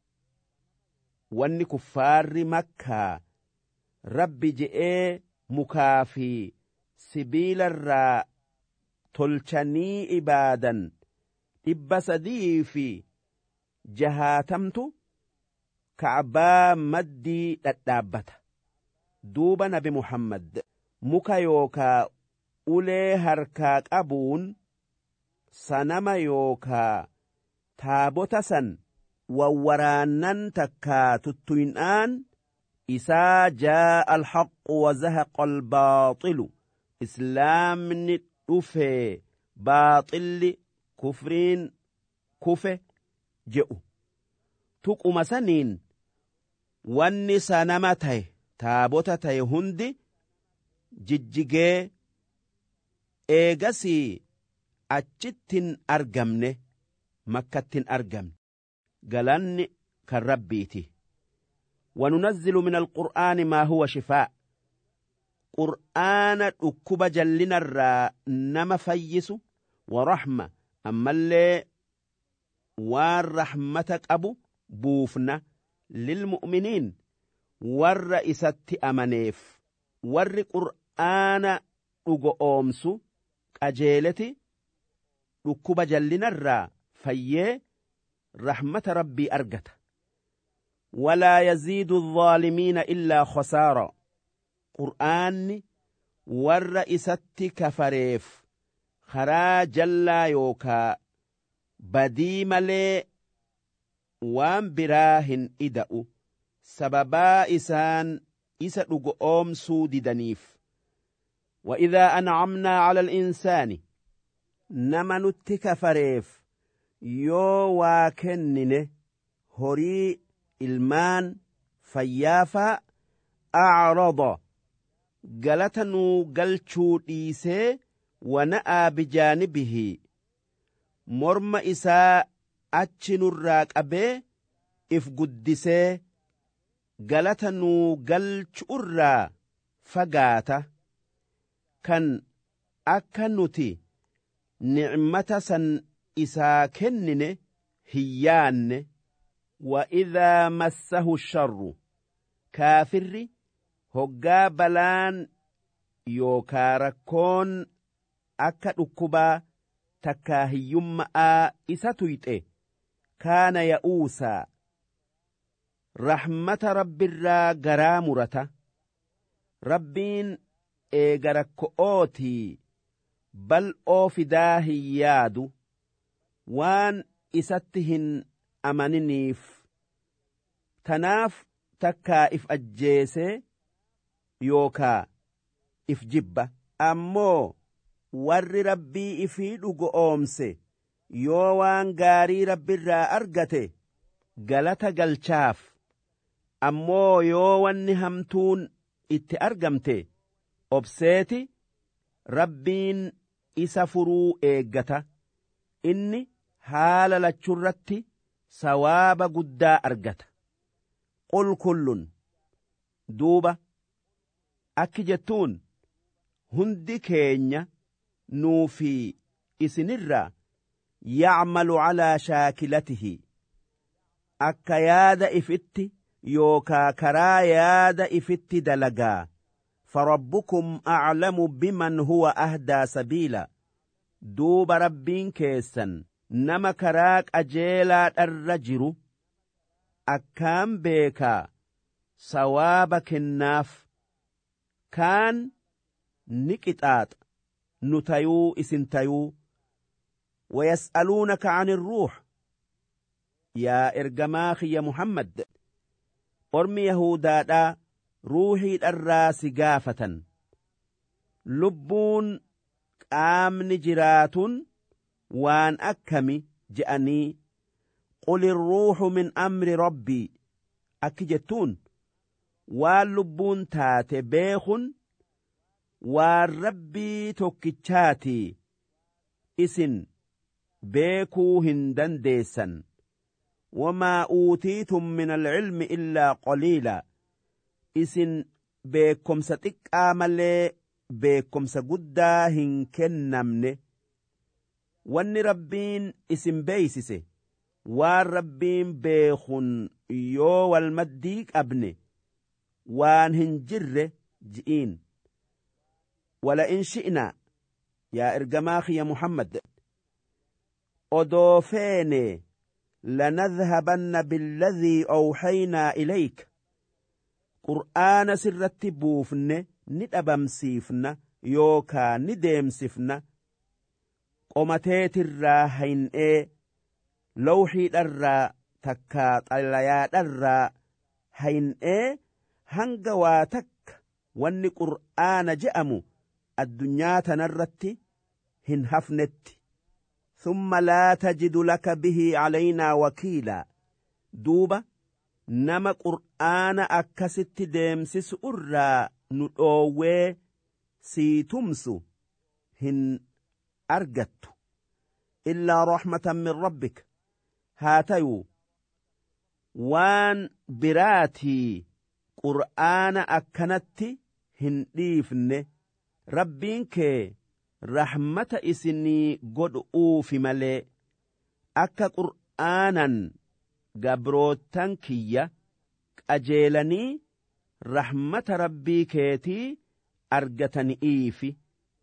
واني كفار مكة ربي جئ مكافي سبيل الرا تلچني إبادا إبسدي في جهاتمتو كعبا مدي لتابت دوب نبي محمد مكا يوكا أولي هركاك أبون سنما يوكا تابوتا سن وورانن تكا تتوينان إسا جاء الحق وزهق الباطل إسلام ندفه باطل كفرين كفه جئو تقوم سنين وانسا نمته تابوتته هندي جججي إيغسي أجتن أرقمني مكة أرقم قلن كالربيتي وننزل من القرآن ما هو شفاء قرآن أكب جلنا الرا نما فيس ورحمة أما اللي والرحمتك أبو بوفنا للمؤمنين والرئيسة أمنيف والقرآن أقومسو أجيلتي أكب جلنا الرا فيه رحمة ربي أرقته ولا يزيد الظالمين إلا خسارا قرآن والرئيسة كفريف خرا جلا يوكا بديم لي وان براهن إدأو سببا إسان إسا لقوم سود دنيف وإذا أنعمنا على الإنسان نمنت كفريف يو واكننه هري ilmaan fayyaafa أعرض قالتنو قلشو ديسي ونأى بجانبه مرم إساء أتشنو الراك أبي إف قدسي قالتنو قلشو الرا فقاتا كان أكنتي نعمة سن إساء كنن هيان وإذا مسه الشر كافر هقا بلان يوكاركون أكا أكبا تكاهيم إساتويته كان يئوسا رحمة رب الرا قرامرة ربين إيقركوتي بل أوفداهي يادو وان إساتهن أمانينيف تناف تكا إف أجيسي يوكا إف جبة أمو ور ربي إفي لغو أومسي يوان غاري ربي را أرغتي غلطة غلچاف أمو يوان نهمتون إتي أرغمتي أبسيتي ربين إسافرو إيغتا إني حال لچرتي سواب قدا أرغت قل كل duuba akki jettuun hundi keenya nuufi isinirraa yacmalu calaa shaakilatihi akka yaada ifitti yookaa karaa yaada ifitti dalagaa فربكم أعلم بمن هو أهدى سبيلا دوب ربين كيسن نما كراك أجيلا الرجر أكام بيكا سوابك الناف كان نكتات نتيو اسنتيو ويسألونك عن الروح يا إرجماخي يا محمد أرمي يهودا ruuhii dharraa si gaafatan lubbuun qaamni jiraatun waan akkami je'anii qul irruuxu min amri rabbii akki jettuun waan lubbuun taate beekun waan rabbii tokkichaatii isin beekuu hin dandeessan wamaa uutiitum min alcilmi illaa qaliila isin beekomsa xiqqaa malee beekomsa guddaa hin kennamne wanni rabbiin isin beeysise waan rabbiin beekun yoo wal maddii qabne waan hin jirre ji'iin wala in shi'na yaa ergamaa kiyya muhammad odoo feene lanadhabanna billadhii awxaynaa ilayka qur'aana sirratti buufne ni dhabamsiifna yookaa ni deemsifna qomateetirraa hayn'ee lawxiidharraa takkaa xalayaadharraa hayn'ee hanga waa takka wanni qur'aana je'amu addunyaa tanarratti hin hafnetti ثم لا تجد لك به علينا وكيلا دوبا nama qur'aana akkasitti deemsisu irraa nu dhoowwee sii tumsu hin argattu illaa rahmatan min rabbik haa tayuu waan biraatii qur'aana akkanatti hin dhiifne rabbiin kee rahmata isinii godhuufi malee akka qur'aanan gabrootan kiyya qajeelanii rahmata rabbii keetii argatani'iifi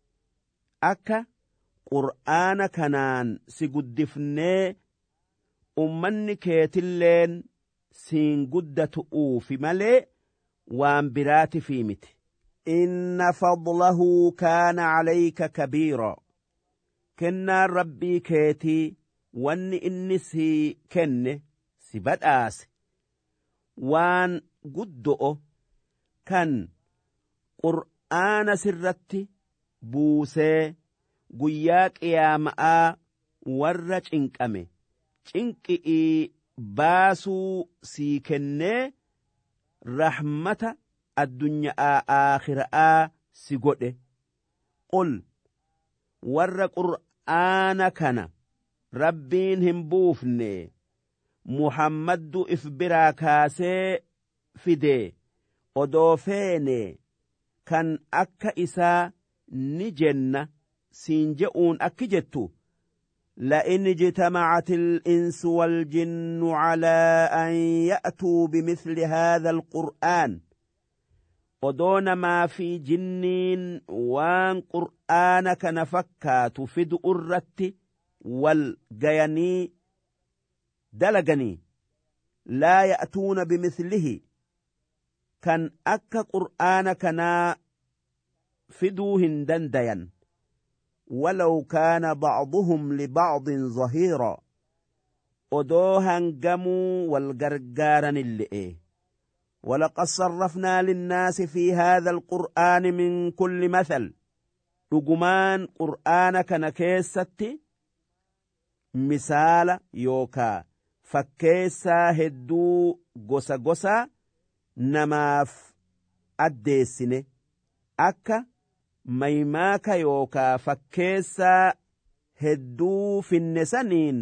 akka qur'aana kanaan si guddifnee ummanni keetilleen siin guddatu'uufi malee waan biraatifi miti inna fadlahu kaana calayka kabiira kennaan rabbii keetii wanni inni sii kenne si badhaase waan guddo'o kan qur'aana sirratti buusee guyyaa qiyaama'aa warra cinqame cinqi'ii baasuu sii kennee rahmata addunyaa aakhira'aa si godhe qul warra qur'aana kana rabbiin hin buufne muhammaddu if biraa kaasee fidee odoo feene kan akka isaa ni jenna siin je'uun akki jettu لئن اجتمعت الإنس والجن على أن يأتوا بمثل هذا القرآن ودون ما في جنين وان قرآنك نفكات فد أرت والجيني دلقني لا يأتون بمثله كان أكا قرآنك نا فدوهن دنديا ولو كان بعضهم لبعض ظهيرا أدوهن قموا والقرقارن اللئي ولقد صرفنا للناس في هذا القرآن من كل مثل رقمان قرآنك نكيستي مثال يوكا فكيسا هدو قسا قسا نماف أديسني أكا maymaaka yookaa fakkeessaa hedduu finnesaniin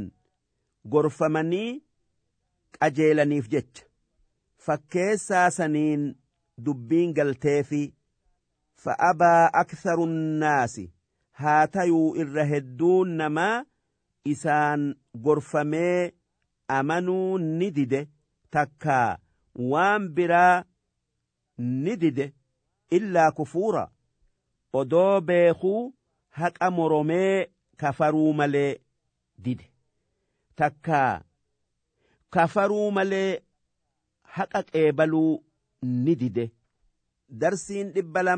gorfamanii qajeelaniif jecha fakkeessaa saniin dubbiin galteefi fa'abaa aktharu nnaasi haa tayuu irra hedduun namaa isaan gorfamee amanuu ni dide takkaa waan biraa ni dide illaa kufuura odoo beekuu haqa moromee kafaruu malee dide takkaa kafaruu malee haqa qeebaluu ni dide. Darsiin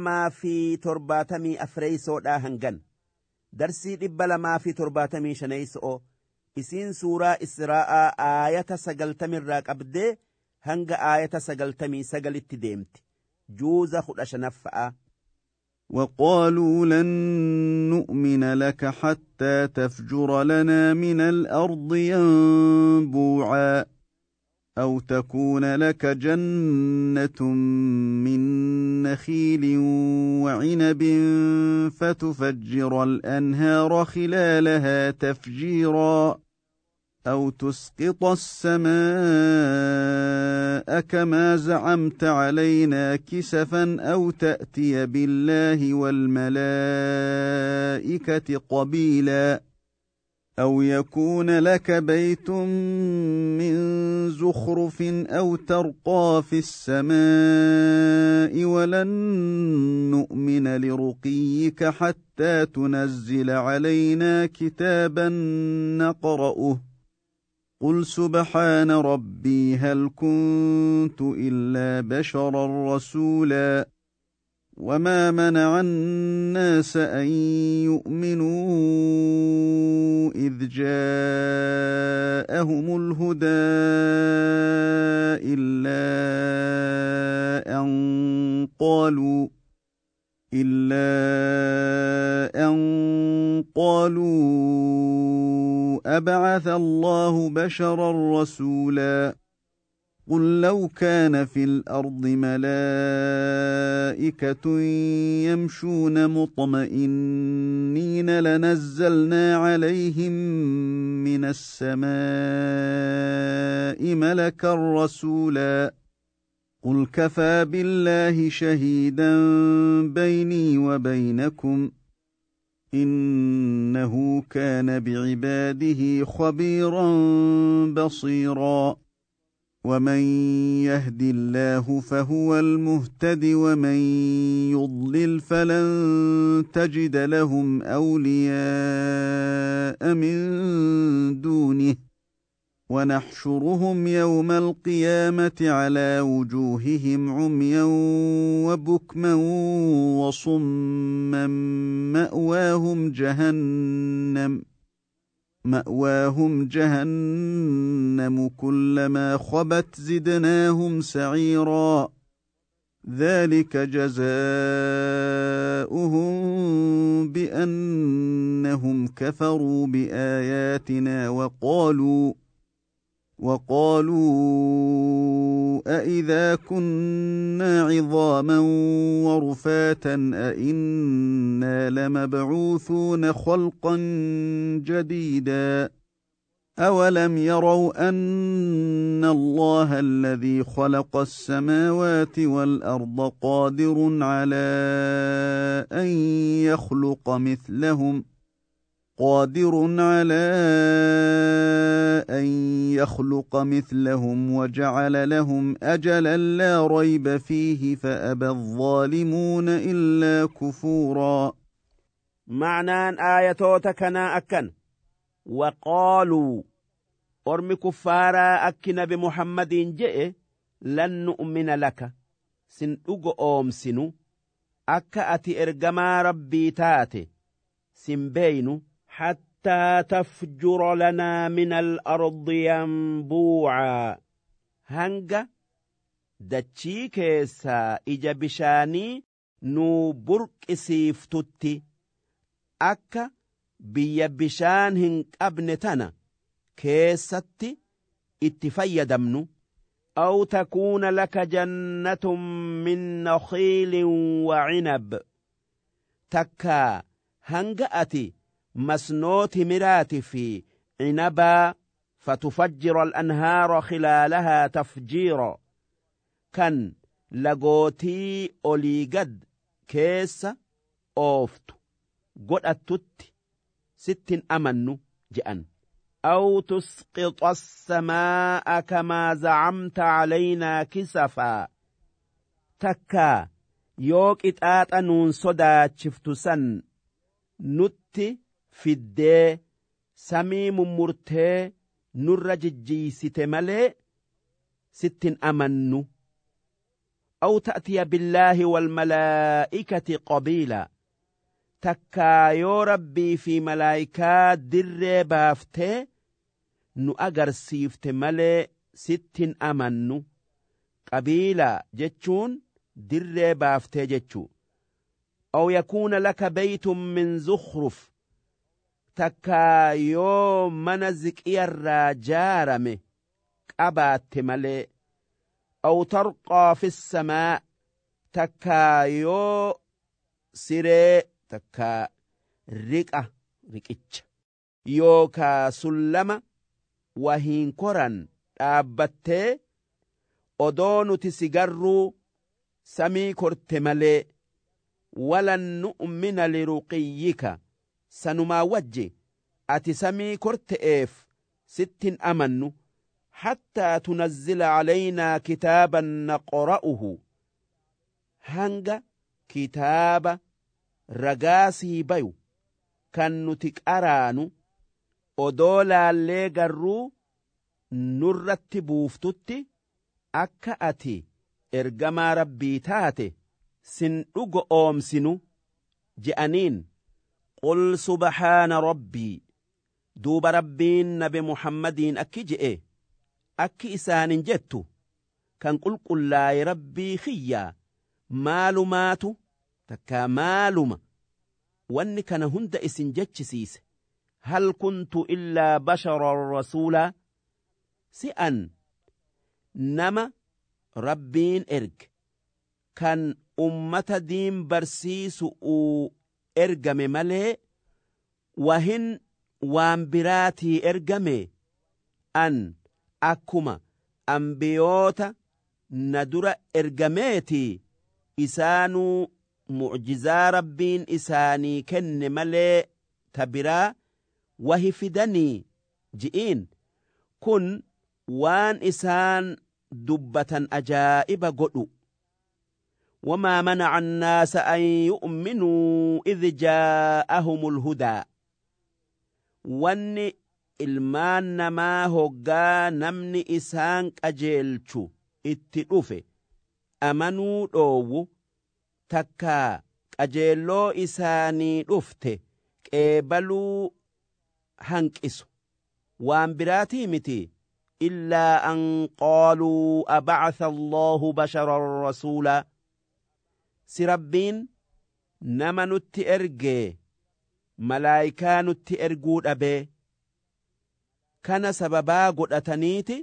274 hangan. Darsii 275 isiin suuraa Israa'aa aayata 90 qabdee hanga aayata 99 deemti. Juuza 15. وقالوا لن نؤمن لك حتى تفجر لنا من الأرض ينبوعا أو تكون لك جنة من نخيل وعنب فتفجر الأنهار خلالها تفجيرا أو تسقط السماء كما زعمت علينا كسفا أو تأتي بالله والملائكة قبيلا أو يكون لك بيت من زخرف أو ترقى في السماء ولن نؤمن لرقيك حتى تنزل علينا كتابا نقرأه قل سبحان ربي هل كنت إلا بشرا رسولا وما منع الناس أن يؤمنوا إذ جاءهم الهدى إلا أن قالوا أبعث الله بشرا رسولا قل لو كان في الأرض ملائكة يمشون مطمئنين لنزلنا عليهم من السماء ملكا رسولا قل كفى بالله شهيدا بيني وبينكم إنه كان بعباده خبيرا بصيرا ومن يهد الله فهو المهتد ومن يضلل فلن تجد لهم أولياء من دونه ونحشرهم يوم القيامة على وجوههم عميا وبكما وصما مأواهم جهنم كلما خبت زدناهم سعيرا ذلك جزاؤهم بأنهم كفروا بآياتنا وقالوا أإذا كنا عظاما ورفاتا أإنا لمبعوثون خلقا جديدا أولم يروا أن الله الذي خلق السماوات والأرض قادر على أن يخلق مثلهم وجعل لهم أجلا لا ريب فيه فأبى الظالمون إلا كفورا. معنى آياتوتا كنا أكن وقالوا أرمي كفارا أكن بمحمد جئ لن نؤمن لك سن أوم سنو أكا أتي إرجما ربي تاتي سن بينو حتى تفجر لنا من الأرض ينبوعا هنگا دچي كيسا إجا بشاني نو برق إسيفتتي أكا بيا بشان هنك أبنتنا كيستي اتفيدمنو أو تكون لك جنة من نخيل وعنب تكا هنگأتي مسنوت مرات في عنبا فتفجر الأنهار خلالها تفجيرا كان lagootii olii gad keessa ooftu godhattutti sittin amannu je'an. أو تسقط السماء كما زعمت علينا كسفا تكا يوك إتآتا نون صدا شفتسن نتي في الدي سميم مرتي نرججي ستمالي ستن أمنو أو تأتي بالله والملائكة قبيلا takkaa yoo rabbii fi malaayikaa dirree baaftee nu agarsiifte malee sittin amannu. qabiilaa jechuun dirree baaftee jechuu. aw yakuuna laka baytun min zukhruf takkaa yoo mana ziqiyarraa jaarame qabaatte malee. aw tarqaa fi samaa takkaa yoo siree takkaa riqicha yookaa sullama wahiin koran dhaabbattee odoo nuti si garruu samii korte malee. walan nu'mina liruqiyyika sanumaa wajji ati samii korte'eef sittin amannu hattaa tunazzila calaynaa kitaaban naqra'uhu hanga kitaaba ragaa sii bayu kan nuti qaraanu odoo laallee garruu nurratti buuftutti akka ati ergamaa rabbii taate sin dhugo oomsinu je'aniin. qul subhaana rabbii duuba rabbiin nabi muhammadiin akki je'e akki isaanin jettu kan qulqullaaye rabbii kiyyaa maalumaatu takkaa maaluma wanni kana hunda isin jechisiise. hal kuntu illaa basharan rasuulaa si'an nama rabbiin erge kan ummata diin barsiisu'uu ergame malee wahin waan biraatii ergame. an akkuma ambiyoota na dura ergameetii isaanuu mucjizaa rabbiin isaanii kenne malee ta biraa wahi fidanii ji'iin. kun waan isaan dubbatan ajaa'iba godhu. wamaa manaca annaasa an yu'minuu idh jaa'ahumul hudaa wanni ilmaan namaa hoggaa namni isaan qajeelchu itti dhufe amanuu dhoowwu takkaa qajeelloo isaanii dhufte qeebaluu hanqisu waan biraatii miti. illaa an qaaluu abacatha allaahu basharan rasuulaa si rabbiin nama nutti ergee malaayikaa nutti erguu dhabee kana sababaa godhataniiti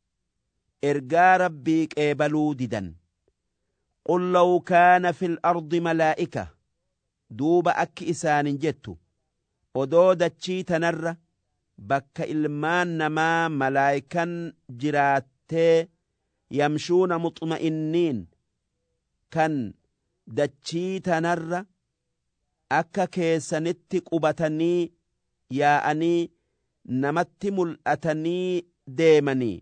ergaa rabbii qeebaluu didan. qul law kaana fil ardi malaa'ika duuba akki isaanin jettu odoo dachii tanarra bakka ilmaan namaa malaayikan jiraattee yamshuuna muxma'inniin kan dachii tanarra akka keessanitti qubatanii yaa'anii namatti mul'atanii deemanii.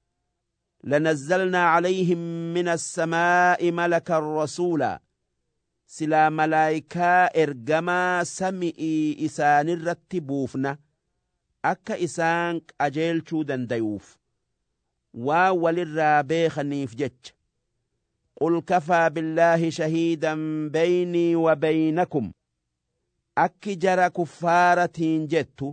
لنزلنا عليهم من السماء ملكا رسولا سلا ملائكة إرجما سمئي إسان الرتبوفنا أكا إسان أجيل شودن ديوف وللرابي خنيف جج. قل كفى بالله شهيدا بيني وبينكم أكي جرى كفارة جتو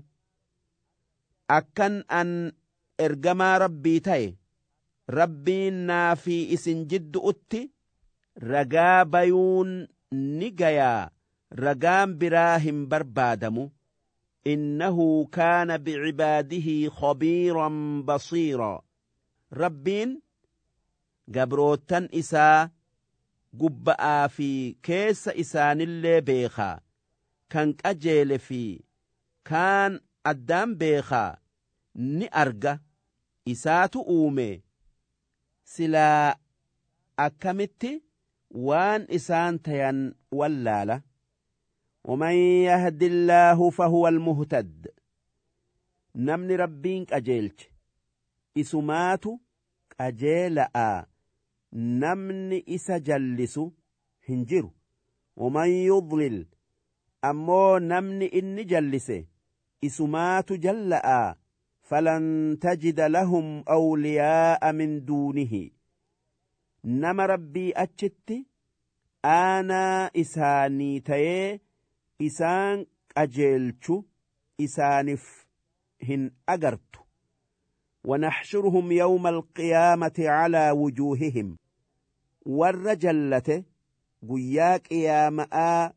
أكن أن إرجما ربي تاي rabbiin naa fi isin jiddu'utti ragaa bayuun ni gayaa ragaan biraa hin barbaadamu. innahu kaana bicibaadihi khabiiran basiiraa rabbiin gabrootan isaa gubba'aa fi keessa isaanillee beekaa kan qajeele fi kaan addaan beekaa ni arga isaatu uume. silaa akkamitti waan isaan tayan wallaala. ومن يهد الله فهو المهتد نمني ربين قجيلج إسماتو قجيلأ نمني إسا جلسو هنجرو ومن يضلل أمو نمني إني جلسه إسماتو جلأ فلن تجد لهم أولياء من دونه نم ربي أجت أنا إساني تيه isaan qajeelchu isaanif hin agartu. ونحشرهم يوم القيامة على وجوههم والرجلة قياك يا ماء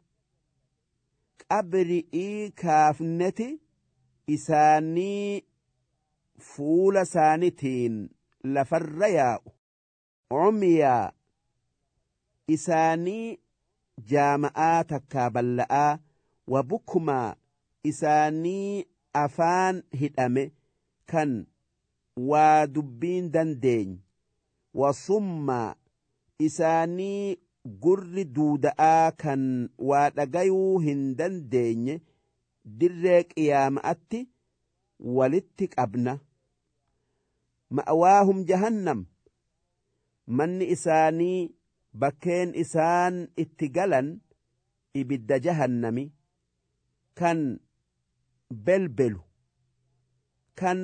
قبرئي كافنة إساني فول سانتين لفرياء عمياء إساني جامعات كابلاء وبكما إساني أفان هدأمي كان ودبين دندين وصم إساني قر دوداء كان ودقيو هندندين درك إيامأتي ولتك أبنى مأواهم جهنم من إساني bakkeen isaan itti galan ibidda jahannami kan belbelu kan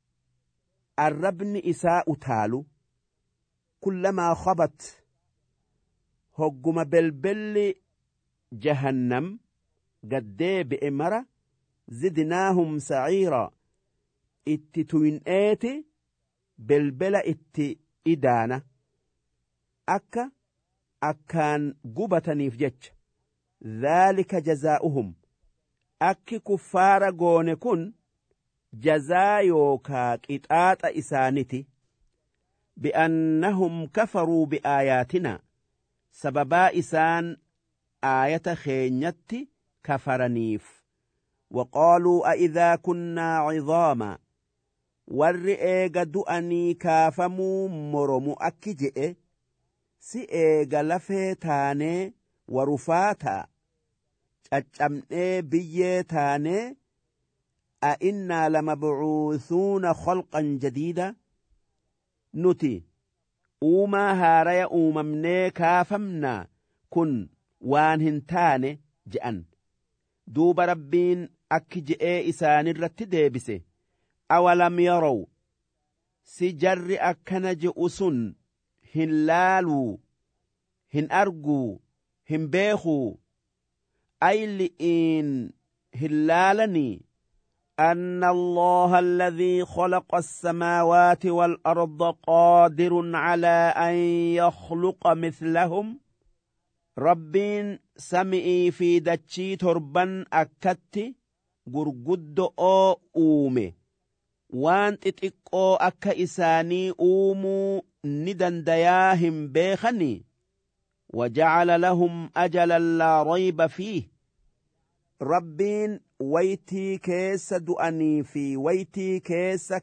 arrabni isaa utaalu kullamaa khabat hogguma belbelli jahannam gaddeebi'e mara zidnaahum sa'iira itti tuyin'eeti belbela itti idaana akka akkaan gubataniif jecha dhaalika jazaa'uhum akki kuffaara goone kun jazaa yookaa qixaaxa isaaniti bi'annahum kafaruu bi'aayaatina sababaa isaan aayata keenyatti kafaraniif waqaaluu a'idhaa kunnaa cidhaama warri eega du'anii kaafamuu moromu akki je'e si eega lafee taanee warufaataa caccamnee biyyee taanee a'innaa lamabcuusuuna khalqan jadiida nuti uumaa haaraya uumamnee kaafamnaa kun waan hin taane je'an duuba rabbiin akki je'ee isaanirratti deebise awalam yarow si jarri akkana je'u sun hin laaluu hin arguu hin beekuu ayli'iin hin laalanii أن الله الذي خلق السماوات والأرض قادر على أن يخلق مثلهم ربين سمئي في دتشي تربان أكتي غرغد أو أومي وان تتقو أكا إساني أومو ندن دياهم بيخني وجعل لهم أجلا لا ريب فيه ربين ويتي كيس دؤني في ويتي كيس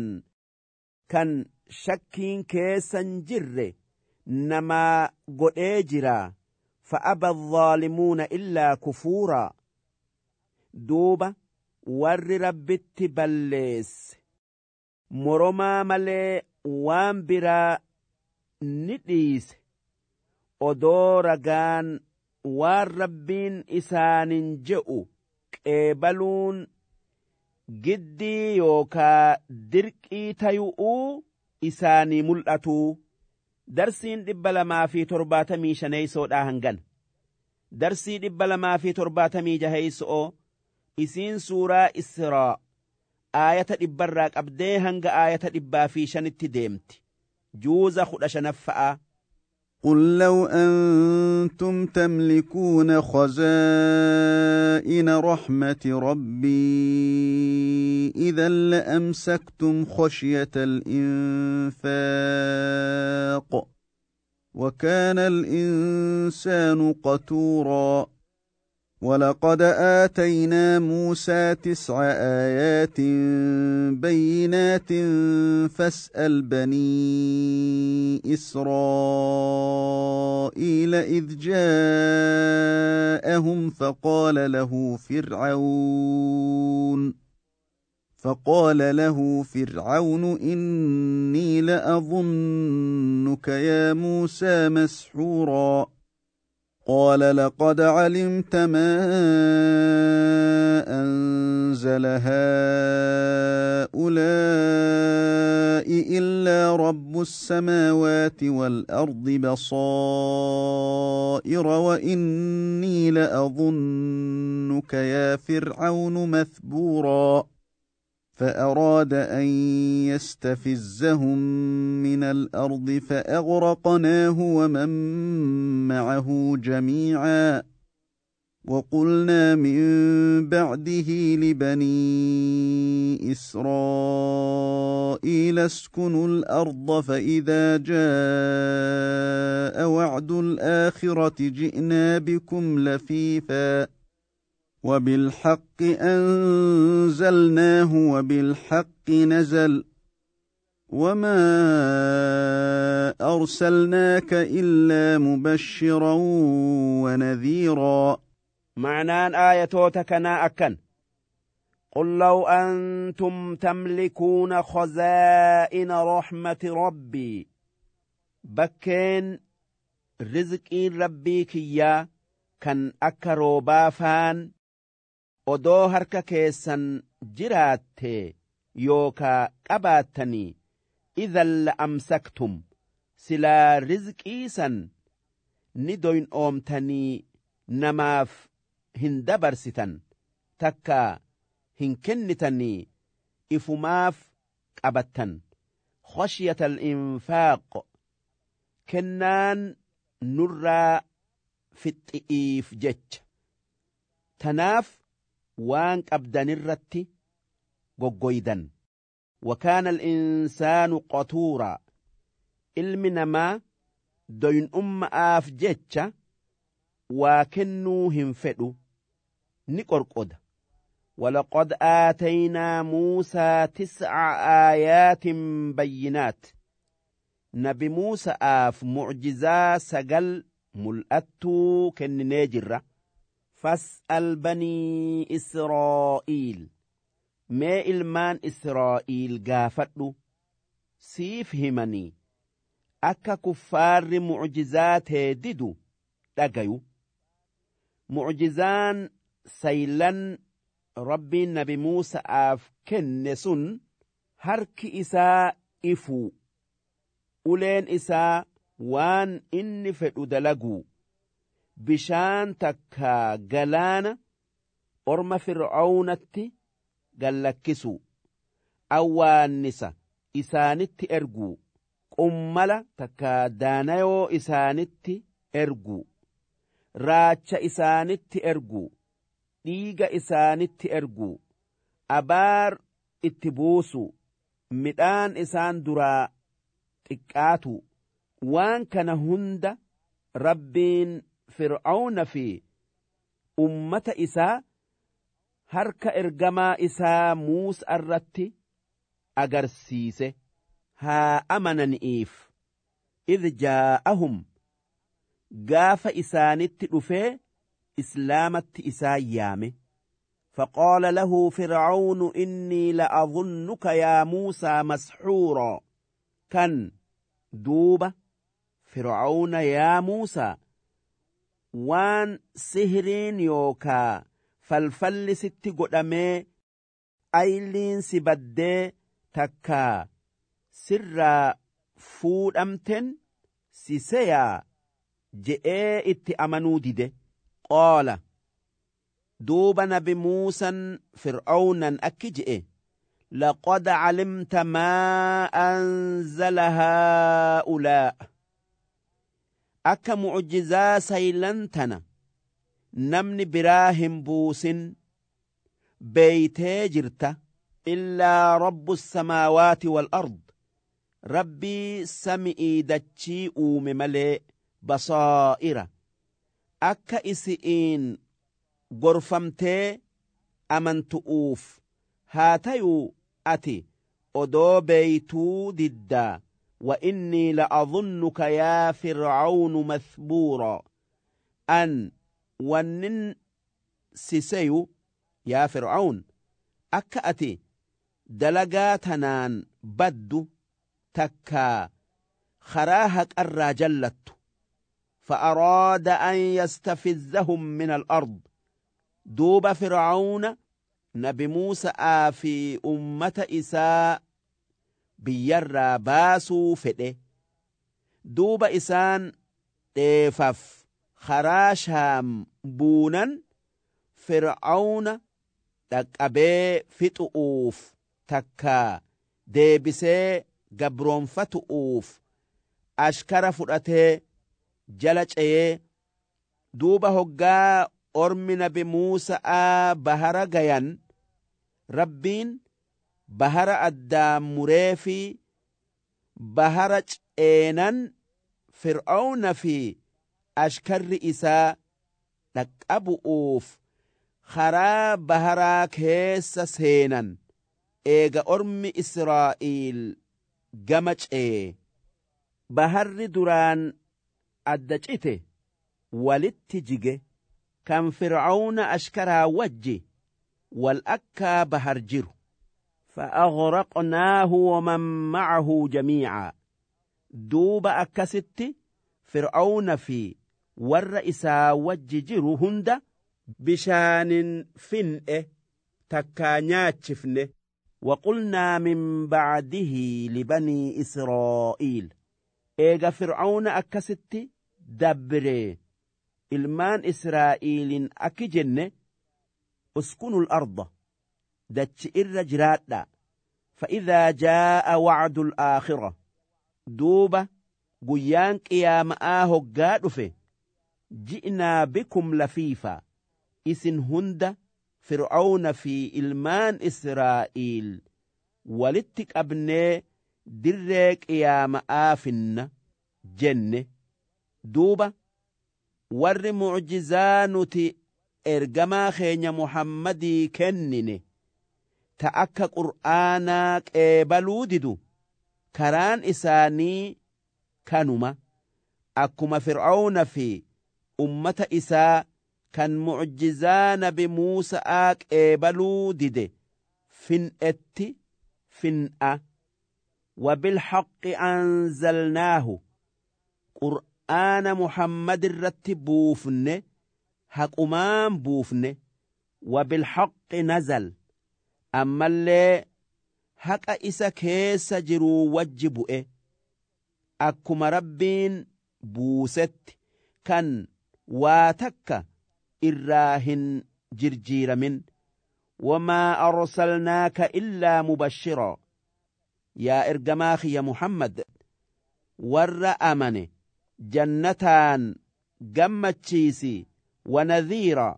كان شكين كيسا جر نما قد اجرا فأبى الظالمون إلا كفورا دوبا ور ربت بليس مرما ملي وامبرا نديس ودورغان والربين إسان جئوا قبلون جدي يوكا دركي تيؤوا إساني ملأتو درسين دبلا ما في ترباتمي شنيسو داهنغن درسي دبلا ما في ترباتمي جهيسو إسين سورة إسراء آية دبراك أبدي هنغ آية دبا في شنت ديمت جوز خدش نفأ قل لو أنتم تملكون خزائن رحمة ربي إذا لأمسكتم خشية الإنفاق وكان الإنسان قتورا ولقد آتينا موسى 9 آيات بينات فاسأل بني إسرائيل إذ جاءهم فقال له فرعون إني لأظنك يا موسى مسحورا قال لقد علمت ما أنزل هؤلاء إلا رب السماوات والأرض بصائر وإني لأظنك يا فرعون مثبورا فأراد أن يستفزهم من الأرض فأغرقناه ومن معه جميعا وقلنا من بعده لبني إسرائيل اسكنوا الأرض فإذا جاء وعد الآخرة جئنا بكم لفيفا وبالحق أنزلناه وبالحق نزل وما أرسلناك إلا مبشرا ونذيرا. معنان آياتنا أكن قل لو أنتم تملكون خزائن رحمة ربي بكين رزقي ربي كيا كان أكرو بافان odoo harka keessan jiraatte yookaa qabaattanii idhan la'amsaktum silaa rizqiisan ni doynoomtanii namaaf hin dabarsitan takka hin kennitanii ifumaaf qabattan khashyata al-infaaq kennaan nurraa fixxi'iif jecha tanaaf waan qabdanirratti goggoydan wakaana al-insaanu qatuuraa ilmi namaa doynumma'aaf jecha waa kennuu hin fedhu ni qorqoda ولقد آتينا موسى 9 آيات بينات نبي موسى آف معجزة سجل ملأتو كننجرة فاسأل بني إسرائيل ما إلمان إسرائيل قافتلو سيف همني أكا كفار معجزات هددو دقيو معجزان سيلن ربي نبي موسى آف كنسون هرك إساء إفو أولين إساء وان إني فدو دلقو بشان تكا قلانا أرم فرعونتي قلكسو أوان نسا إسانتي إرقو قملا تكا دانيو إسانتي إرقو راتش إسانتي إرقو dhiiga isaanitti ergu abaar itti buusu midhaan isaan duraa xiqqaatu waan kana hunda rabbiin fir'auna fi ummata isaa harka ergamaa isaa Muusaa irratti agarsiise haa amananiif idh jaa'ahum gaafa isaanitti dhufee إسلامت إسايامه فقال له فرعون إني لأظنك يا موسى مسحورا كان دوبة فرعون يا موسى وان سهرين يوكا فالفل ست قدامي أيلين سبدي تكا سر فود أمتن سيسيا جئي اتأمنو ديده قال دوب نبي موسى فرعونا أكجئ لقد علمت ما أنزل هؤلاء أك معجزا سيلنتنا نمن براهم بوس بيتي جرت إلا رب السماوات والأرض ربي سمئي دتشي مملئ بصائر akka isiin gorfamtee amantu'uuf haa tayuu ati odoo beeytuu diddaa وإني لأظنك يا فرعون مثبورا أن ونن سيسيو يا فرعون أكأتي دلقاتنان بدو تكا خراهك الراجلت فأراد أن يستفزهم من الأرض دوب فرعون نبي موسى في أمة إساء biyyarraa baasuu fedhe duuba isaan dheefaf karaa shaam buunan fir'aawna dhaqqabee fixu'uuf takkaa deebisee gabroonfatu'uuf ashkara fudhatee jala ce'ee duuba hoggaa ormi nabi Muusa'aa bahara gayan rabbiin bahara addaan muree fi bahara ceenan fir'aawna fi ashkarri isaa dhaqqabu'uuf karaa baharaa keessa seenan eega ormi Israa'iil gama cee baharri duraan adda cite walitti jige kan fir'aawna ashkaraa wajji wal akkaa bahar jiru فأغرقناه ومن معه جميعا دوب أكست فرعون في والرئيسا وججر هند بشان فنئ تكانيات شفنه وقلنا من بعده لبني إسرائيل إيغا فرعون أكست دبري إلمان إسرائيل أكجن اسكنوا الأرض دتش إرجرات فإذا جاء وعد الآخرة دوبة قيان قيام هقاد جئنا بكم لفيفا إسن هند فرعون في إلمان إسرائيل ولتك أبني درك قيام آفن جنة دوبة ور معجزانتي إرجما خين محمدي كنني تأكا قرآنا قبلو ددو كران إساني كانوما أكما فرعون في أمة إساء كان معجزان بموسى قبلو دده فن اتي فن وبالحق أنزلناه قرآن محمد الرتب بوفن حقمان بوفن وبالحق نزل أما اللي حق إسا كيس جرو وجبؤه أكما ربين بوست كان واتك إراهن جرجير من وما أرسلناك إلا مبشرا يا إرجماخي يا محمد ور أمني جنتان جمتشيسي ونذيرا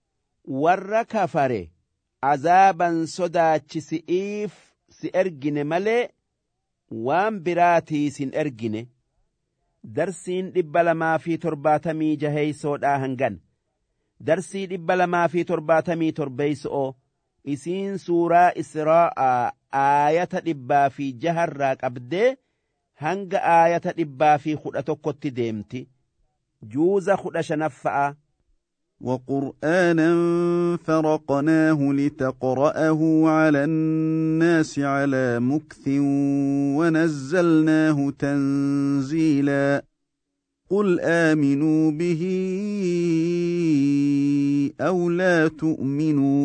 ور كفري عذابا صداتشسئيف سأرجن ملئ وان براتي سن أرجن درسين إبلا في ترباتمي جهي سودا هنغن درسين إبلا في ترباتمي تربيسو إسين سورة إسراء آية إبا في جهر راك أبدي هنغ آية إبا في خدتو قد ديمتي جوز خدش نفع وقرآنا فرقناه لتقرأه على الناس على مكث ونزلناه تنزيلا قل آمنوا به أو لا تؤمنوا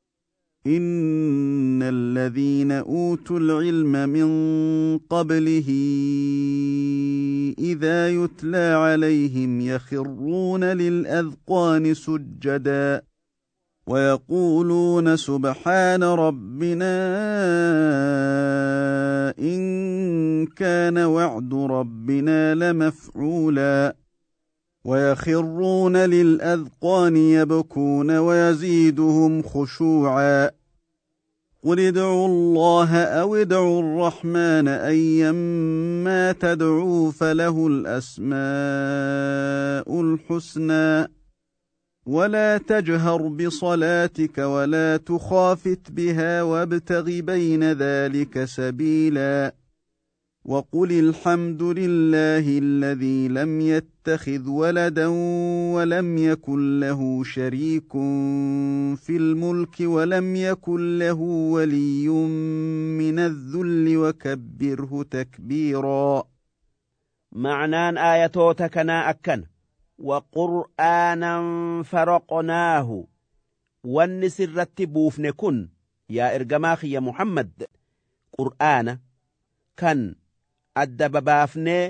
إن الذين أوتوا العلم من قبله إذا يتلى عليهم يخرون للأذقان سجدا ويقولون سبحان ربنا إن كان وعد ربنا لمفعولا ويخرون للأذقان يبكون ويزيدهم خشوعا قل ادعوا الله أو ادعوا الرحمن أيما تدعوا فله الأسماء الحسنى ولا تجهر بصلاتك ولا تخافت بها وابتغ بين ذلك سبيلا وقل الحمد لله الذي لم يتخذ ولدا ولم يكن له شريك في الملك ولم يكن له ولي من الذل وكبره تكبيرا. معنان آياتوتك نا أكن وقرآنا فرقناه والنسر رتبوف نكن يا إرجماخي يا محمد قرآن كان الدبابافني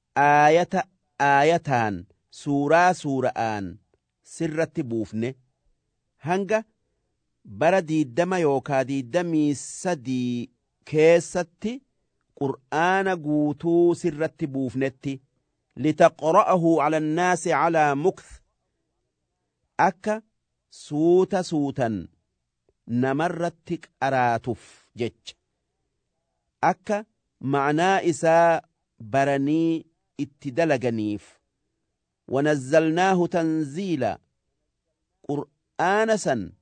آيتان سورة سرت بوفني هنگا بردي الدم يوكا دي دمي سدي كيستي قرآن قوتو سرت بوفنتي لتقرأه على الناس على مكث أكا سوتا نمرتك أراتف جج أكا معنى إساء برني اتدلغنيف ونزلناه تنزيلا قرآن سن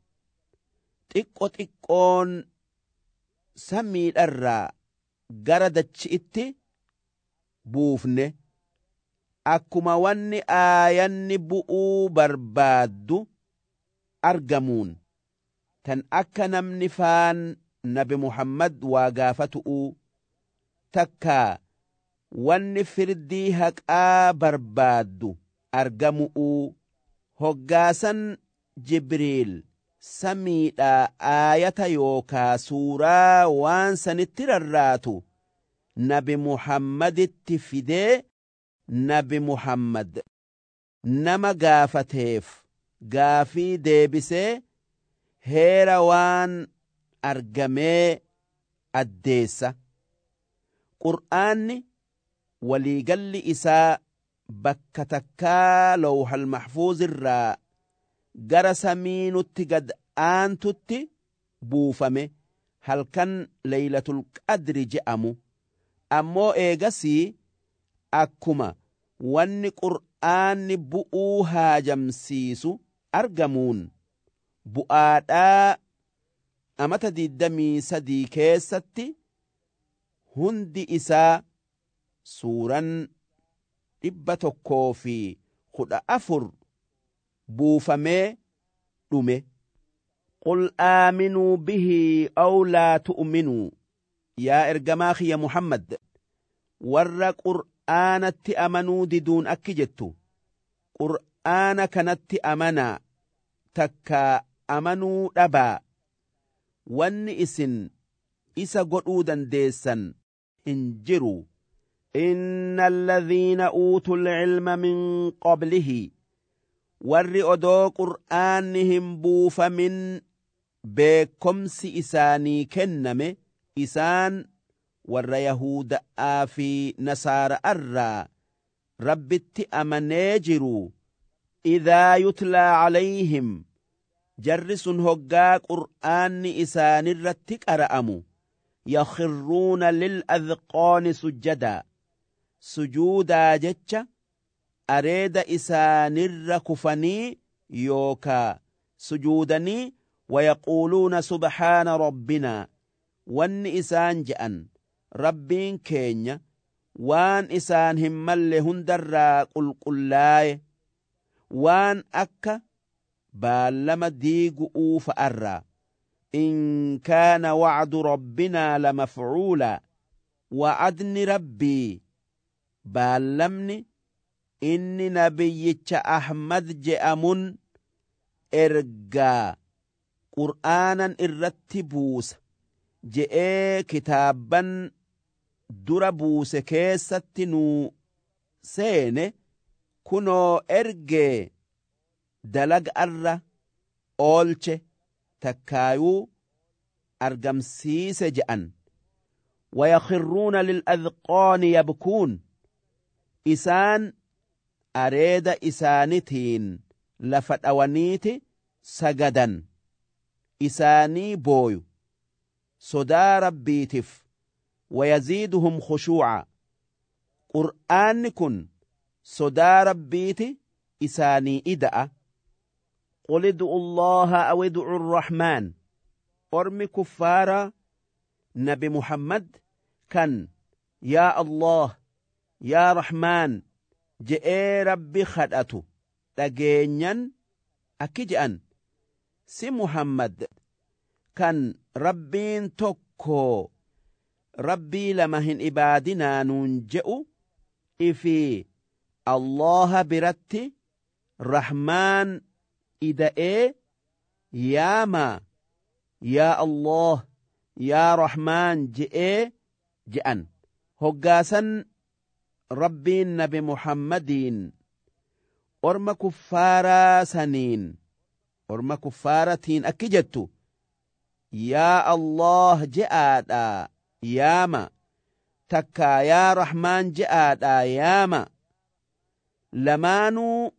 تقون سمي الأرى قردتش اتي بوفنه أكما واني آيان بؤو بربادو أرقمون تن أكا نمنفان نبي محمد وقافتؤو takkaa wanni firdii haqaa barbaaddu argamu'uu hoggaasan jibriil samiidhaa aayata yookaa suuraa waan sanitti rarraatu nabi muhammaditti fidee nabi muhammad nama gaafateef gaafii deebisee heera waan argamee addeessa. qur'aanni waliigalli isaa bakka takkaa lawhal mahfuuz irraa gara samiinutti gad aantutti buufame halkan laylatul qadri je'amu ammoo eegasii akkuma wanni qur'aanni bu'uu haajamsiisu argamuun bu'aadhaa amata 23 keessatti hundi isaa suuran 114 buufamee dhume. qul aaminuu bihi aw laa tu'minuu yaa ergamaa kiyya muhammad warra qur'aanatti amanuu diduun akki jettu qur'aana kanatti amanaa takkaa amanuu dhabaa wanni isin isa godhuu dandeessan hin jiru. inna alladhiina uutul ilma min qablihi warri odoo qur'aanni hin buufamin beekomsi isaanii kenname isaan warra yahuda'aa fi nasaara'arraa rabbitti amanee jiru idhaa yutlaa calayhim jarri sun hoggaa qur'aanni isaanirratti qara'amu yakhirruuna lil'adhqaani sujjadaa sujuudaa jecha areeda isaanirra kufanii yookaa sujuudanii wayaquuluuna subhaana rabbinaa wanni isaan je'an rabbiin keenya waan isaan hin malle hundarraa qulqullaaye waan akka baallama diigu'uu fa'arraa in kaana wacdu rabbinaa lamafcuulaa wa'adni rabbii baallamni inni nabiyyicha ahmad je'amun ergaa qur'aanan irratti buusa je'ee kitaabban dura buuse keessatti nuu seene kunoo ergee dalaga'arra oolche takkaayuu argamsiise je'an wayakhirruuna lil'adhqaani yabkuun isaan areeda isaanitiin lafa dhawaniiti sagadan isaanii booyu sodaa rabbiitiif wayaziiduhum khushuuca qur'aanni kun sodaa rabbiiti isaanii ida'a قل ادعوا الله أو ادعوا الرحمن أرمي كفارا نبي محمد كان يا الله يا رحمن جئ ربي خدأتو تجينيا أكجأن سي محمد كان ربين توكو ربي لمهن إبادنا ننجئ إفي الله برتي رحمن إدائي ياما يا الله يا رحمن جئ جأن هقاسا ربي نبي محمدين أرم كفارا سنين أرم كفارتين أكجتو يا الله جئادا ياما تكا يا رحمن جئادا ياما لمانو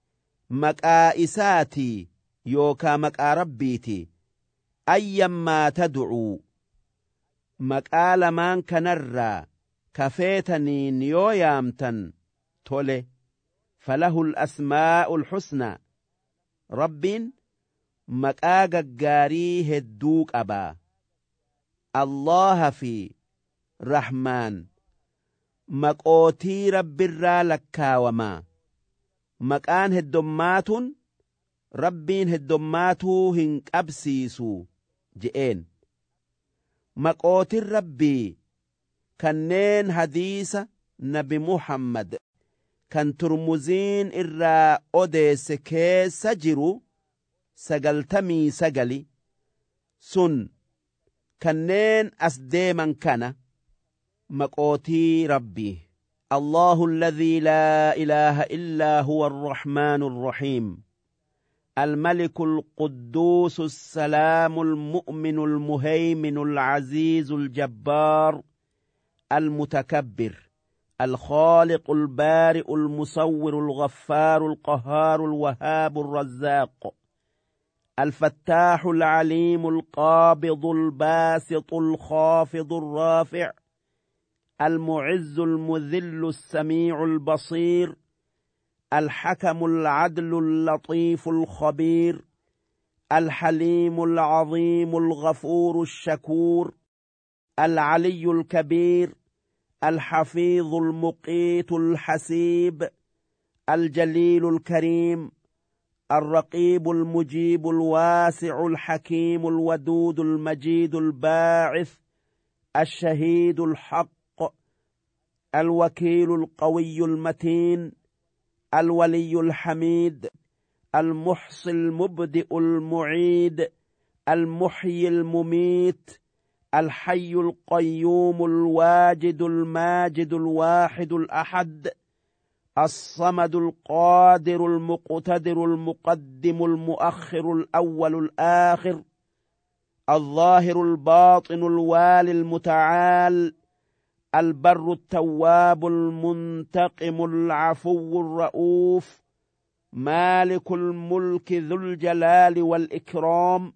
مكائساتي يوكا مكا ربيتي أيما تدعو مكا لمان كنرى كفيتنين يو يامتن تولي فله الأسماء الحسنى رب مكا قاري هدوك أبا الله في رحمن مكوتي رب الرالكا وما مكان هدومات ربين هدوماتو هنك أبسيسو جئين مكوتي ربي كنين حديث نبي محمد كان ترمزين إرى أوديس كيس جرو سقلتمي سقلي سن كنين أسديما كان مقوتي ربي الله الذي لا إله إلا هو الرحمن الرحيم الملك القدوس السلام المؤمن المهيمن العزيز الجبار المتكبر الخالق البارئ المصور الغفار القهار الوهاب الرزاق الفتاح العليم القابض الباسط الخافض الرافع المعز المذل السميع البصير الحكم العدل اللطيف الخبير الحليم العظيم الغفور الشكور العلي الكبير الحفيظ المقيت الحسيب الجليل الكريم الرقيب المجيب الواسع الحكيم الودود المجيد الباعث الشهيد الحق الوكيل القوي المتين الولي الحميد المحصي المبدئ المعيد المحيي المميت الحي القيوم الواجد الماجد الواحد الأحد الصمد القادر المقتدر المقدم المؤخر الأول الآخر الظاهر الباطن الوالي المتعال البر التواب المنتقم العفو الرؤوف مالك الملك ذو الجلال والإكرام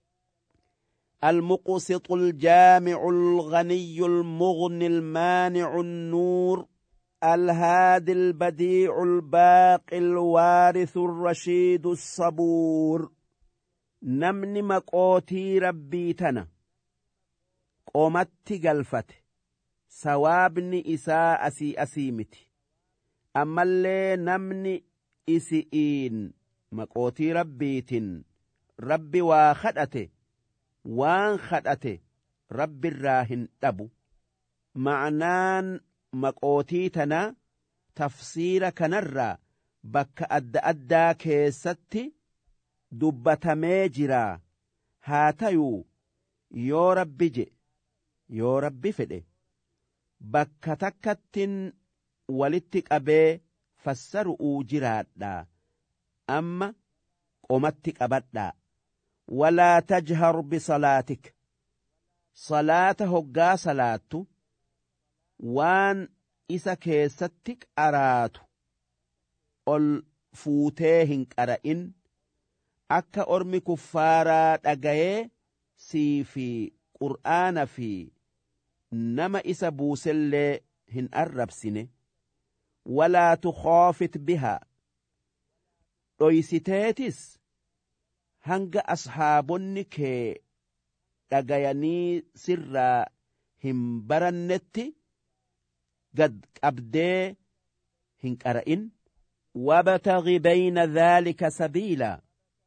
المقسط الجامع الغني المغني المانع النور الهادي البديع الباقي الوارث الرشيد الصبور نمني مقوتي ربي تنا قومت قلفت سوابني إساء أسيمتي أما اللي نمني إسئين مقوتي ربيتن ربي واخدته وان خدته ربي الراهن أبو معنان مقوتي تنا تفسير كنرى بك أدى كيستي دبتمي جرا هاتيو يو ربي جي يو ربي فدي بك تكتن ولتك أبي فسرؤوا جرادا أما قمتك أبدا ولا تجهر بصلاتك صلاة هقا صلاة وان إسا كيستك أراتو الفوتيهن كرئن أكا أرمي كفارا أغاية سي في قرآن في نما إسا بوسل هن أرب سنه ولا تخافت بها رويستيتس hanga ashaabonni kee dhagayanii sirraa hin barannetti gad qabdee hin qara'in. وابتغ بين ذلك سبيلا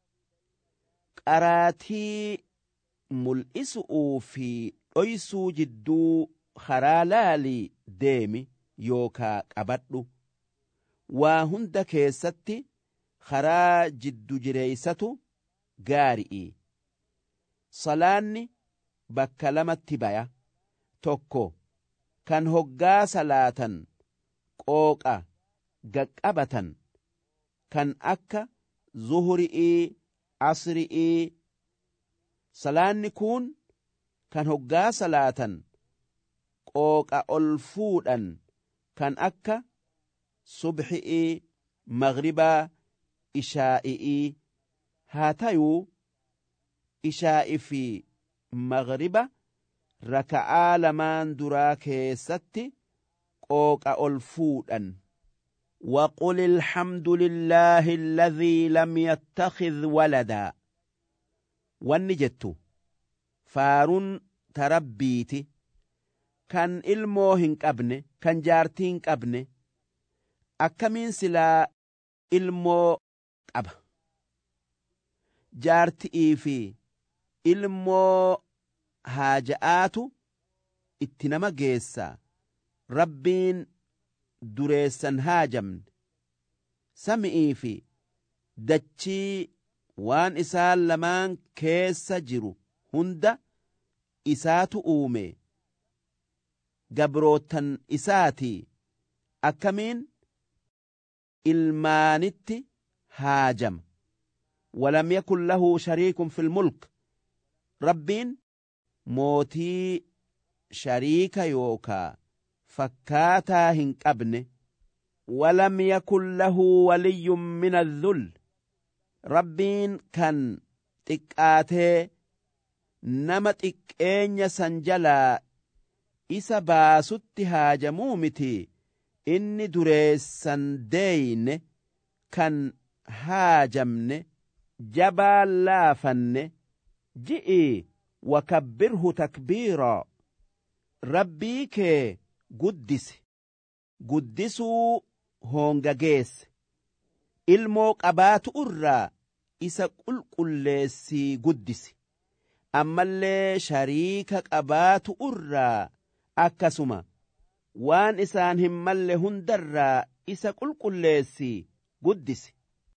قراتي ملئسؤ في أيسو جدو خرالالي ديمي يوكا قبدو وهند كيستي خرا جدو جريستو غارئي صلاني بكلمة تبايا توكو كان هقا صلاة قوقا قبتا كان أكا ظهرئي عصرئي صلاني كون كان هقا صلاة قوقا ألفودا كان أكا صبحئي مغربا إشائي هاتيو إشائي في مغربا ركعا لمان دراكي ستي قوقا ألفودا وقل الحمد لله الذي لم يتخذ ولدا والنجت فارون تربيتي كان الموهن قبني كان جارتين قبني أكمين سلا ilmoo qaba jaartii fi ilmoo haaja'aatu itti nama geessa rabbiin dureessan haajamne sami'ii fi dachii waan isaan lamaan keessa jiru hunda isaatu uume gabrootan isaatii akkamiin ilmaanitti haajama ولم يكن له شريك في الملك ربين موتي شريك يوكا فكاتا هنقبن ولم يكن له ولي من الذل ربين كان تقاته نمت إكين سنجلا إسا باسط هاجمومتي إني دريسان دين كان هاجمن جبال لافن جئي وكبره تكبيرا ربيك قدسو هونغاجيس الموك أبات أرى إسا قل سي قدس أما اللي شريكك أبات أرى أكسما وان إسان هم اللي هندر إسا قل سي قدس